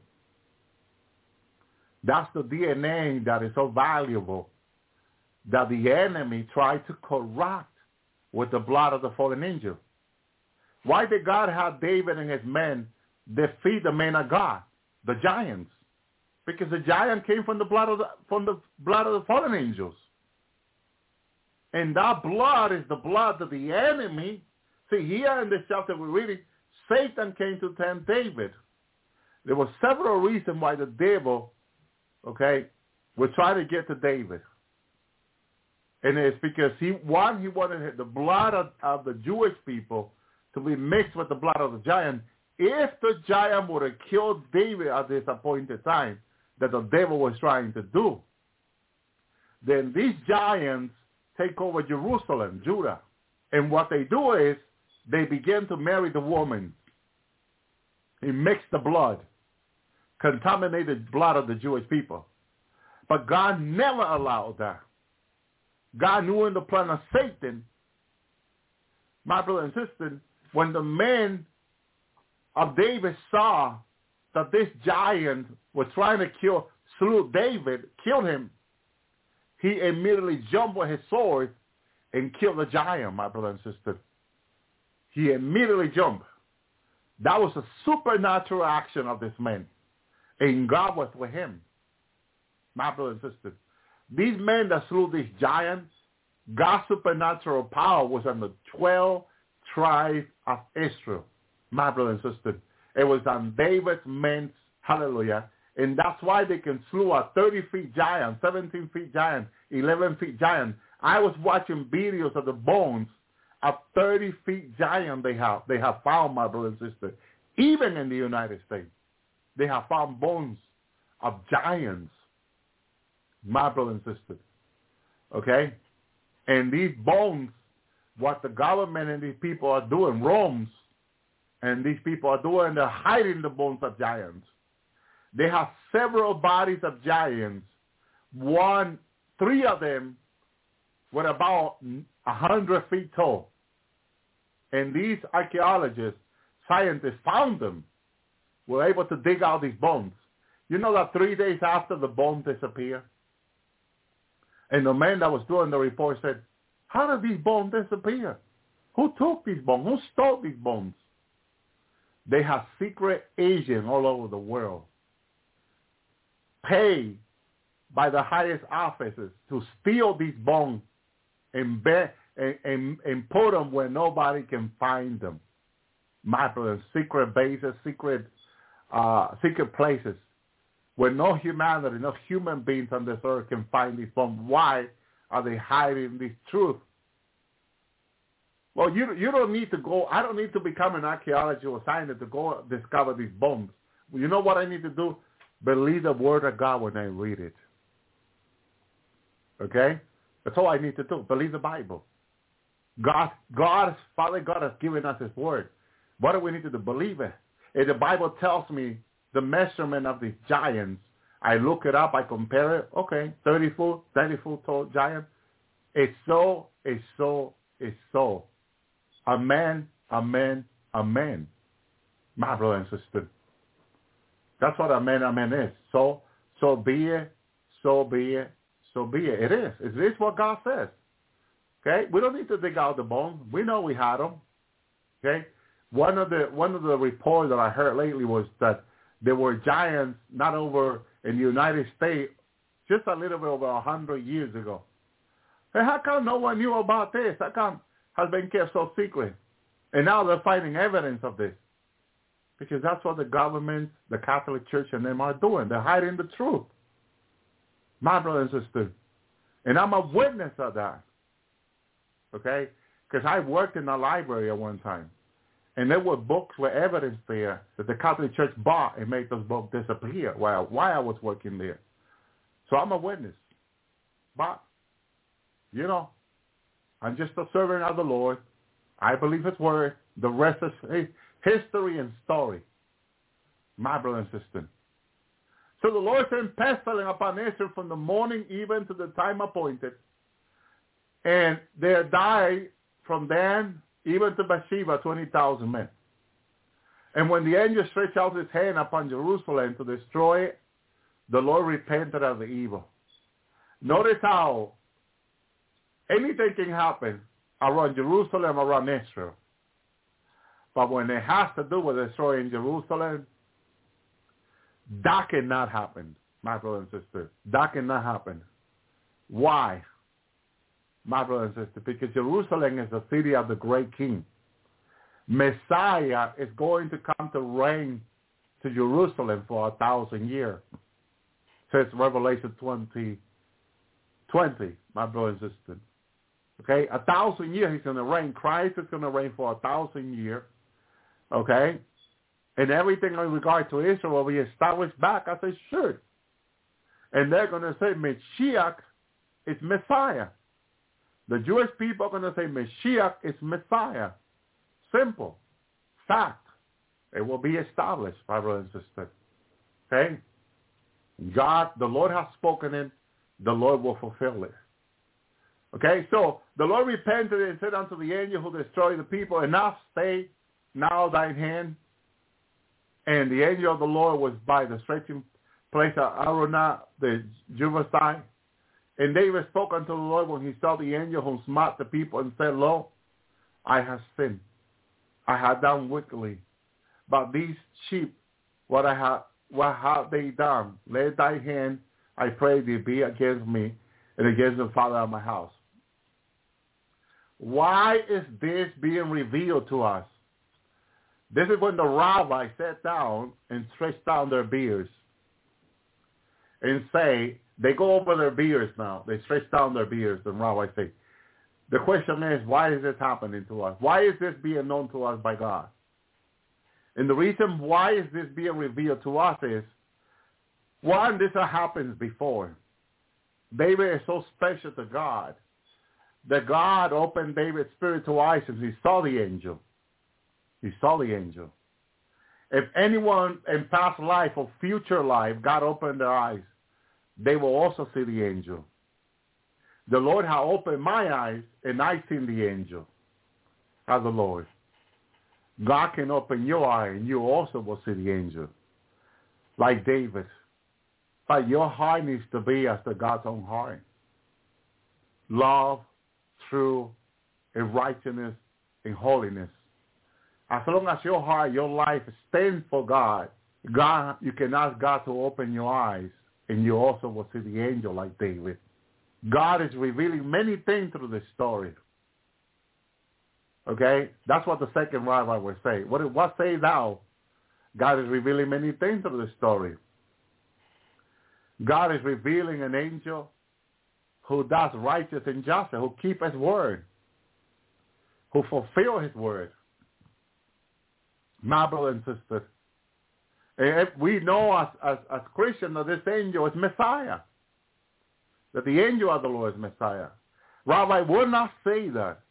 [SPEAKER 3] That's the D N A that is so valuable that the enemy tried to corrupt with the blood of the fallen angel. Why did God have David and his men defeat the men of God, the giants? Because the giant came from the blood of the, from the blood of the fallen angels. And that blood is the blood of the enemy. See, here in this chapter we're reading, Satan came to tempt David. There were several reasons why the devil, okay, would try to get to David. And it's because he, one, he wanted the blood of, of the Jewish people to be mixed with the blood of the giant. If the giant would have killed David at this appointed time that the devil was trying to do, then these giants take over Jerusalem, Judah. And what they do is they begin to marry the woman. He mixed the blood, contaminated blood of the Jewish people. But God never allowed that. God knew in the plan of Satan, my brother and sister, when the men of David saw that this giant was trying to kill, slew David, killed him, he immediately jumped with his sword and killed the giant, my brother and sister. He immediately jumped. That was a supernatural action of this man. And God was with him, my brother and sister. These men that slew these giants, God's supernatural power was on the twelve tribes of Israel, my brother and sister. It was on David's men, hallelujah. And that's why they can slew a thirty feet giant, seventeen feet giant, eleven feet giant, I was watching videos of the bones of thirty feet giant they have. They have found, my brother and sister. Even in the United States, they have found bones of giants, my brother and sister. Okay? And these bones, what the government and these people are doing, Rome's, and these people are doing, they're hiding the bones of giants. They have several bodies of giants. One, three of them were about a hundred feet tall. And these archaeologists, scientists found them, were able to dig out these bones. You know that three days after the bone disappeared, and the man that was doing the report said, how did these bones disappear? Who took these bones? Who stole these bones? They have secret agents all over the world, paid by the highest officers to steal these bones and, be, and, and, and put them where nobody can find them. My brother, secret bases, secret, uh, secret places where no humanity, no human beings on this earth can find these bones. Why are they hiding this truth? Well, you you don't need to go. I don't need to become an archaeologist or scientist to go discover these bones. You know what I need to do? Believe the word of God when I read it. Okay? That's all I need to do. Believe the Bible. God, God, Father God has given us his word. What do we need to do? Believe it. If the Bible tells me the measurement of these giants, I look it up, I compare it. Okay, thirty foot, thirty foot tall giant. It's so, it's so, it's so. Amen, amen, amen. My brother and sister. That's what amen, amen is. So, so be it, so be it, so be it. It is. It is what God says. Okay? We don't need to dig out the bones. We know we had them. Okay? One of the one of the reports that I heard lately was that there were giants not over in the United States just a little bit over a hundred years ago. Hey, how come no one knew about this? How come it has been kept so secret? And now they're finding evidence of this. Because that's what the government, the Catholic Church, and them are doing. They're hiding the truth. My brother and sister. And I'm a witness of that. Okay? Because I worked in a library at one time. And there were books with evidence there that the Catholic Church bought and made those books disappear while, while I was working there. So I'm a witness. But, you know, I'm just a servant of the Lord. I believe his word. The rest is history and story. My brother and sister. So the Lord sent pestilence upon Israel from the morning even to the time appointed. And there died from Dan even to Bathsheba twenty thousand men. And when the angel stretched out his hand upon Jerusalem to destroy it, the Lord repented of the evil. Notice how anything can happen around Jerusalem, around Israel. But when it has to do with destroying Jerusalem, that cannot happen, my brother and sister. That cannot happen. Why? My brother and sister, because Jerusalem is the city of the great king. Messiah is going to come to reign to Jerusalem for a thousand years. Says Revelation twenty, twenty, my brother and sister. Okay, a thousand years he's going to reign. Christ is going to reign for a thousand years. Okay, and everything in regard to Israel will be established back as it should. And they're going to say Mashiach is Messiah. The Jewish people are going to say Mashiach is Messiah. Simple. Fact. It will be established, my brother and sister. Okay? God, the Lord has spoken it. The Lord will fulfill it. Okay? So the Lord repented and said unto the angel who destroyed the people, enough, stay now thine hand. And the angel of the Lord was by the stretching place of Araunah, the Jebusite. And David spoke unto the Lord when he saw the angel who smote the people and said, lo, I have sinned. I have done wickedly. But these sheep, what I have, what have they done? Let thy hand, I pray thee, be against me and against the father of my house. Why is this being revealed to us? This is when the rabbis sat down and stretched down their beards and say, They go over their beards now. They stretch down their beards, and rabbis say. The question is, why is this happening to us? Why is this being known to us by God? And the reason why is this being revealed to us is, one, this happens before. David is so special to God that God opened David's spiritual eyes and he saw the angel. He saw the angel. If anyone in past life or future life, God opened their eyes, they will also see the angel. The Lord has opened my eyes, and I seen the angel as the Lord. God can open your eye, and you also will see the angel, like David. But your heart needs to be as the God's own heart. Love, truth, and righteousness, and holiness. As long as your heart, your life stands for God, God, you can ask God to open your eyes, and you also will see the angel like David. God is revealing many things through this story. Okay? That's what the second rabbi will say. What, what say thou? God is revealing many things through this story. God is revealing an angel who does righteous and justice, who keeps his word, who fulfills his word. My brother and sister, if we know as, as, as Christians that this angel is Messiah, that the angel of the Lord is Messiah. Rabbi would not say that.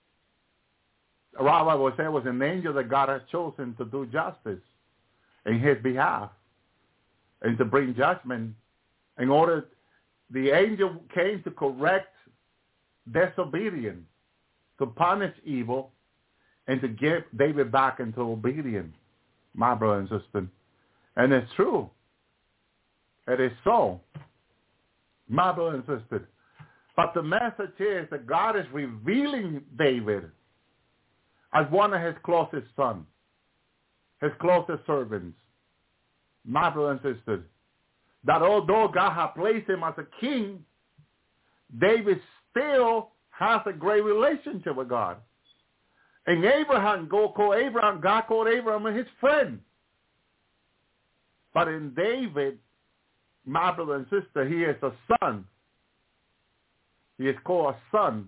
[SPEAKER 3] A rabbi would say it was an angel that God has chosen to do justice in his behalf and to bring judgment. In order, the angel came to correct disobedience, to punish evil, and to get David back into obedience, my brother and sister. And it's true. It is so, my brother and sister. But the message is that God is revealing David as one of his closest sons, his closest servants, my brother and sister. That although God has placed him as a king, David still has a great relationship with God. And Abraham, God called Abraham, God called Abraham his friend. But in David, my brother and sister, he is a son. He is called a son.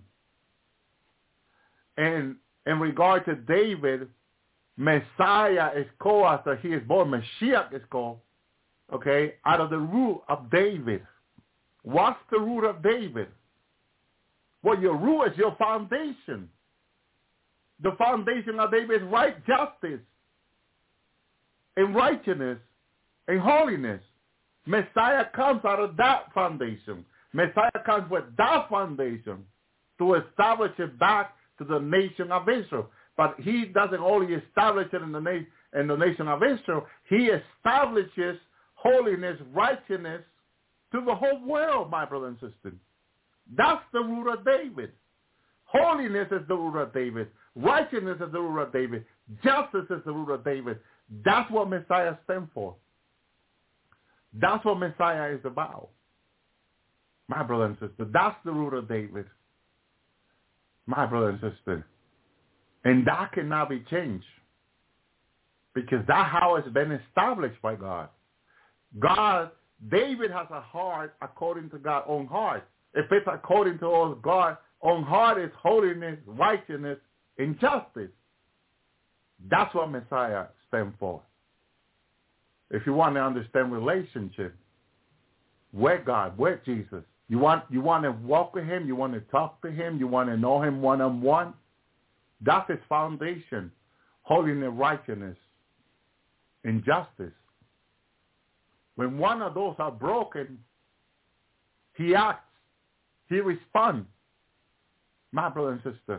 [SPEAKER 3] And in regard to David, Messiah is called after he is born. Mashiach is called, okay, out of the root of David. What's the root of David? Well, your root is your foundation. The foundation of David is right justice and righteousness and holiness. Messiah comes out of that foundation. Messiah comes with that foundation to establish it back to the nation of Israel. But he doesn't only establish it in the, na- in the nation of Israel. He establishes holiness, righteousness to the whole world, my brother and sister. That's the root of David. Holiness is the root of David. Righteousness is the root of David. Justice is the root of David. That's what Messiah stands for. That's what Messiah is about. My brother and sister, that's the root of David. My brother and sister. And that cannot be changed. Because that's how it's been established by God. God, David has a heart according to God's own heart. If it's according to God's own heart, is holiness, righteousness, and justice. That's what Messiah stands for. If you want to understand relationship with God, with Jesus, you want you want to walk with him, you want to talk to him, you want to know him one-on-one, that's his foundation, holiness, righteousness, and justice. When one of those are broken, he acts, he responds. My brother and sister,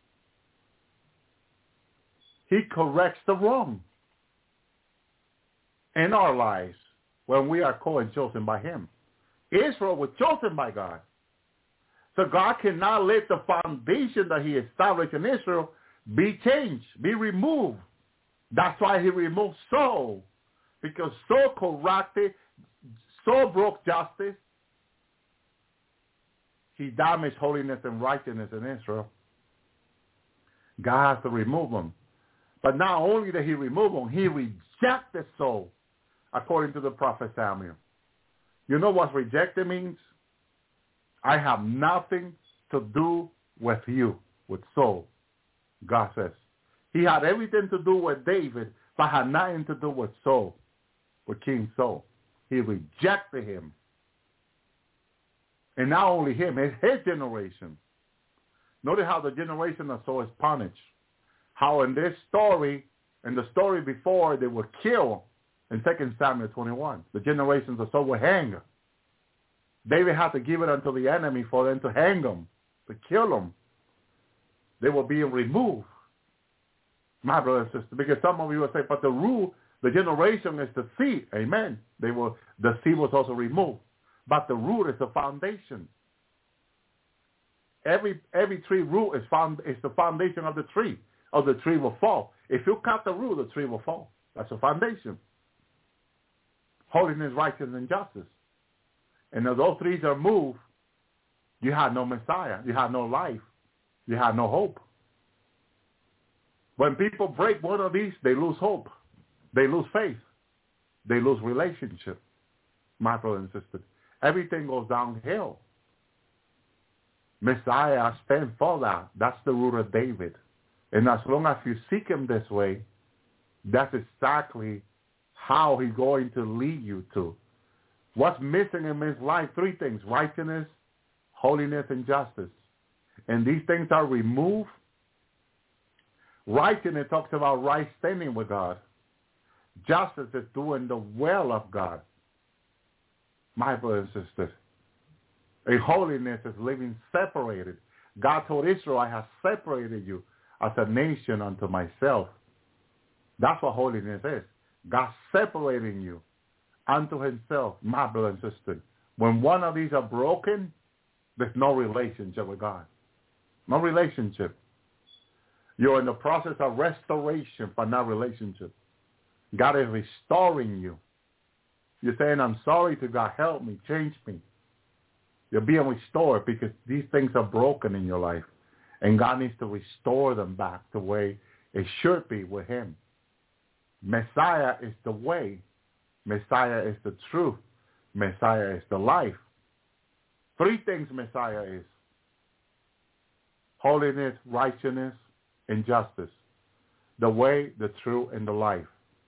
[SPEAKER 3] he corrects the wrong in our lives when we are called and chosen by him. Israel was chosen by God. So God cannot let the foundation that he established in Israel be changed, be removed. That's why he removed Saul, because Saul corrupted, Saul broke justice. He damaged holiness and righteousness in Israel. God has to remove him. But not only did he remove him, he rejected Saul, according to the prophet Samuel. You know what rejected means? I have nothing to do with you, with Saul, God says. He had everything to do with David, but had nothing to do with Saul, with King Saul. He rejected him. And not only him, it's his generation. Notice how the generation of Saul is punished. How in this story, in the story before, they were killed in Second Samuel twenty-one. The generations of Saul were hanged. David had to give it unto the enemy for them to hang them, to kill them. They were being removed. My brother and sister, because some of you will say, but the rule, the generation is the seed. Amen. They were, the seed was also removed. But the root is the foundation. Every every tree root is found is the foundation of the tree, or the tree will fall. If you cut the root, the tree will fall. That's the foundation. Holiness, righteousness, and justice. And if those trees are moved, you have no Messiah. You have no life. You have no hope. When people break one of these, they lose hope. They lose faith. They lose relationship. My brother and sister, everything goes downhill. Messiah stands for that. That's the root of David. And as long as you seek him this way, that's exactly how he's going to lead you to. What's missing in his life? Three things: righteousness, holiness, and justice. And these things are removed. Righteousness talks about right standing with God. Justice is doing the will of God. My brother and sister. And holiness is living separated. God told Israel, I have separated you as a nation unto myself. That's what holiness is. God separating you unto himself, my brother and sister. When one of these are broken, there's no relationship with God. No relationship. You're in the process of restoration, but not relationship. God is restoring you. You're saying, I'm sorry to God, help me, change me. You're being restored because these things are broken in your life. And God needs to restore them back the way it should be with him. Messiah is the way. Messiah is the truth. Messiah is the life. Three things Messiah is: holiness, righteousness, and justice. The way, the truth, and the life.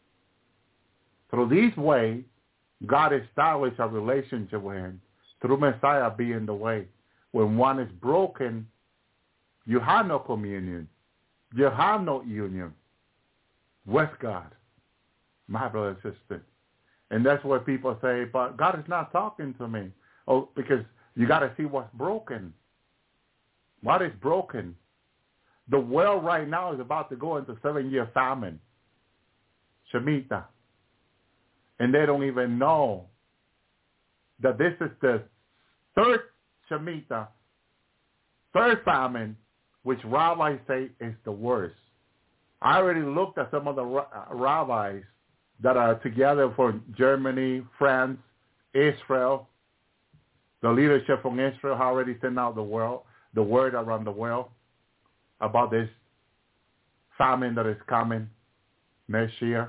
[SPEAKER 3] Through these ways, God established a relationship with him. Through Messiah being the way. When one is broken, you have no communion. You have no union with God, my brother and sister. And that's where people say, but God is not talking to me. Oh, because you got to see what's broken. What is broken? The world right now is about to go into seven-year famine. Shemitah. And they don't even know that this is the third Shemitah, third famine, which rabbis say is the worst. I already looked at some of the rabbis that are together for Germany, France, Israel. The leadership from Israel already sent out the world, the word around the world about this famine that is coming next year.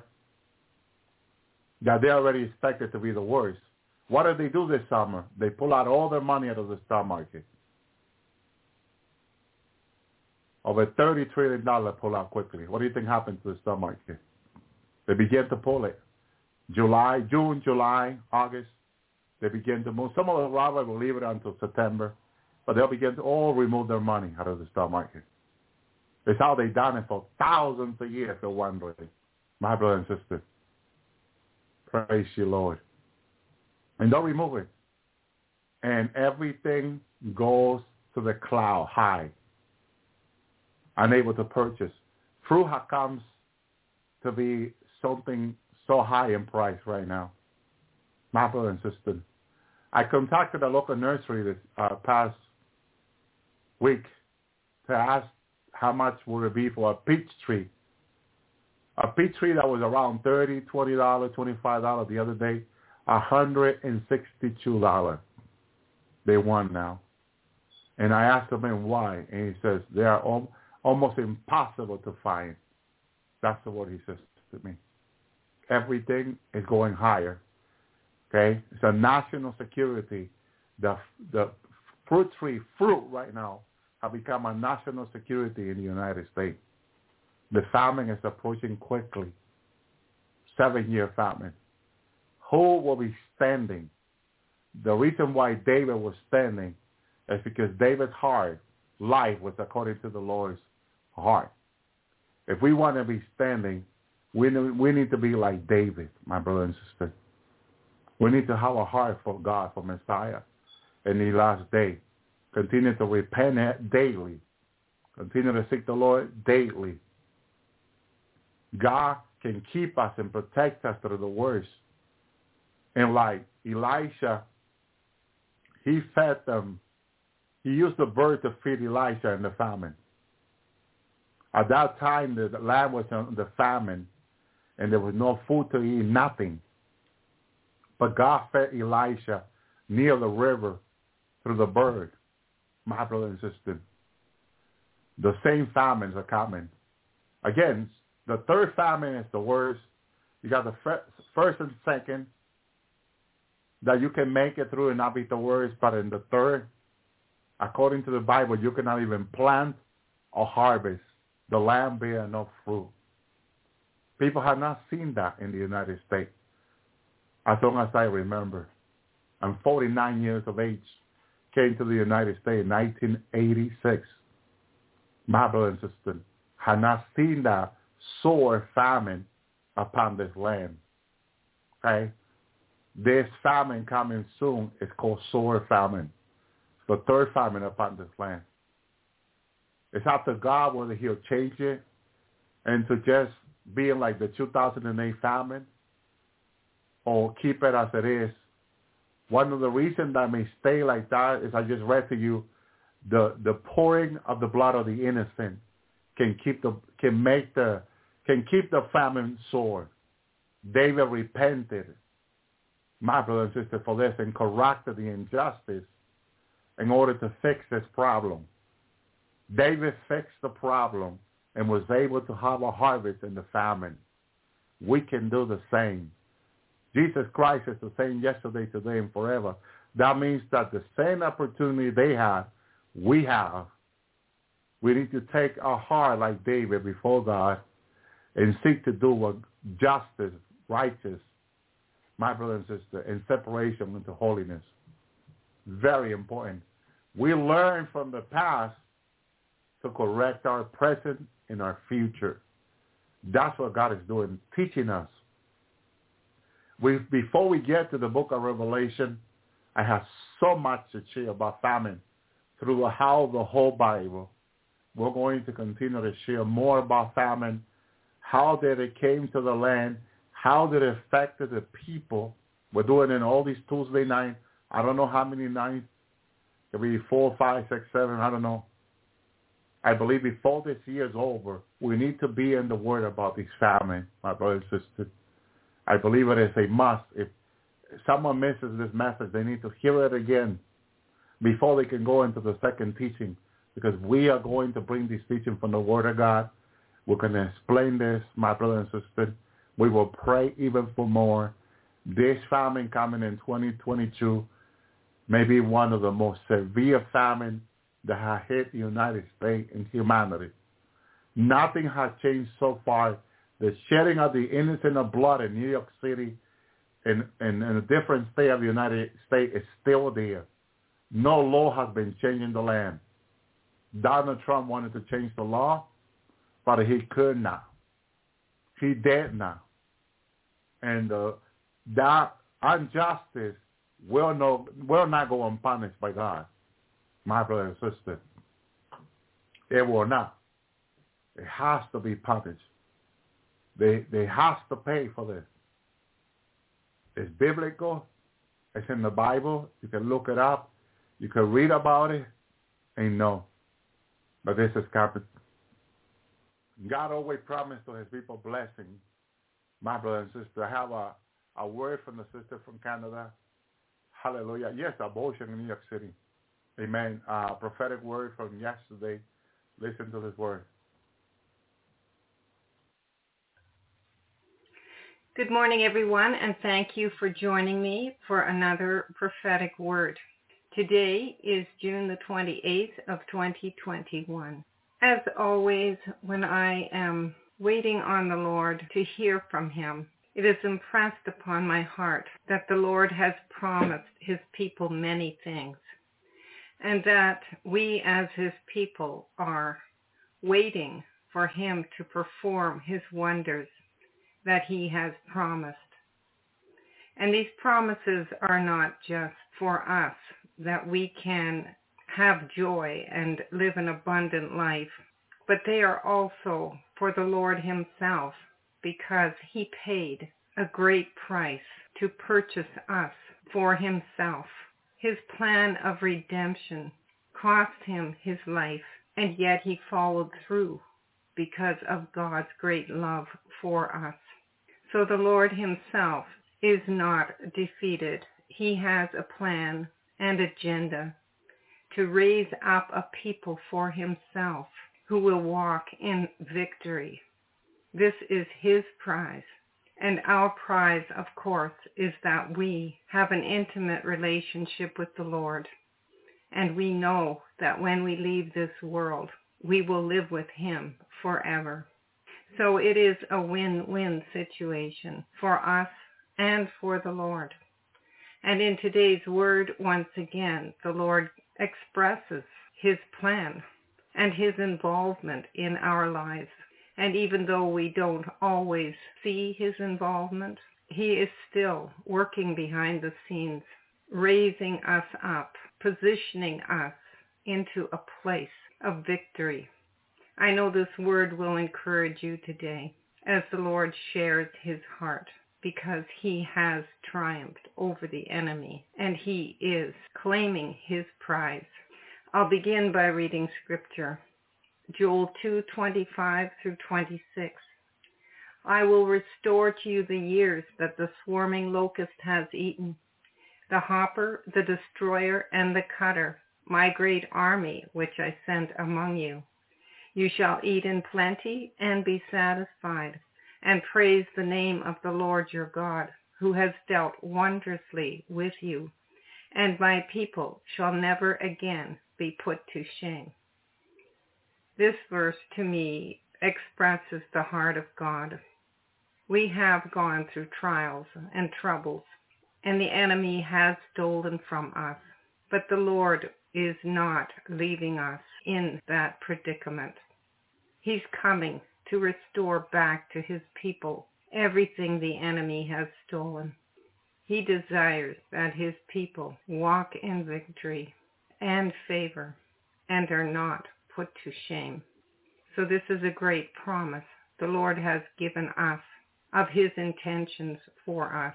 [SPEAKER 3] That they already expect it to be the worst. What do they do this summer? They pull out all their money out of the stock market. Over thirty trillion dollars pull out quickly. What do you think happens to the stock market? They begin to pull it. July, June, July, August, they begin to move. Some of the rabbis will leave it until September, but they'll begin to all remove their money out of the stock market. It's how they've done it for thousands of years for one way. My brother and sister, praise you, Lord. And don't remove it. And everything goes to the cloud high. Unable to purchase. Fruit comes to be something so high in price right now. My brother and sister. I contacted a local nursery this uh, past week to ask how much would it be for a peach tree. A peach tree that was around thirty dollars, twenty dollars, twenty-five dollars the other day, one hundred sixty-two dollars. They won now. And I asked him why, and he says they are al- almost impossible to find. That's what he says to me. Everything is going higher. Okay? It's a national security. The, the fruit tree, fruit right now, have become a national security in the United States. The famine is approaching quickly. Seven-year famine. Who will be standing? The reason why David was standing is because David's heart, life was according to the Lord's heart. If we want to be standing, we need, we need to be like David, my brother and sister. We need to have a heart for God, for Messiah in the last day. Continue to repent daily. Continue to seek the Lord daily. God can keep us and protect us through the worst. And like Elisha, he fed them. He used the bird to feed Elisha in the famine. At that time, the land was in the famine, and there was no food to eat, nothing. But God fed Elisha near the river through the bird. My brother and sister, the same famines are coming. Again, the third famine is the worst. You got the first and second that you can make it through and not be the worst, but in the third, according to the Bible, you cannot even plant or harvest. The land bear no fruit. People have not seen that in the United States. As long as I remember, I'm forty-nine years of age. Came to the United States in nineteen eighty-six. My brother and sister have not seen that sore famine upon this land. Okay? This famine coming soon is called sore famine. The third famine upon this land. It's up to God whether he'll change it and to just being like the two thousand eight famine or keep it as it is. One of the reasons that may stay like that is I just read to you the the pouring of the blood of the innocent can keep the can make the can keep the famine sore. David repented, my brother and sister, for this and corrected the injustice in order to fix this problem. David fixed the problem and was able to have a harvest in the famine. We can do the same. Jesus Christ is the same yesterday, today, and forever. That means that the same opportunity they had, we have. We need to take our heart like David before God and seek to do what justice, righteous, my brother and sister, and separation into holiness. Very important. We learn from the past to correct our present and our future. That's what God is doing, teaching us. We, before we get to the book of Revelation, I have so much to share about famine through how the whole Bible. We're going to continue to share more about famine, how did it came to the land, how did it affect the people. We're doing it all these Tuesday nights. I don't know how many nights. It could be four, five, six, seven, I don't know. I believe before this year is over, we need to be in the Word about this famine, my brothers and sisters. I believe it is a must. If someone misses this message, they need to hear it again before they can go into the second teaching, because we are going to bring this teaching from the Word of God. We're going to explain this, my brother and sister. We will pray even for more. This famine coming in twenty twenty-two may be one of the most severe famine that has hit the United States and humanity. Nothing has changed so far. The shedding of the innocent of blood in New York City and in, in a different state of the United States is still there. No law has been changed in the land. Donald Trump wanted to change the law, but he could not. He did not. And uh, that injustice will, no, will not go unpunished by God, my brother and sister. It will not. It has to be punished. They they have to pay for this. It's biblical. It's in the Bible. You can look it up. You can read about it and know. But this is coming. God always promised to his people blessing. My brother and sister, I have a, a word from the sister from Canada. Hallelujah. Yes, abortion in New York City. Amen. Uh, prophetic word from yesterday. Listen to this word.
[SPEAKER 4] Good morning, everyone, and thank you for joining me for another prophetic word. Today is June the twenty-eighth of twenty twenty-one. As always, when I am waiting on the Lord to hear from him, it is impressed upon my heart that the Lord has promised his people many things, and that we as his people are waiting for him to perform his wonders that he has promised. And these promises are not just for us, that we can have joy and live an abundant life, but they are also for the Lord himself, because he paid a great price to purchase us for himself. His plan of redemption cost him his life, and yet he followed through because of God's great love for us. So the Lord himself is not defeated. He has a plan and agenda to raise up a people for himself who will walk in victory. This is his prize. And our prize, of course, is that we have an intimate relationship with the Lord. And we know that when we leave this world, we will live with him forever. So it is a win-win situation for us and for the Lord. And in today's word, once again, the Lord expresses his plan and his involvement in our lives. And even though we don't always see his involvement, he is still working behind the scenes, raising us up, positioning us into a place of victory. I know this word will encourage you today as the Lord shares his heart, because he has triumphed over the enemy and he is claiming his prize. I'll begin by reading scripture. Joel two twenty-five through twenty-six. I will restore to you the years that the swarming locust has eaten, the hopper, the destroyer, and the cutter, my great army which I sent among you. You shall eat in plenty and be satisfied, and praise the name of the Lord your God, who has dealt wondrously with you, and my people shall never again be put to shame. This verse to me expresses the heart of God. We have gone through trials and troubles, and the enemy has stolen from us, but the Lord is not leaving us in that predicament. He's coming to restore back to his people everything the enemy has stolen. He desires that his people walk in victory and favor and are not put to shame. So this is a great promise the Lord has given us of his intentions for us.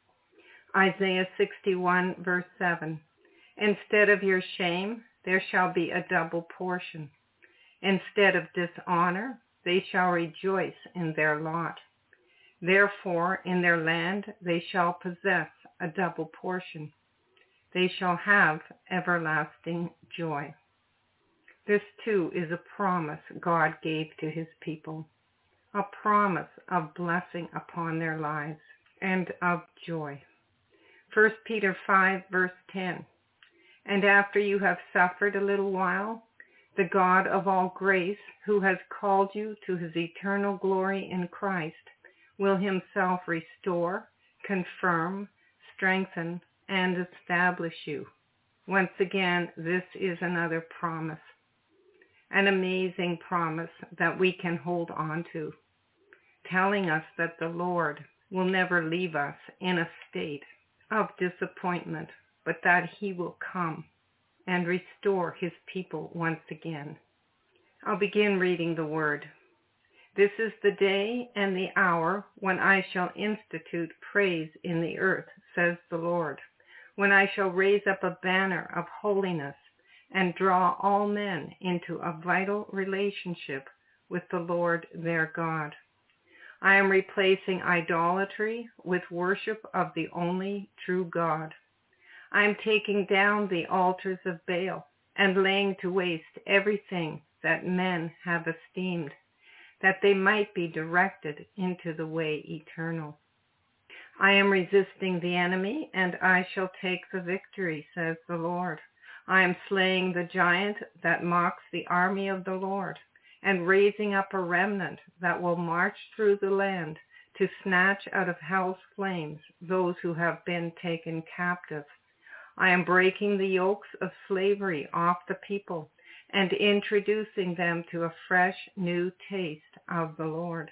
[SPEAKER 4] Isaiah sixty-one verse seven. Instead of your shame, there shall be a double portion. Instead of dishonor, they shall rejoice in their lot. Therefore, in their land they shall possess a double portion. They shall have everlasting joy. This too is a promise God gave to his people, a promise of blessing upon their lives and of joy. First Peter five verse ten. And after you have suffered a little while, the God of all grace, who has called you to his eternal glory in Christ, will himself restore, confirm, strengthen, and establish you. Once again, this is another promise, an amazing promise that we can hold on to, telling us that the Lord will never leave us in a state of disappointment, but that he will come and restore his people once again. I'll begin reading the word. This is the day and the hour when I shall institute praise in the earth, says the Lord, when I shall raise up a banner of holiness and draw all men into a vital relationship with the Lord their God. I am replacing idolatry with worship of the only true God. I am taking down the altars of Baal and laying to waste everything that men have esteemed, that they might be directed into the way eternal. I am resisting the enemy, and I shall take the victory, says the Lord. I am slaying the giant that mocks the army of the Lord, and raising up a remnant that will march through the land to snatch out of hell's flames those who have been taken captive. I am breaking the yokes of slavery off the people and introducing them to a fresh new taste of the Lord.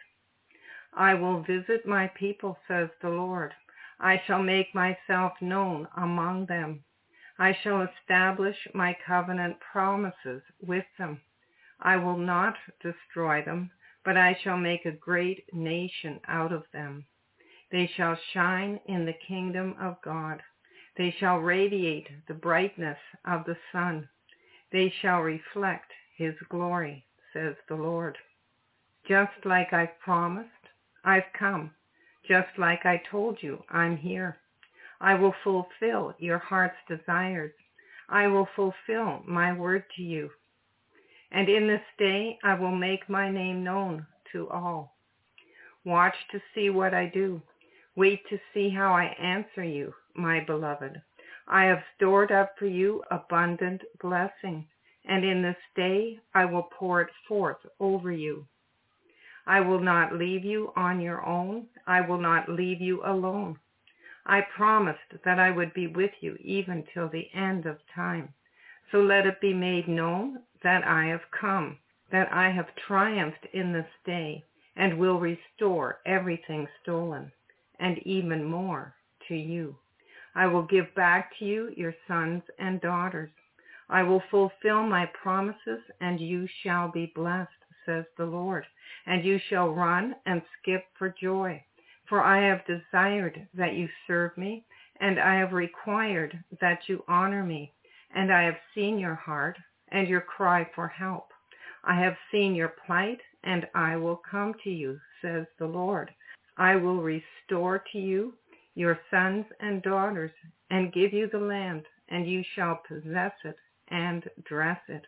[SPEAKER 4] I will visit my people, says the Lord. I shall make myself known among them. I shall establish my covenant promises with them. I will not destroy them, but I shall make a great nation out of them. They shall shine in the kingdom of God. They shall radiate the brightness of the sun. They shall reflect his glory, says the Lord. Just like I've promised, I've come. Just like I told you, I'm here. I will fulfill your heart's desires. I will fulfill my word to you. And in this day I will make my name known to all. Watch to see what I do. Wait to see how I answer you, my beloved. I have stored up for you abundant blessing, and in this day I will pour it forth over you. I will not leave you on your own. I will not leave you alone. I promised that I would be with you even till the end of time. So let it be made known that I have come, that I have triumphed in this day, and will restore everything stolen, and even more to you. I will give back to you your sons and daughters. I will fulfill my promises, and you shall be blessed, says the Lord, and you shall run and skip for joy. For I have desired that you serve me, and I have required that you honor me, and I have seen your heart and your cry for help. I have seen your plight, and I will come to you, says the Lord. I will restore to you your sons and daughters, and give you the land, and you shall possess it and dress it.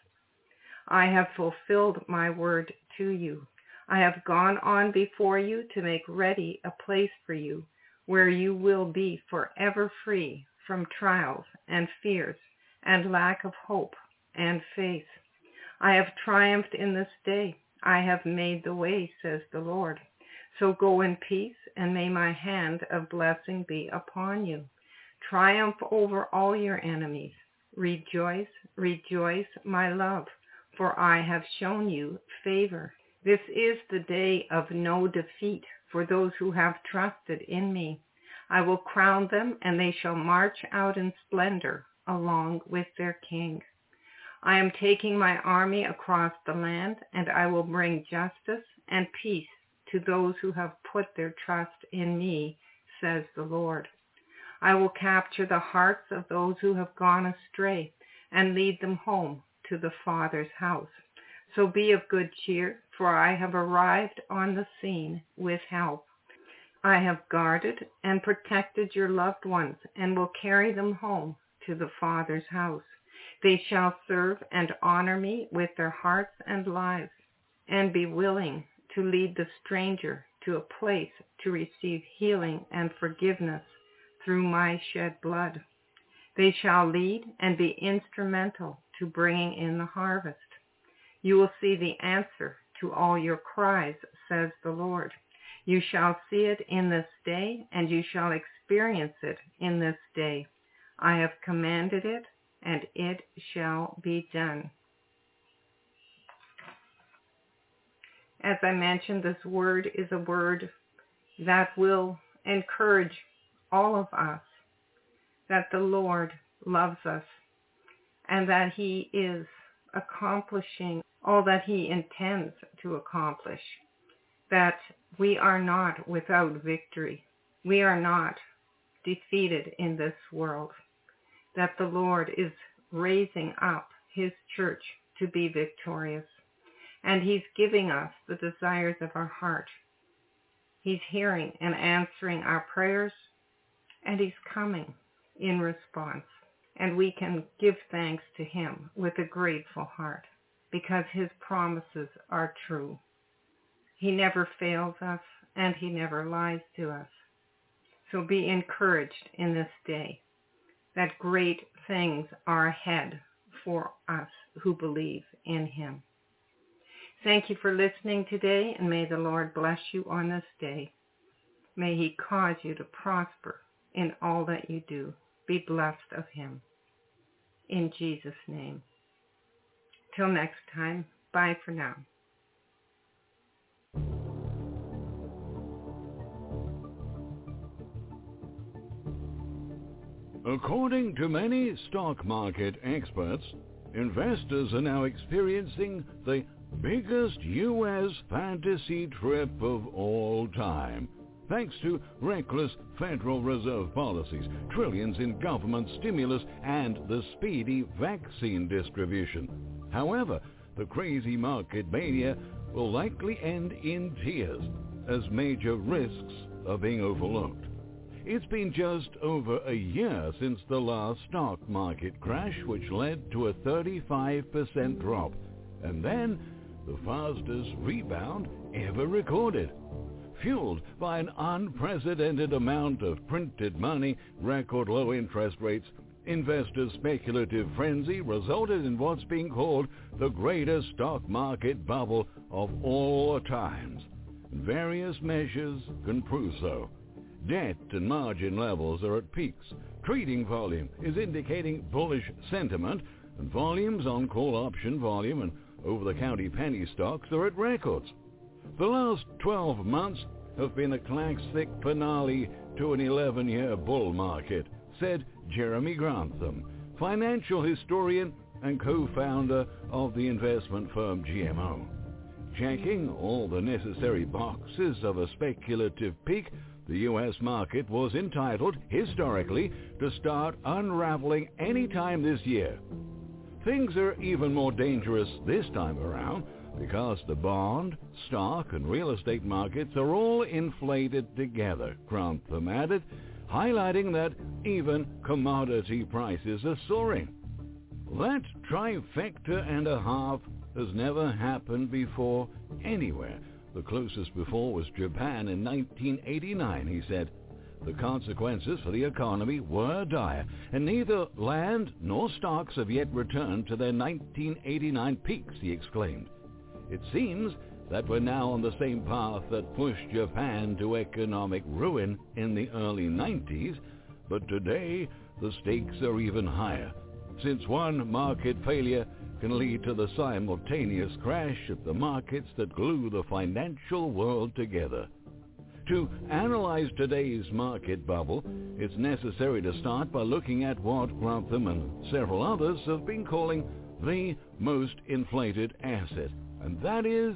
[SPEAKER 4] I have fulfilled my word to you. I have gone on before you to make ready a place for you, where you will be forever free from trials and fears and lack of hope and faith. I have triumphed in this day. I have made the way, says the Lord. So go in peace, and may my hand of blessing be upon you. Triumph over all your enemies. Rejoice, rejoice, my love, for I have shown you favor. This is the day of no defeat for those who have trusted in me. I will crown them, and they shall march out in splendor along with their king. I am taking my army across the land, and I will bring justice and peace to those who have put their trust in me, says the Lord. I will capture the hearts of those who have gone astray and lead them home to the Father's house. So be of good cheer, for I have arrived on the scene with help. I have guarded and protected your loved ones and will carry them home to the Father's house. They shall serve and honor me with their hearts and lives, and be willing to lead the stranger to a place to receive healing and forgiveness through my shed blood. They shall lead and be instrumental to bringing in the harvest. You will see the answer to all your cries, says the Lord. You shall see it in this day, and you shall experience it in this day. I have commanded it, and it shall be done. As I mentioned, this word is a word that will encourage all of us that the Lord loves us and that he is accomplishing all that he intends to accomplish, that we are not without victory. We are not defeated in this world, that the Lord is raising up his church to be victorious, and he's giving us the desires of our heart. He's hearing and answering our prayers, and he's coming in response. And we can give thanks to him with a grateful heart because his promises are true. He never fails us, and he never lies to us. So be encouraged in this day that great things are ahead for us who believe in him. Thank you for listening today, and may the Lord bless you on this day. May he cause you to prosper in all that you do. Be blessed of him. In Jesus' name. Till next time, bye for now.
[SPEAKER 5] According to many stock market experts, investors are now experiencing the biggest U S fantasy trip of all time, thanks to reckless Federal Reserve policies, trillions in government stimulus, and the speedy vaccine distribution. However, the crazy market mania will likely end in tears as major risks are being overlooked. It's been just over a year since the last stock market crash, which led to a thirty-five percent drop, and then the fastest rebound ever recorded. Fueled by an unprecedented amount of printed money, record low interest rates, investors' speculative frenzy resulted in what's being called the greatest stock market bubble of all times. Various measures can prove so. Debt and margin levels are at peaks. Trading volume is indicating bullish sentiment, and volumes on call option volume and over-the-counter penny stocks are at records. The last twelve months have been a classic finale to an eleven-year bull market, said Jeremy Grantham, financial historian and co-founder of the investment firm G M O. Checking all the necessary boxes of a speculative peak, the U S market was entitled, historically, to start unraveling any time this year. Things are even more dangerous this time around because the bond, stock, and real estate markets are all inflated together, Grantham added, highlighting that even commodity prices are soaring. That trifecta and a half has never happened before anywhere. The closest before was Japan in nineteen eighty-nine, he said. The consequences for the economy were dire, and neither land nor stocks have yet returned to their nineteen eighty-nine peaks, he exclaimed. It seems that we're now on the same path that pushed Japan to economic ruin in the early nineties, but today the stakes are even higher, since one market failure can lead to the simultaneous crash of the markets that glue the financial world together. To analyze today's market bubble, it's necessary to start by looking at what Grantham and several others have been calling the most inflated asset, and that is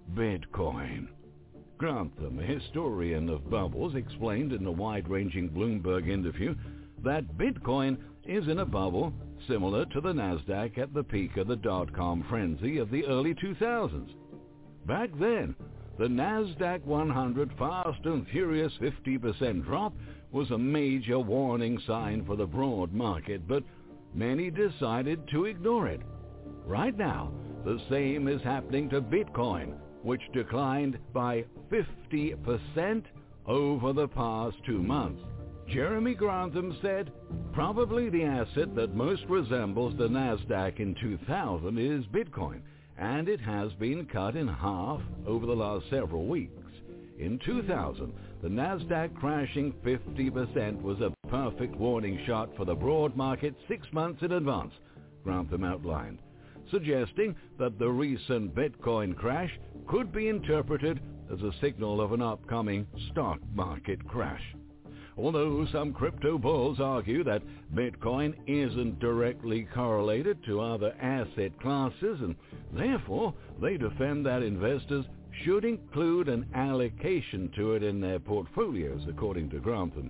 [SPEAKER 5] Bitcoin. Grantham, a historian of bubbles, explained in a wide-ranging Bloomberg interview that Bitcoin is in a bubble similar to the NASDAQ at the peak of the dot-com frenzy of the early two thousands. Back then, the NASDAQ one hundred fast and furious fifty percent drop was a major warning sign for the broad market, but many decided to ignore it. Right now, the same is happening to Bitcoin, which declined by fifty percent over the past two months. Jeremy Grantham said, probably the asset that most resembles the NASDAQ in two thousand is Bitcoin, and it has been cut in half over the last several weeks. In two thousand, the NASDAQ crashing fifty percent was a perfect warning shot for the broad market six months in advance, Grantham outlined, suggesting that the recent Bitcoin crash could be interpreted as a signal of an upcoming stock market crash. Although some crypto bulls argue that Bitcoin isn't directly correlated to other asset classes, and therefore they defend that investors should include an allocation to it in their portfolios, according to Grantham.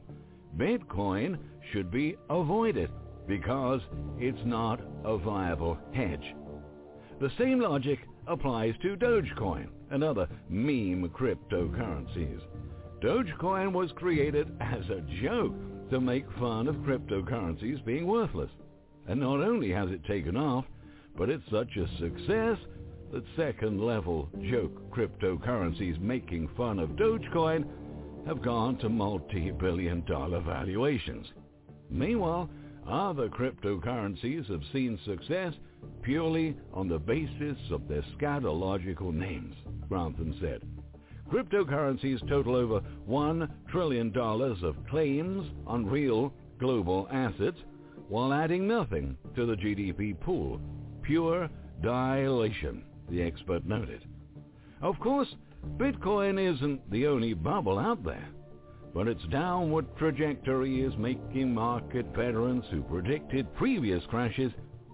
[SPEAKER 5] Bitcoin should be avoided because it's not a viable hedge. The same logic applies to Dogecoin and other meme cryptocurrencies. Dogecoin was created as a joke to make fun of cryptocurrencies being worthless. And not only has it taken off, but it's such a success that second-level joke cryptocurrencies making fun of Dogecoin have gone to multi-billion dollar valuations. Meanwhile, other cryptocurrencies have seen success purely on the basis of their scatological names, Grantham said. Cryptocurrencies total over one trillion dollars of claims on real global assets, while adding nothing to the G D P pool. Pure dilation, the expert noted. Of course, Bitcoin isn't the only bubble out there, but its downward trajectory is making market veterans who predicted previous crashes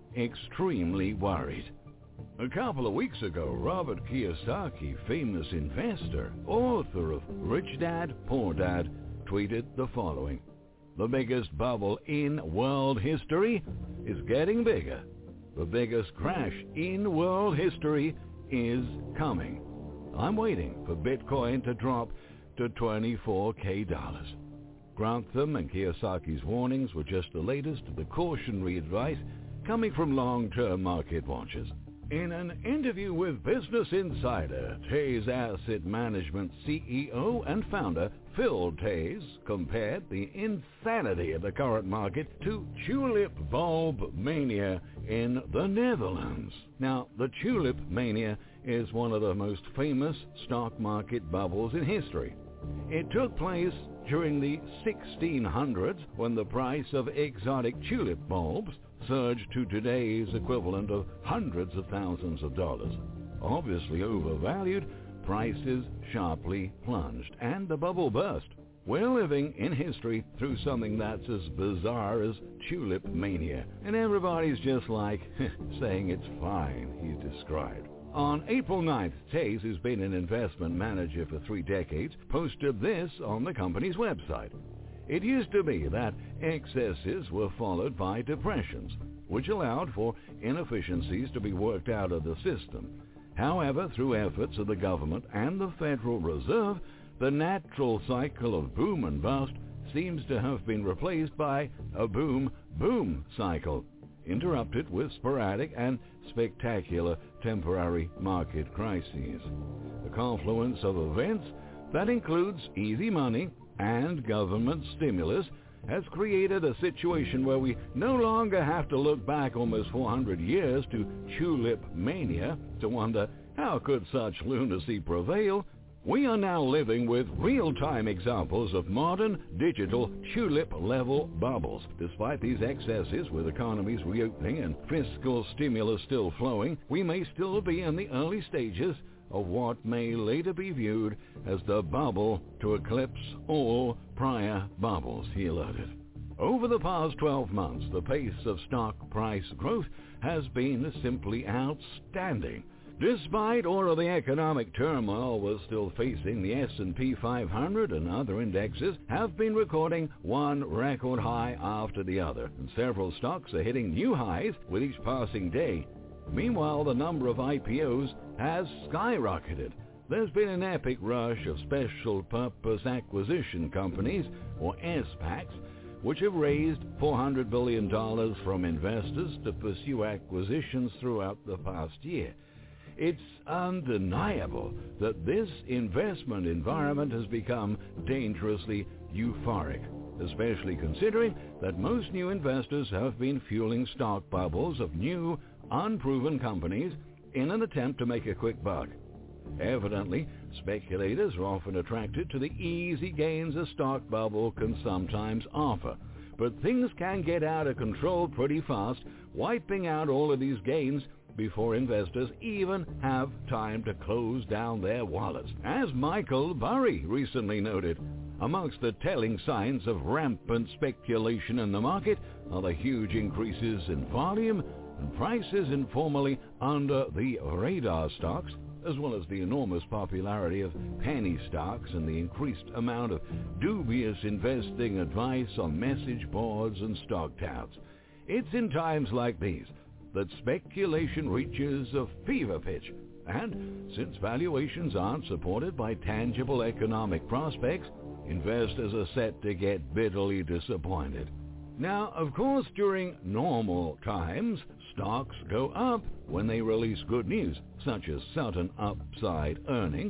[SPEAKER 5] extremely worried. A couple of weeks ago, Robert Kiyosaki, famous investor, author of Rich Dad, Poor Dad, tweeted the following: "The biggest bubble in world history is getting bigger. The biggest crash in world history is coming. I'm waiting for Bitcoin to drop to twenty-four K dollars." Grantham and Kiyosaki's warnings were just the latest of the cautionary advice coming from long-term market watchers. In an interview with Business Insider, Taze Asset Management C E O and founder Phil Taze compared the insanity of the current market to tulip bulb mania in the Netherlands. Now, the tulip mania is one of the most famous stock market bubbles in history. It took place during the sixteen hundreds when the price of exotic tulip bulbs surged to today's equivalent of hundreds of thousands of dollars. Obviously overvalued, prices sharply plunged, and the bubble burst. We're living in history through something that's as bizarre as tulip mania, and everybody's just like saying it's fine, he described. On April ninth, Taze, who's been an investment manager for three decades, posted this on the company's website. It used to be that excesses were followed by depressions, which allowed for inefficiencies to be worked out of the system. However, through efforts of the government and the Federal Reserve, the natural cycle of boom and bust seems to have been replaced by a boom-boom cycle, interrupted with sporadic and spectacular temporary market crises. The confluence of events that includes easy money and government stimulus has created a situation where we no longer have to look back almost four hundred years to tulip mania to wonder how could such lunacy prevail. We are now living with real-time examples of modern digital tulip-level bubbles. Despite these excesses, with economies reopening and fiscal stimulus still flowing, we may still be in the early stages of what may later be viewed as the bubble to eclipse all prior bubbles, he alerted. Over the past twelve months, the pace of stock price growth has been simply outstanding. Despite all of the economic turmoil we're still facing, the S and P five hundred and other indexes have been recording one record high after the other, and several stocks are hitting new highs with each passing day. Meanwhile, the number of I P Os has skyrocketed. There's been an epic rush of special purpose acquisition companies, or S PACs, which have raised four hundred billion dollars from investors to pursue acquisitions throughout the past year. It's undeniable that this investment environment has become dangerously euphoric, especially considering that most new investors have been fueling stock bubbles of new, unproven companies in an attempt to make a quick buck. Evidently, speculators are often attracted to the easy gains a stock bubble can sometimes offer, but things can get out of control pretty fast, wiping out all of these gains before investors even have time to close down their wallets. As Michael Burry recently noted, amongst the telling signs of rampant speculation in the market are the huge increases in volume and prices in formerly under the radar stocks, as well as the enormous popularity of penny stocks and the increased amount of dubious investing advice on message boards and stock touts. It's in times like these that speculation reaches a fever pitch, and since valuations aren't supported by tangible economic prospects, investors are set to get bitterly disappointed. Now, of course, during normal times, stocks go up when they release good news, such as sudden upside earnings,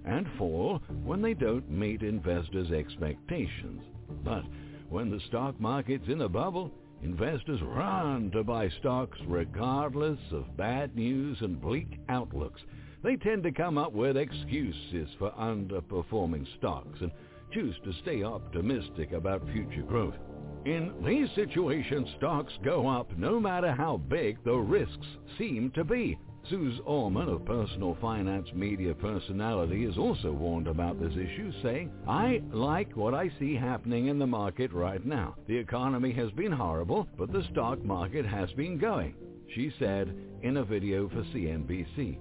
[SPEAKER 5] and fall when they don't meet investors' expectations. But when the stock market's in a bubble, investors run to buy stocks regardless of bad news and bleak outlooks. They tend to come up with excuses for underperforming stocks and choose to stay optimistic about future growth. In these situations, stocks go up no matter how big the risks seem to be. Suze Orman, a personal finance media personality, has also warned about this issue, saying, "I like what I see happening in the market right now. The economy has been horrible, but the stock market has been going," she said in a video for C N B C.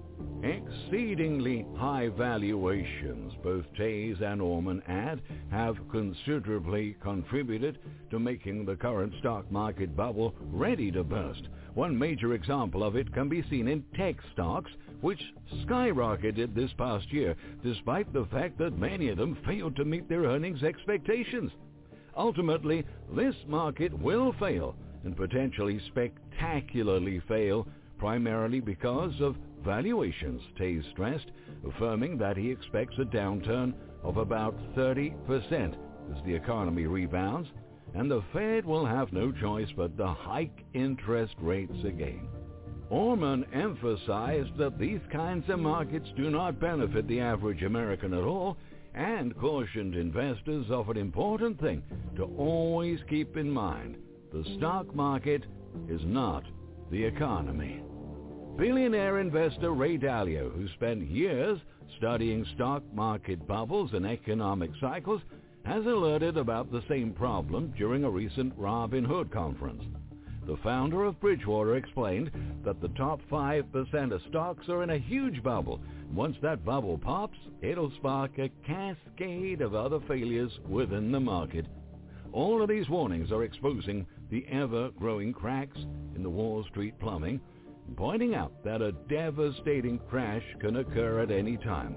[SPEAKER 5] Exceedingly high valuations, both Tays and Orman add, have considerably contributed to making the current stock market bubble ready to burst. One major example of it can be seen in tech stocks, which skyrocketed this past year, despite the fact that many of them failed to meet their earnings expectations. Ultimately, this market will fail, and potentially spectacularly fail, primarily because of valuations, Tays stressed, affirming that he expects a downturn of about thirty percent as the economy rebounds, and the Fed will have no choice but to hike interest rates again. Orman emphasized that these kinds of markets do not benefit the average American at all, and cautioned investors of an important thing to always keep in mind: the stock market is not the economy. Billionaire investor Ray Dalio, who spent years studying stock market bubbles and economic cycles, has alerted about the same problem during a recent Robinhood conference. The founder of Bridgewater explained that the top five percent of stocks are in a huge bubble. Once that bubble pops, it'll spark a cascade of other failures within the market. All of these warnings are exposing the ever-growing cracks in the Wall Street plumbing, pointing out that a devastating crash can occur at any time.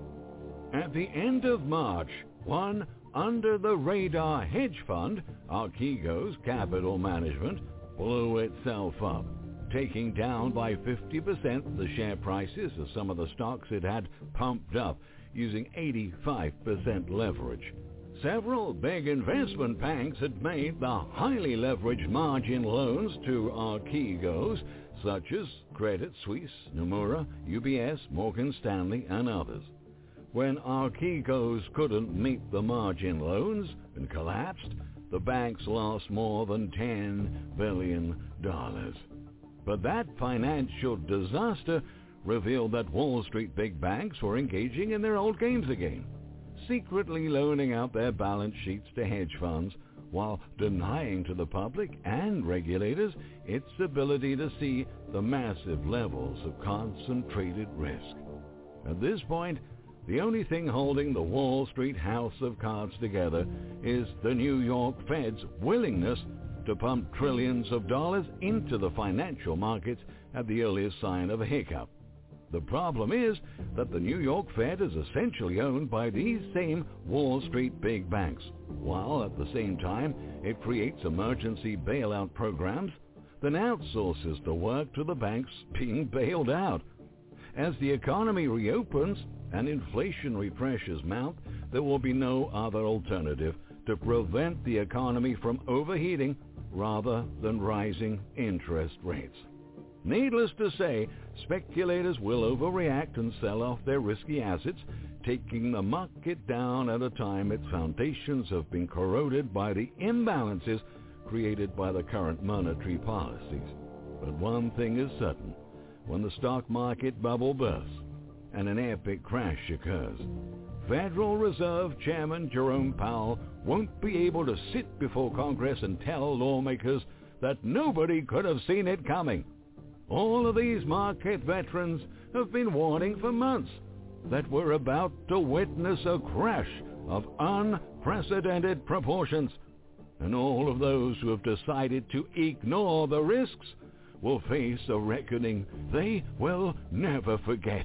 [SPEAKER 5] At the end of March, one under-the-radar hedge fund, Archegos Capital Management, blew itself up, taking down by fifty percent the share prices of some of the stocks it had pumped up using eighty-five percent leverage. Several big investment banks had made the highly leveraged margin loans to Archegos, such as Credit Suisse, Nomura, U B S, Morgan Stanley, and others. When Archegos couldn't meet the margin loans and collapsed, the banks lost more than ten billion dollars. But that financial disaster revealed that Wall Street big banks were engaging in their old games again, secretly loaning out their balance sheets to hedge funds while denying to the public and regulators its ability to see the massive levels of concentrated risk. At this point, the only thing holding the Wall Street house of cards together is the New York Fed's willingness to pump trillions of dollars into the financial markets at the earliest sign of a hiccup. The problem is that the New York Fed is essentially owned by these same Wall Street big banks, while at the same time it creates emergency bailout programs, then outsources the work to the banks being bailed out. As the economy reopens and inflationary pressures mount, there will be no other alternative to prevent the economy from overheating rather than rising interest rates. Needless to say, speculators will overreact and sell off their risky assets, taking the market down at a time its foundations have been corroded by the imbalances created by the current monetary policies. But one thing is certain: when the stock market bubble bursts and an epic crash occurs, Federal Reserve Chairman Jerome Powell won't be able to sit before Congress and tell lawmakers that nobody could have seen it coming. All of these market veterans have been warning for months that we're about to witness a crash of unprecedented proportions, and all of those who have decided to ignore the risks will face a reckoning they will never forget.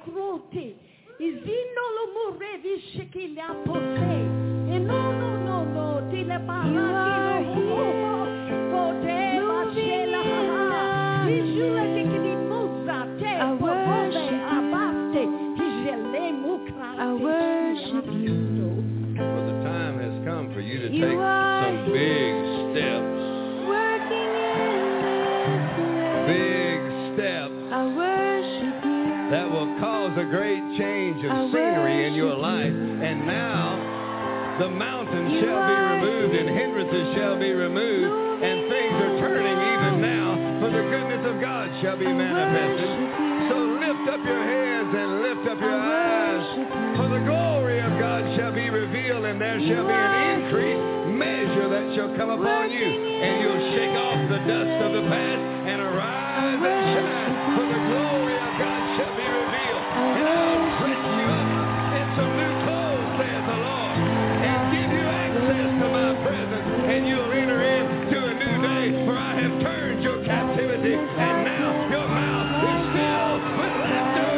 [SPEAKER 6] kroti. Izindolo murevi shikila pose. E no no no no tile parati no kote bashela ha. Ijule tikini musa te pobe abaste. Ijele mukra. I worship you.
[SPEAKER 2] Well, the time has come for you to take some big steps.
[SPEAKER 7] Working in this way.
[SPEAKER 2] Big steps.
[SPEAKER 7] I worship you.
[SPEAKER 2] That will cause a great change of scenery in your life. And now the mountains shall be removed and hindrances shall be removed, and things are turning even now, for the goodness of God shall be manifested. So lift up your heads and lift up your eyes, for the glory of God shall be revealed, and there shall be an increased measure that shall come upon you, and you'll shake off the dust of the past and arise and shine, for the glory of God shall be revealed. And I'll dress you up in some new clothes, saith the Lord, and give you access to my presence, and you'll enter into a new day, for I have turned your captivity, and now your mouth is filled with laughter.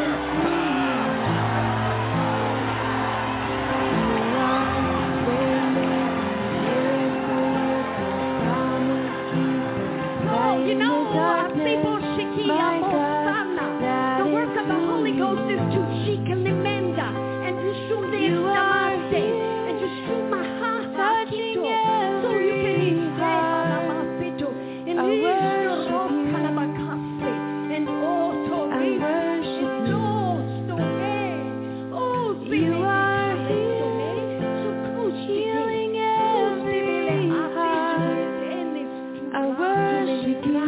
[SPEAKER 6] You know, uh, people Shekia Mosana. The work of the Holy Ghost is to Shikalimenda and to Shumde Namaste and to Shumaha Kito. So you can explain Namapito and Rishoro Kanabakase and also Rishoro Stone. Oh, you are so close healing every heart. I worship you.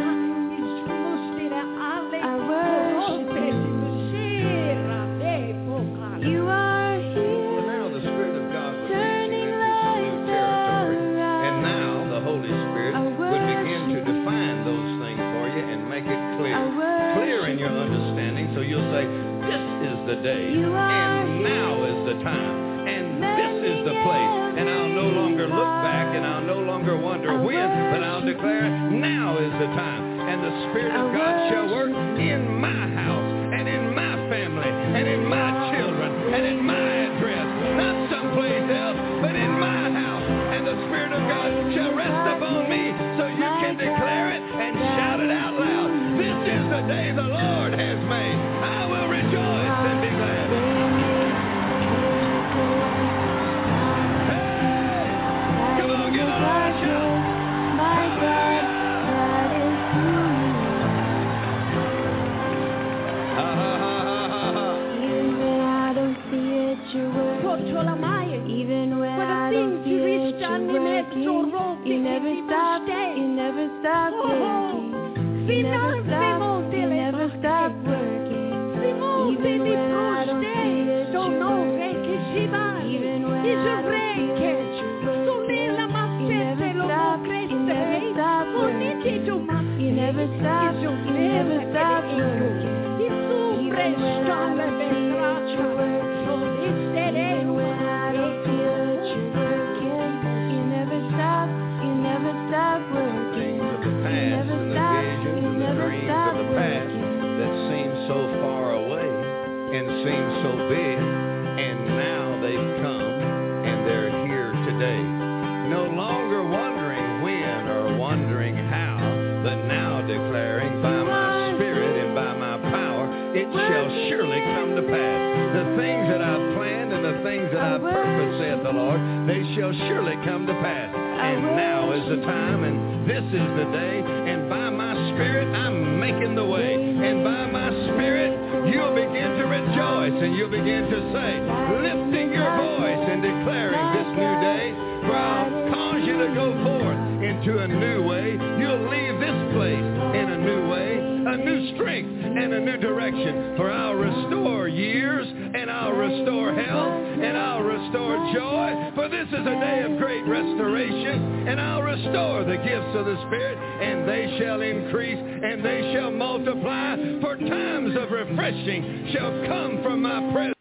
[SPEAKER 6] You are here.
[SPEAKER 2] Well, now the Spirit of God will take you into some new territory. And now the Holy Spirit would begin to define those things for you and make it clear. Clear in your understanding, so you'll say, this is the day, and now is the time, and this is the place. And I'll no longer look back, and I'll no longer wonder when, but I'll declare, now is the time. And the Spirit of God shall work in my house, and in my family, and in my children, and in my address, not someplace else, but in my house. And the Spirit of God shall rest upon me, so you can declare it and shout it out loud. This is the day the Lord has made. I will rejoice and be glad. Hey! Come on, give a loud shout.
[SPEAKER 7] My God, that is who even when I don't see it, you're working. Even when I don't see it, you're working. You never stop, you never stop working. You never stop, you never stop working. Even when I don't see it, you're working. Even when I don't see it, you're working. You never stop, you never stop working. You never stop, you never stop working. Even when I don't see it, you're working. Even when I don't feel it, you're working. You never stop, you never stop working.
[SPEAKER 2] Things of the past and the visions and the dreams of the past that seem so far away and seem so big, and now they've come and they're here today. No longer wondering when or wondering how, but now declaring by my Spirit and by my power, it shall surely come to pass. The things that I've planned and the things that I've purposed, saith the Lord, they shall surely come to pass. And now is the time, and this is the day, and by my Spirit I'm making the way. And by my Spirit you'll begin to rejoice, and you'll begin to say, lifting your voice and declaring this new day, for I'll cause you to go forth into a new way. You'll leave this place in a new way, a new strength and a new direction. For I'll restore years, and I'll restore health, and I'll restore joy. For this is a day of great restoration, and I'll restore the gifts of the Spirit, and they shall increase, and they shall multiply. For times of refreshing shall come from my presence.